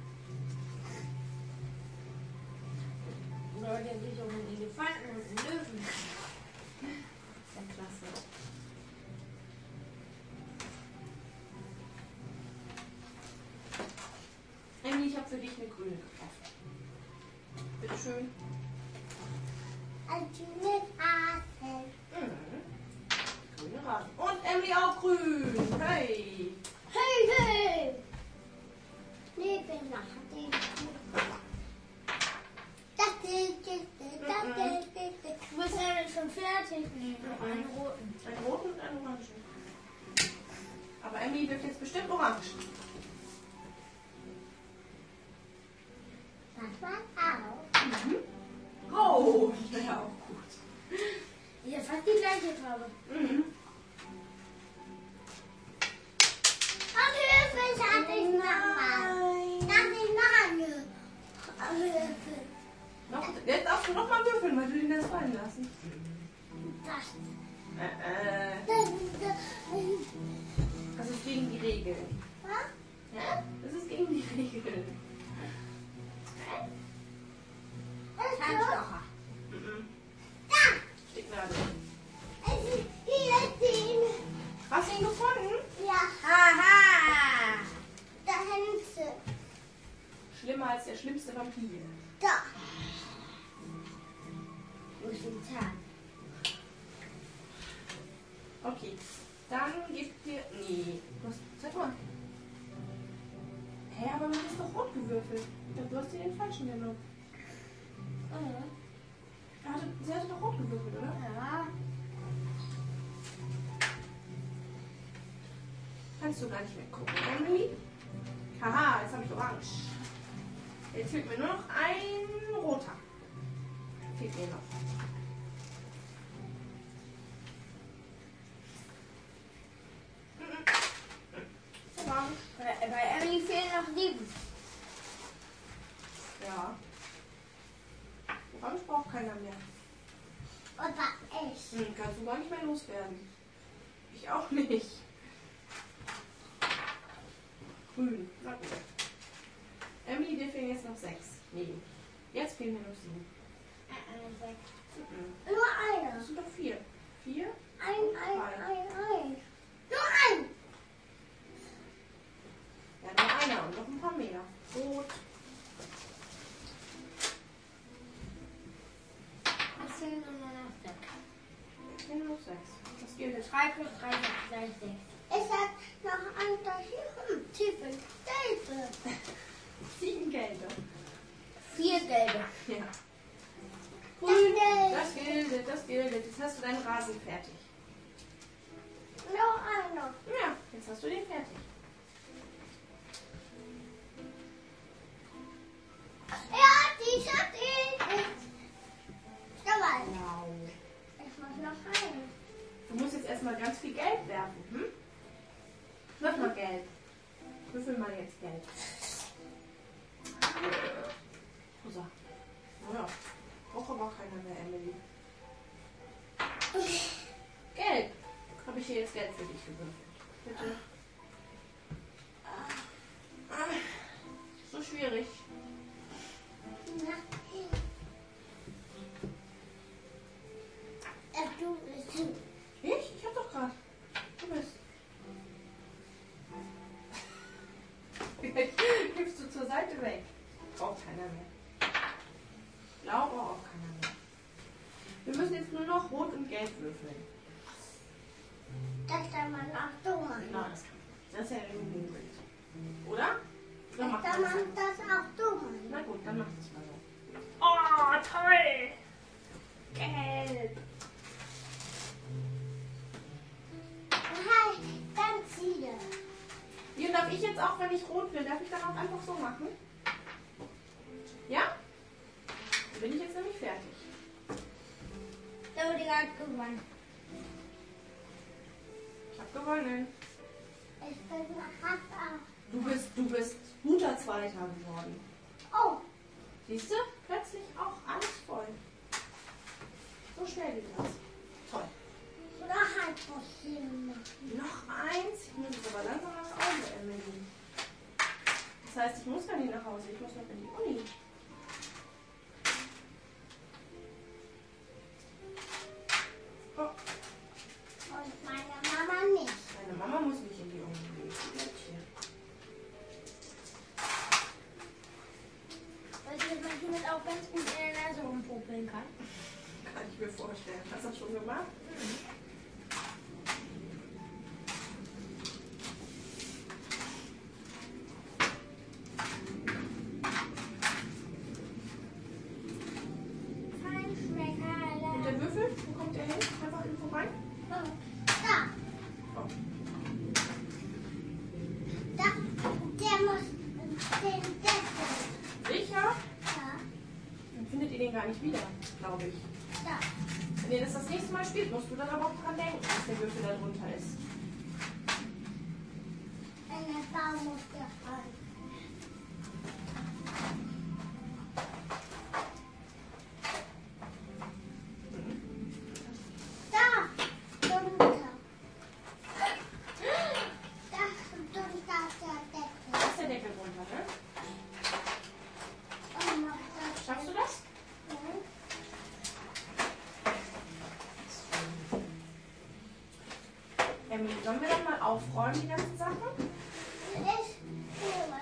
Oder dann sich um einen Elefanten und einen Löwen.
Sehr klasse. Emily, ich habe für dich eine grüne gekauft. Bitte schön.
Ein schönes Atem.
Mhm. Grüne Rasen. Und Emily auch grün. Hey.
Hey, hey! Leben nach dem. Das ist das, das ist das.
Du bist ja dann schon fertig. Nee, noch einen roten.
Einen roten und einen orangen. Aber Emily wird jetzt bestimmt orange.
Das war auch.
Mhm. Oh, das wäre ja auch gut.
Ja, fast die gleiche Farbe.
Mhm.
Und Hilfe, das ist nochmal. Das ist noch eine Hilfe.
Noch, jetzt darfst du noch mal würfeln, weil du den das fallen lassen.
Das,
Äh, äh.
das, das,
Das ist gegen die Regeln.
was?
Ja? Das ist gegen die Regeln.
Das ist so.
Zahnstocher.
Mhm.
Da.
Stecknadel.
Es ist hier den.
Hast du ihn gefunden?
Ja,
Haha!
da hinten.
Schlimmer als der schlimmste Vampir.
Da.
Wo ist den Zahn?
Okay. Dann gibt dir. Nee. Du hast. Zeig mal. Hä, aber du hast doch rot gewürfelt. Ja, du hast dir den falschen genommen. Er hatte, sie hatte doch rot gewürfelt, oder?
Ja.
Kannst du gar nicht mehr gucken, Emily? Haha, jetzt habe ich orange. Jetzt fehlt mir nur noch ein roter. Fehlt mir noch. Orange.
Bei, bei Emily fehlen noch sieben.
Ja. Orange braucht keiner mehr.
Und was ist?
Hm, kannst du gar nicht mehr loswerden. Ich auch nicht. Grün. Na gut. Emily, dir fehlen jetzt noch sechs. Nee. Jetzt fehlen mir noch sieben. Mhm.
Nur einer.
Das sind doch vier. Vier?
Ein, ein, ein, ein. Nur ein.
Ja, noch einer und noch ein paar mehr. Rot.
Es fehlen nur noch sechs.
Jetzt fehlen nur noch sechs. Das Was gilt es?
drei plus drei gleich sechs.
Es hat noch andere hm, sieben gelbe.
Sieben gelbe.
Vier gelbe.
Ja.
Das
Grün,
gilt.
das gilt, das gilt. Jetzt hast du deinen Rasen fertig.
Noch einer.
Ja, jetzt hast du den fertig.
Ja, dieser Ding ist dabei.
Blau.
Ich muss noch einen.
Du musst jetzt erstmal ganz viel Geld werfen. Hm? Wirf mal Geld. Würfel mal jetzt Geld. So. Ja. Braucht aber keiner mehr, Emily. Geld. Habe ich hier jetzt Geld für dich gewürfelt. Bitte. Ah, so schwierig.
Ja, du bist du.
Ich? Ich hab doch gerade. Du bist. Gibst du zur Seite weg. Braucht keiner mehr. Blau braucht auch keiner mehr. Wir müssen jetzt nur noch Rot und Gelb würfeln.
Das kann man auch so machen.
Genau, das kann man. Das ist ja irgendwie gut. Oder? Dann
Das
macht
kann
man das.
man das auch so machen.
Na gut, dann mach das mal so.
Oh, toll. Gelb.
Hi, ganz viele.
Hier darf ich jetzt auch, wenn ich rot will, darf ich dann auch einfach so machen? Ja? Dann bin ich jetzt nämlich fertig.
Da wurde gerade gewonnen.
Ich habe gewonnen.
Ich bin hart auch.
Du bist, du bist guter Zweiter geworden.
Oh,
Siehst du? Plötzlich auch alles voll. So schnell geht das. Toll.
noch ein bisschen machen.
Noch eins. Ich muss jetzt aber langsam nach Hause, Emily. Das heißt, ich muss gar nicht nach Hause. Ich muss noch in die Uni. Oh,
Und meine Mama nicht.
meine Mama muss nicht in die Uni gehen. Die bleibt hier.
Weil ich man hiermit auch ganz gut in der Nase rumpopeln kann.
Kann ich mir vorstellen. Hast du das schon gemacht?
Feinschmecker.
Und der Würfel? Wo kommt der hin? Einfach irgendwo rein?
Da.
Oh.
Da. Der muss den Deckel.
Sicher?
Ja.
Dann findet ihr den gar nicht wieder, glaube ich.
Da.
Wenn ihr das das nächste Mal spielt, musst du dann aber auch dran denken, dass der Würfel da drunter ist.
Eine Baum muss der rein. Da. Drunter. Da. Drunter ist der Deckel.
Da ist der Deckel drunter, ne?
Und noch das.
Schaffst du das?
Mhm.
Emily, sollen wir dann mal aufräumen, die ganzen Sachen?
Ich nehme.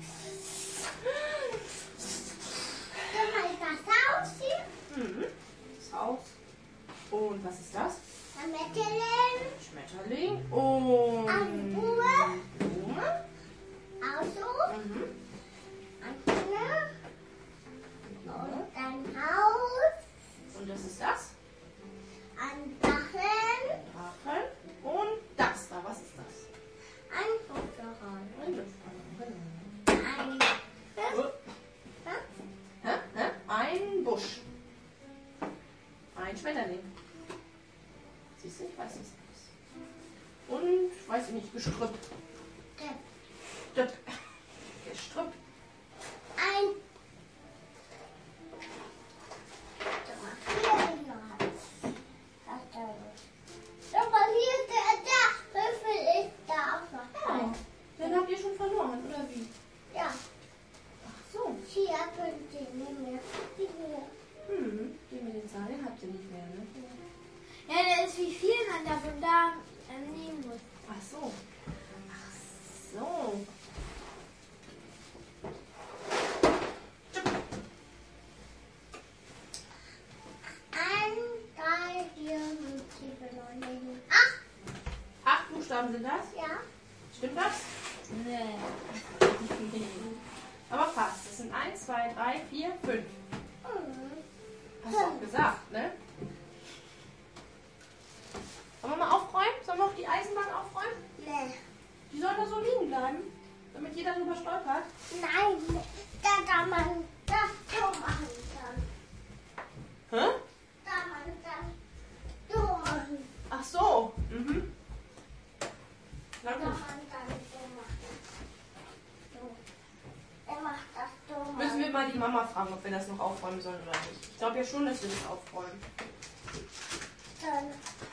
Kann man das aussehen?
Mhm. Das Haus. Und was ist das?
Ein Mädchen.
Schmetterling. Und
Eine Blume.
Blume.
Auto.
Mhm.
Ein Kinder. Und ein Haus.
Und das ist das?
Ein Drachen.
Drachen. Und das da, was ist das?
Ein Futterrad.
Ein Luftballon.
Ein.
Genau. Hä? Hä? Ein Busch. Ein Schmetterling. Siehst du, ich weiß es nicht. Und, weiß ich nicht, Gestrüpp. Gestrüpp. Gestrüpp.
Ein. Aber hier der, der Würfel ist da auch noch.
Oh, dann habt ihr schon verloren, oder wie?
Ja,
Ach so.
hier könnt ihr nicht mehr. Hier.
Hm, den mit den Zahlen habt ihr nicht mehr, ne?
Ja, der ist wie viel man davon da ähm, nehmen muss.
Ach so. Ach so.
Ein, drei, vier, fünf, sieben, neun, zehn, acht.
Buchstaben sind das?
Ja.
Stimmt das?
Nee.
Aber fast. Das sind eins, zwei, drei, vier, fünf.
Mhm.
Hast du auch gesagt, ne? Wollen wir mal aufräumen? Sollen wir auch die Eisenbahn aufräumen?
Nee.
Die sollen da so liegen bleiben, damit jeder drüber stolpert.
Nein, da kann man das so machen dann.
Hä?
Da man dann so machen.
Ach so. Mhm. Na
Da
gut.
man dann so machen. So. Er macht das so
Müssen wir
machen.
mal die Mama fragen, ob wir das noch aufräumen sollen oder nicht. Ich glaube ja schon, dass wir das aufräumen.
Dann.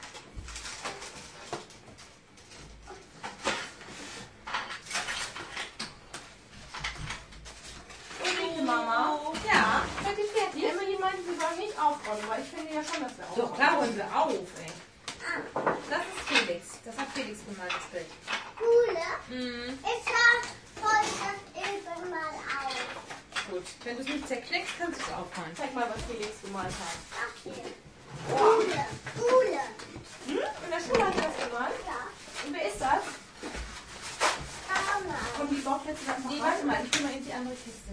Mama? Ja. Seid ihr fertig? Die Emily meinte, wir sollen nicht aufräumen, weil ich finde ja schon, dass wir aufräumen.
Doch, klar räumen wir auf, ey. Das ist Felix. Das hat Felix gemalt, das Bild.
Schule.
Mhm.
Ich sag heute das eben mal auf.
Gut. Wenn du es nicht zerknickst, kannst du es aufräumen.
Zeig mal, was Felix gemalt hat.
Ach hier. Schule. Schule.
Hm? In der Schule hat er das gemalt?
Ja.
Und wer ist das?
Mama.
Kommt die Bauplätze dann
Nee, warte mal, ich geh mal in die andere Kiste.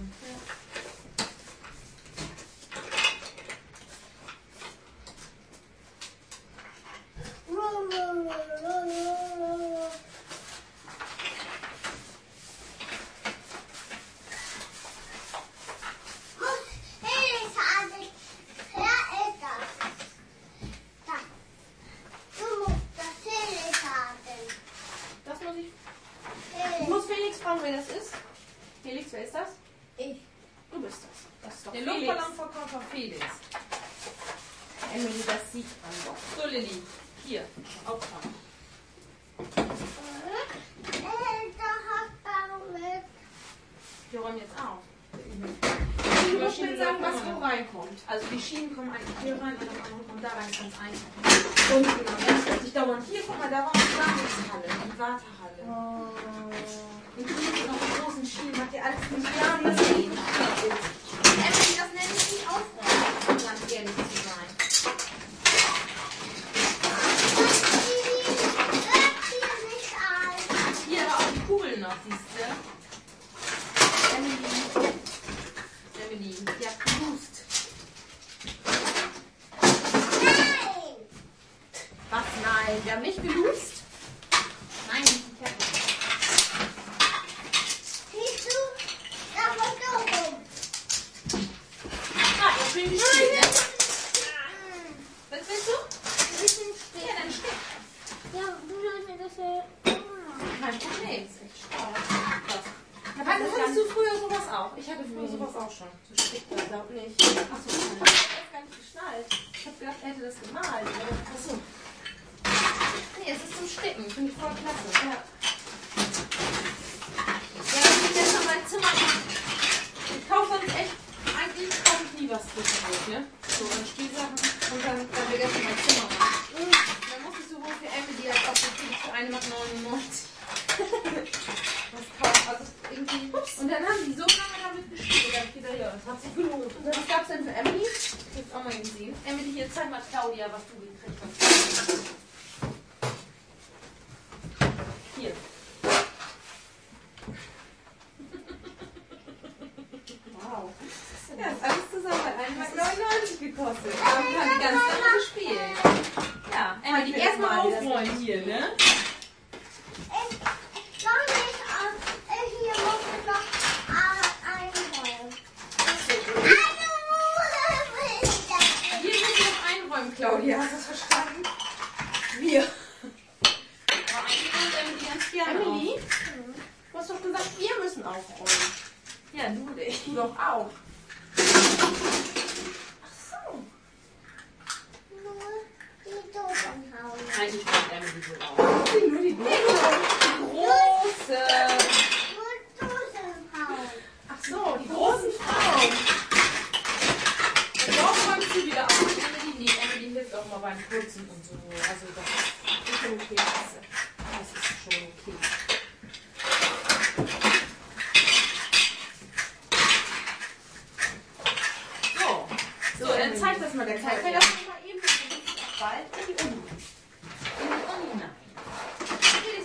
Das muss ich. Ich muss Felix fragen, wer das ist. Felix, wer ist das?
Ich.
Du bist das. Das ist doch
Der
Felix.
Luftballonverkäufer Felix.
Emily, das sieht man doch.
So, Lilly. Hier. Aufräumen. Wir räumen jetzt auf.
Du musst mir sagen, was wo reinkommt.
Also die Schienen kommen eigentlich hier rein und das andere kommt da rein, ganz einfach. Und genau, das wird sich dauern. Hier, guck mal, da war die Wartungshalle, die Wartehalle. Und hier sind noch die großen Schienen, habt ihr alles nicht klar gesehen? Emily, das nenne ich nicht aufräumen, um ganz ehrlich zu sein. Hier aber auch die Kugeln noch, siehst du? Emily, Emily, die hat gewusst.
Was? Nein, wir haben nicht gelust.
Nein, nicht die Kette. Ah, jetzt bin ich stehen, ne? Was willst du? Ja, dann steck. Kein Problem.
Hattest
Hattest du früher sowas auch? Ich hatte früher
Nee.
sowas auch schon.
So stickt das auch nicht.
Achso,
Ich hab gar nicht geschnallt. Ich hab gedacht, er hätte das gemalt.
Achso. Nee, es ist zum Sticken. Finde ich voll klasse.
Ja.
Ja, ich will jetzt noch mein Zimmer. Ich kaufe sonst echt, eigentlich kaufe ich nie was zwischendurch, ne? So an Spielsachen und dann, dann vergesse ich mein Zimmer. Dann muss ich sowohl für Emily als auch für Felix für eine Mark neunundneunzig was kaufen. Also irgendwie. Und dann haben die so lange damit gespielt. Dann wieder, ja, das hat sich gelohnt.
Und was gab's denn für Emily?
Ich hab's auch mal gesehen. Emily, hier zeig mal Claudia, was du gekriegt hast. Hier.
Wow.
Ja, das alles zusammen hat eine Mark neunundneunzig gekostet. Da haben die ganz lange gespielt. Ja, Emily, erstmal aufräumen hier, ne? Wir müssen noch einräumen, Claudia. Hast du das verstanden? Wir. Aber eigentlich räumt Emily ganz gerne
Emily?
auf.
Du hast doch gesagt, wir müssen aufräumen.
Ja, du und ich.
Du doch auch.
Eigentlich räumt Emily so auf.
Nur die
Große.
Ach so, die großen Frauen.
Und doch räumst du wieder auf. Emily, nee, Emily hilft auch mal beim Putzen und so. Also das ist schon okay. Das ist schon okay. So. So, dann zeig das mal der
Zeig mir
Claudia.
das mal eben. Bald in die Uni.
In die Uni hinein.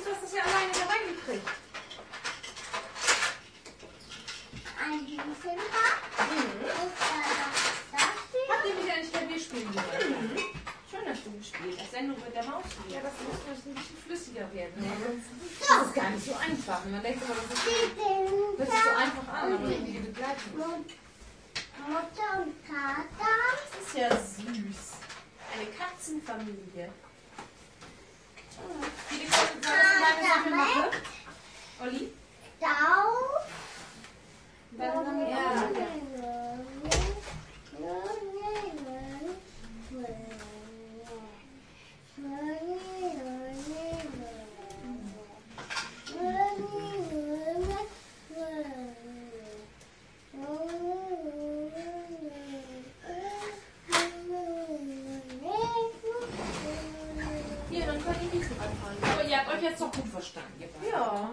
gespielt. Die Sendung mit der Maus.
Ja, das muss ein bisschen flüssiger werden.
Das ist gar nicht so einfach. Man denkt immer, das ist hört sich so einfach an, aber irgendwie die Begleitung.
Mutter und Vater.
Das ist ja süß. Eine Katzenfamilie.
Viele Katzen sagen, dass ich meine Sache mache. Olli?
Dau.
Deine Sache?
Ja. Hier, dann könnt ihr nicht so anfangen.
Aber ihr habt euch jetzt doch gut verstanden, ihr beiden.
Ja.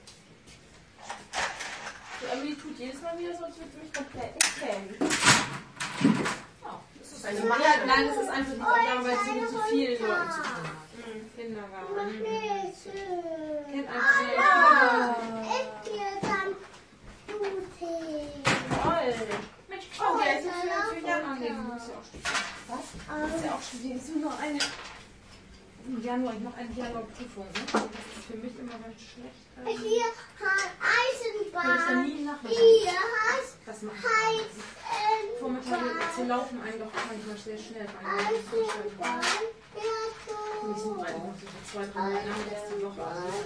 So, Emily tut jedes Mal wieder so, als würde sie mich komplett nicht kennen.
Oh, das ist
Also,
also,
man
ja, nein, das ist einfach die Aufgabe, weil sie mit so vielen Leuten zu tun hat.
Mhm.
Kindergarten.
Schön.
Kennt einfach sehr viele.
Ich gehe dann Tutti.
Toll.
Mensch, schau dir jetzt für, für Jan anlegen. Du musst ja auch studieren.
Was? Du musst ja auch studieren. Ist nur noch eine.
Im Januar, ich mache eine Januar-Prüfung. Ne? Das ist für mich immer ganz schlecht. Ähm,
Hier hat
Will ich dann
Eisenbahn.
nie nachmittags.
Hier heißt
Das mache ich. Vormittag
Eisenbahn.
zu laufen einen doch manchmal sehr schnell. Weil ich
Eisenbahn.
nicht so weit, noch so zwei, drei Mal lang letzte Woche. Also ich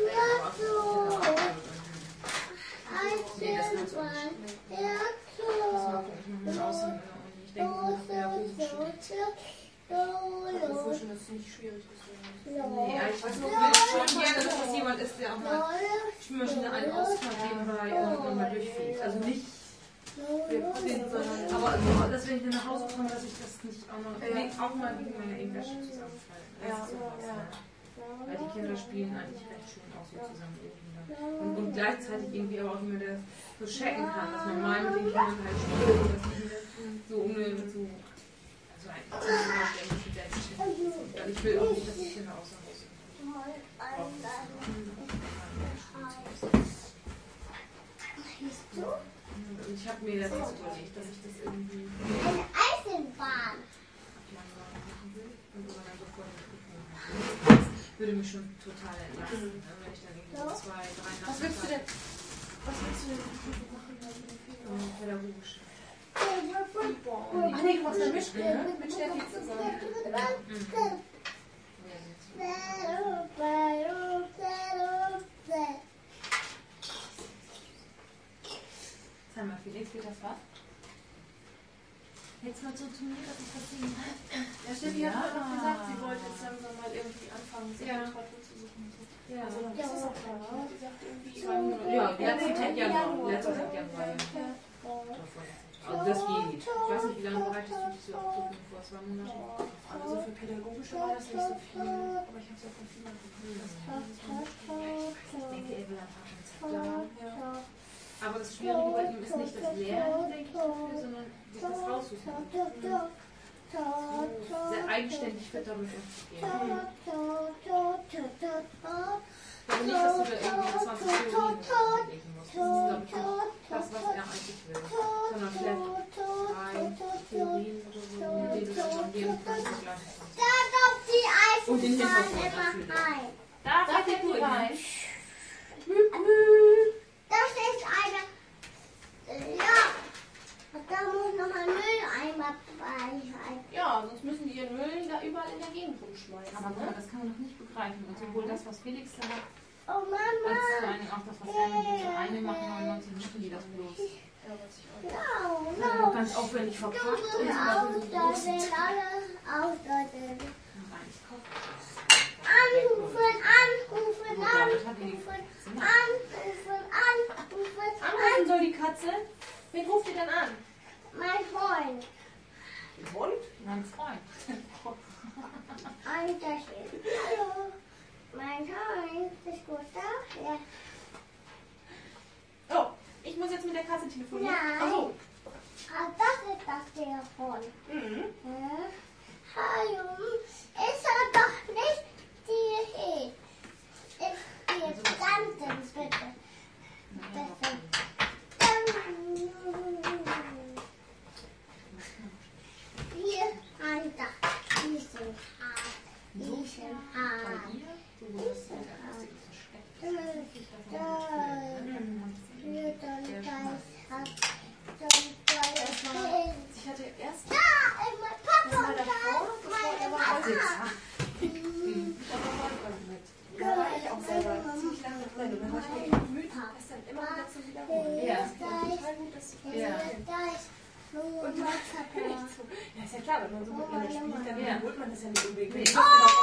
nee, das kannst du
Eisenbahn.
nicht. Das mache ich noch mit Aussehen. Und ich denke, das ist ja
Obwohl schon das nicht schwierig ist.
Nee, ich weiß noch, ich würde schon gerne, dass das jemand ist, der auch mal Spülmaschine einen Ausfall nebenbei und mal durchfliegt. Also nicht wir sind, sondern aber also, dass wenn ich dann nach Hause komme, dass ich das nicht auch noch nee, auch mal gegen meine Englische zusammenfallen. Das
Ja,
ist sowas,
ja.
ja. Weil die Kinder spielen eigentlich recht schön auch so zusammen irgendwie. Und, und gleichzeitig irgendwie aber auch jemand, der so checken kann, dass man mal mit den Kindern halt spielt und dass die so ohne so also eigentlich ziemlich nachdenken, dass die selbst checken. Weil ich will auch nicht, dass die Kinder außer Haus sind. Und ich habe mir das jetzt überlegt, dass ich das irgendwie
Eine Eisenbahn.
machen will und immer dann sofort eine Prüfung habe. Das würde mich schon total entlasten, ne, wenn ich dann irgendwie so zwei, drei
Was willst du denn?
Nachmittage
Was willst du denn für Prüfung machen?
ähm, pädagogisch.
Ach nee, du machst eine Mischung, ne? Mit Steffi zusammen.
Sag mal, Felix, geht das was? Jetzt mal so zu mir, dass ich das sehen kann.
Ja, Steffi hat heute noch gesagt, sie wollte jetzt langsam mal irgendwie anfangen, sich
Ja.
Literatur zu suchen.
Ja,
Also dann ist es auch gar nicht. Ne? Sie sagt irgendwie.
ja, letztes Januar. Letztes Januar, ja. Also das geht. Ich weiß nicht, wie lange bereitest du dich so auf Prüfung vor? Zwei Monate?
Also für pädagogische war das nicht so viel. Aber ich habe es ja von vielen gehört.
Ich denke, er will einfach einen Zettel haben.
Ja.
Aber das Schwierige bei ihm ist nicht das Lernen, denke ich, dafür, sondern sich das raussuchen. So sehr eigenständig fit damit umzugehen. Also nicht, dass du da irgendwie zwanzig Theorien legen musst. Das ist, glaube ich, nicht das, was er eigentlich will. Sondern vielleicht drei Theorien oder so, mit denen du dann jonglieren kannst und gleich kannst.
Da kommt die
Und den
Eisenbahn
Hintergrund
immer
natürlich.
rein.
Da fährt die rein.
Das ist eine. Ja. Da muss noch ein Mülleimer bei sein.
Ja, sonst müssen die ihren Müll da überall in der Gegend rumschmeißen.
Aber guck
Ne?
mal, das kann man noch nicht begreifen. Und sowohl das, was Felix da hat,
Oh
als vor
Mama.
allen Dingen auch das, was Lernen will. So eine machen neunundneunzig machen die das bloß.
Ja, was ich auch.
No,
Also
no.
ganz aufwendig
Du
verpackt
musst
und so weiter.
aussortieren, alles aussortieren.
Und eigentlich kauft
Anrufen, anrufen,
Gut, damit hat die
anrufen,
Zimmer.
anrufen, anrufen,
Anrufen soll die Katze? Wen ruft ihr denn an?
mein Freund.
Hund?
Mein Freund.
Ein Unterschied. Hallo. Mein Freund ist gut da? Ja.
Oh, ich muss jetzt mit der Katze telefonieren.
Nein.
Ach so.
Ah, das ist das Telefon.
Mhm.
Hm? Hallo. Ist er doch nicht die He. Ich gehe ganz bitte. Bitte. Hier, ein Dach. Die sind hart.
und man so miteinander spielt, dann
Ja.
holt man das ja nicht unbedingt.
Nee.
Ich wusste doch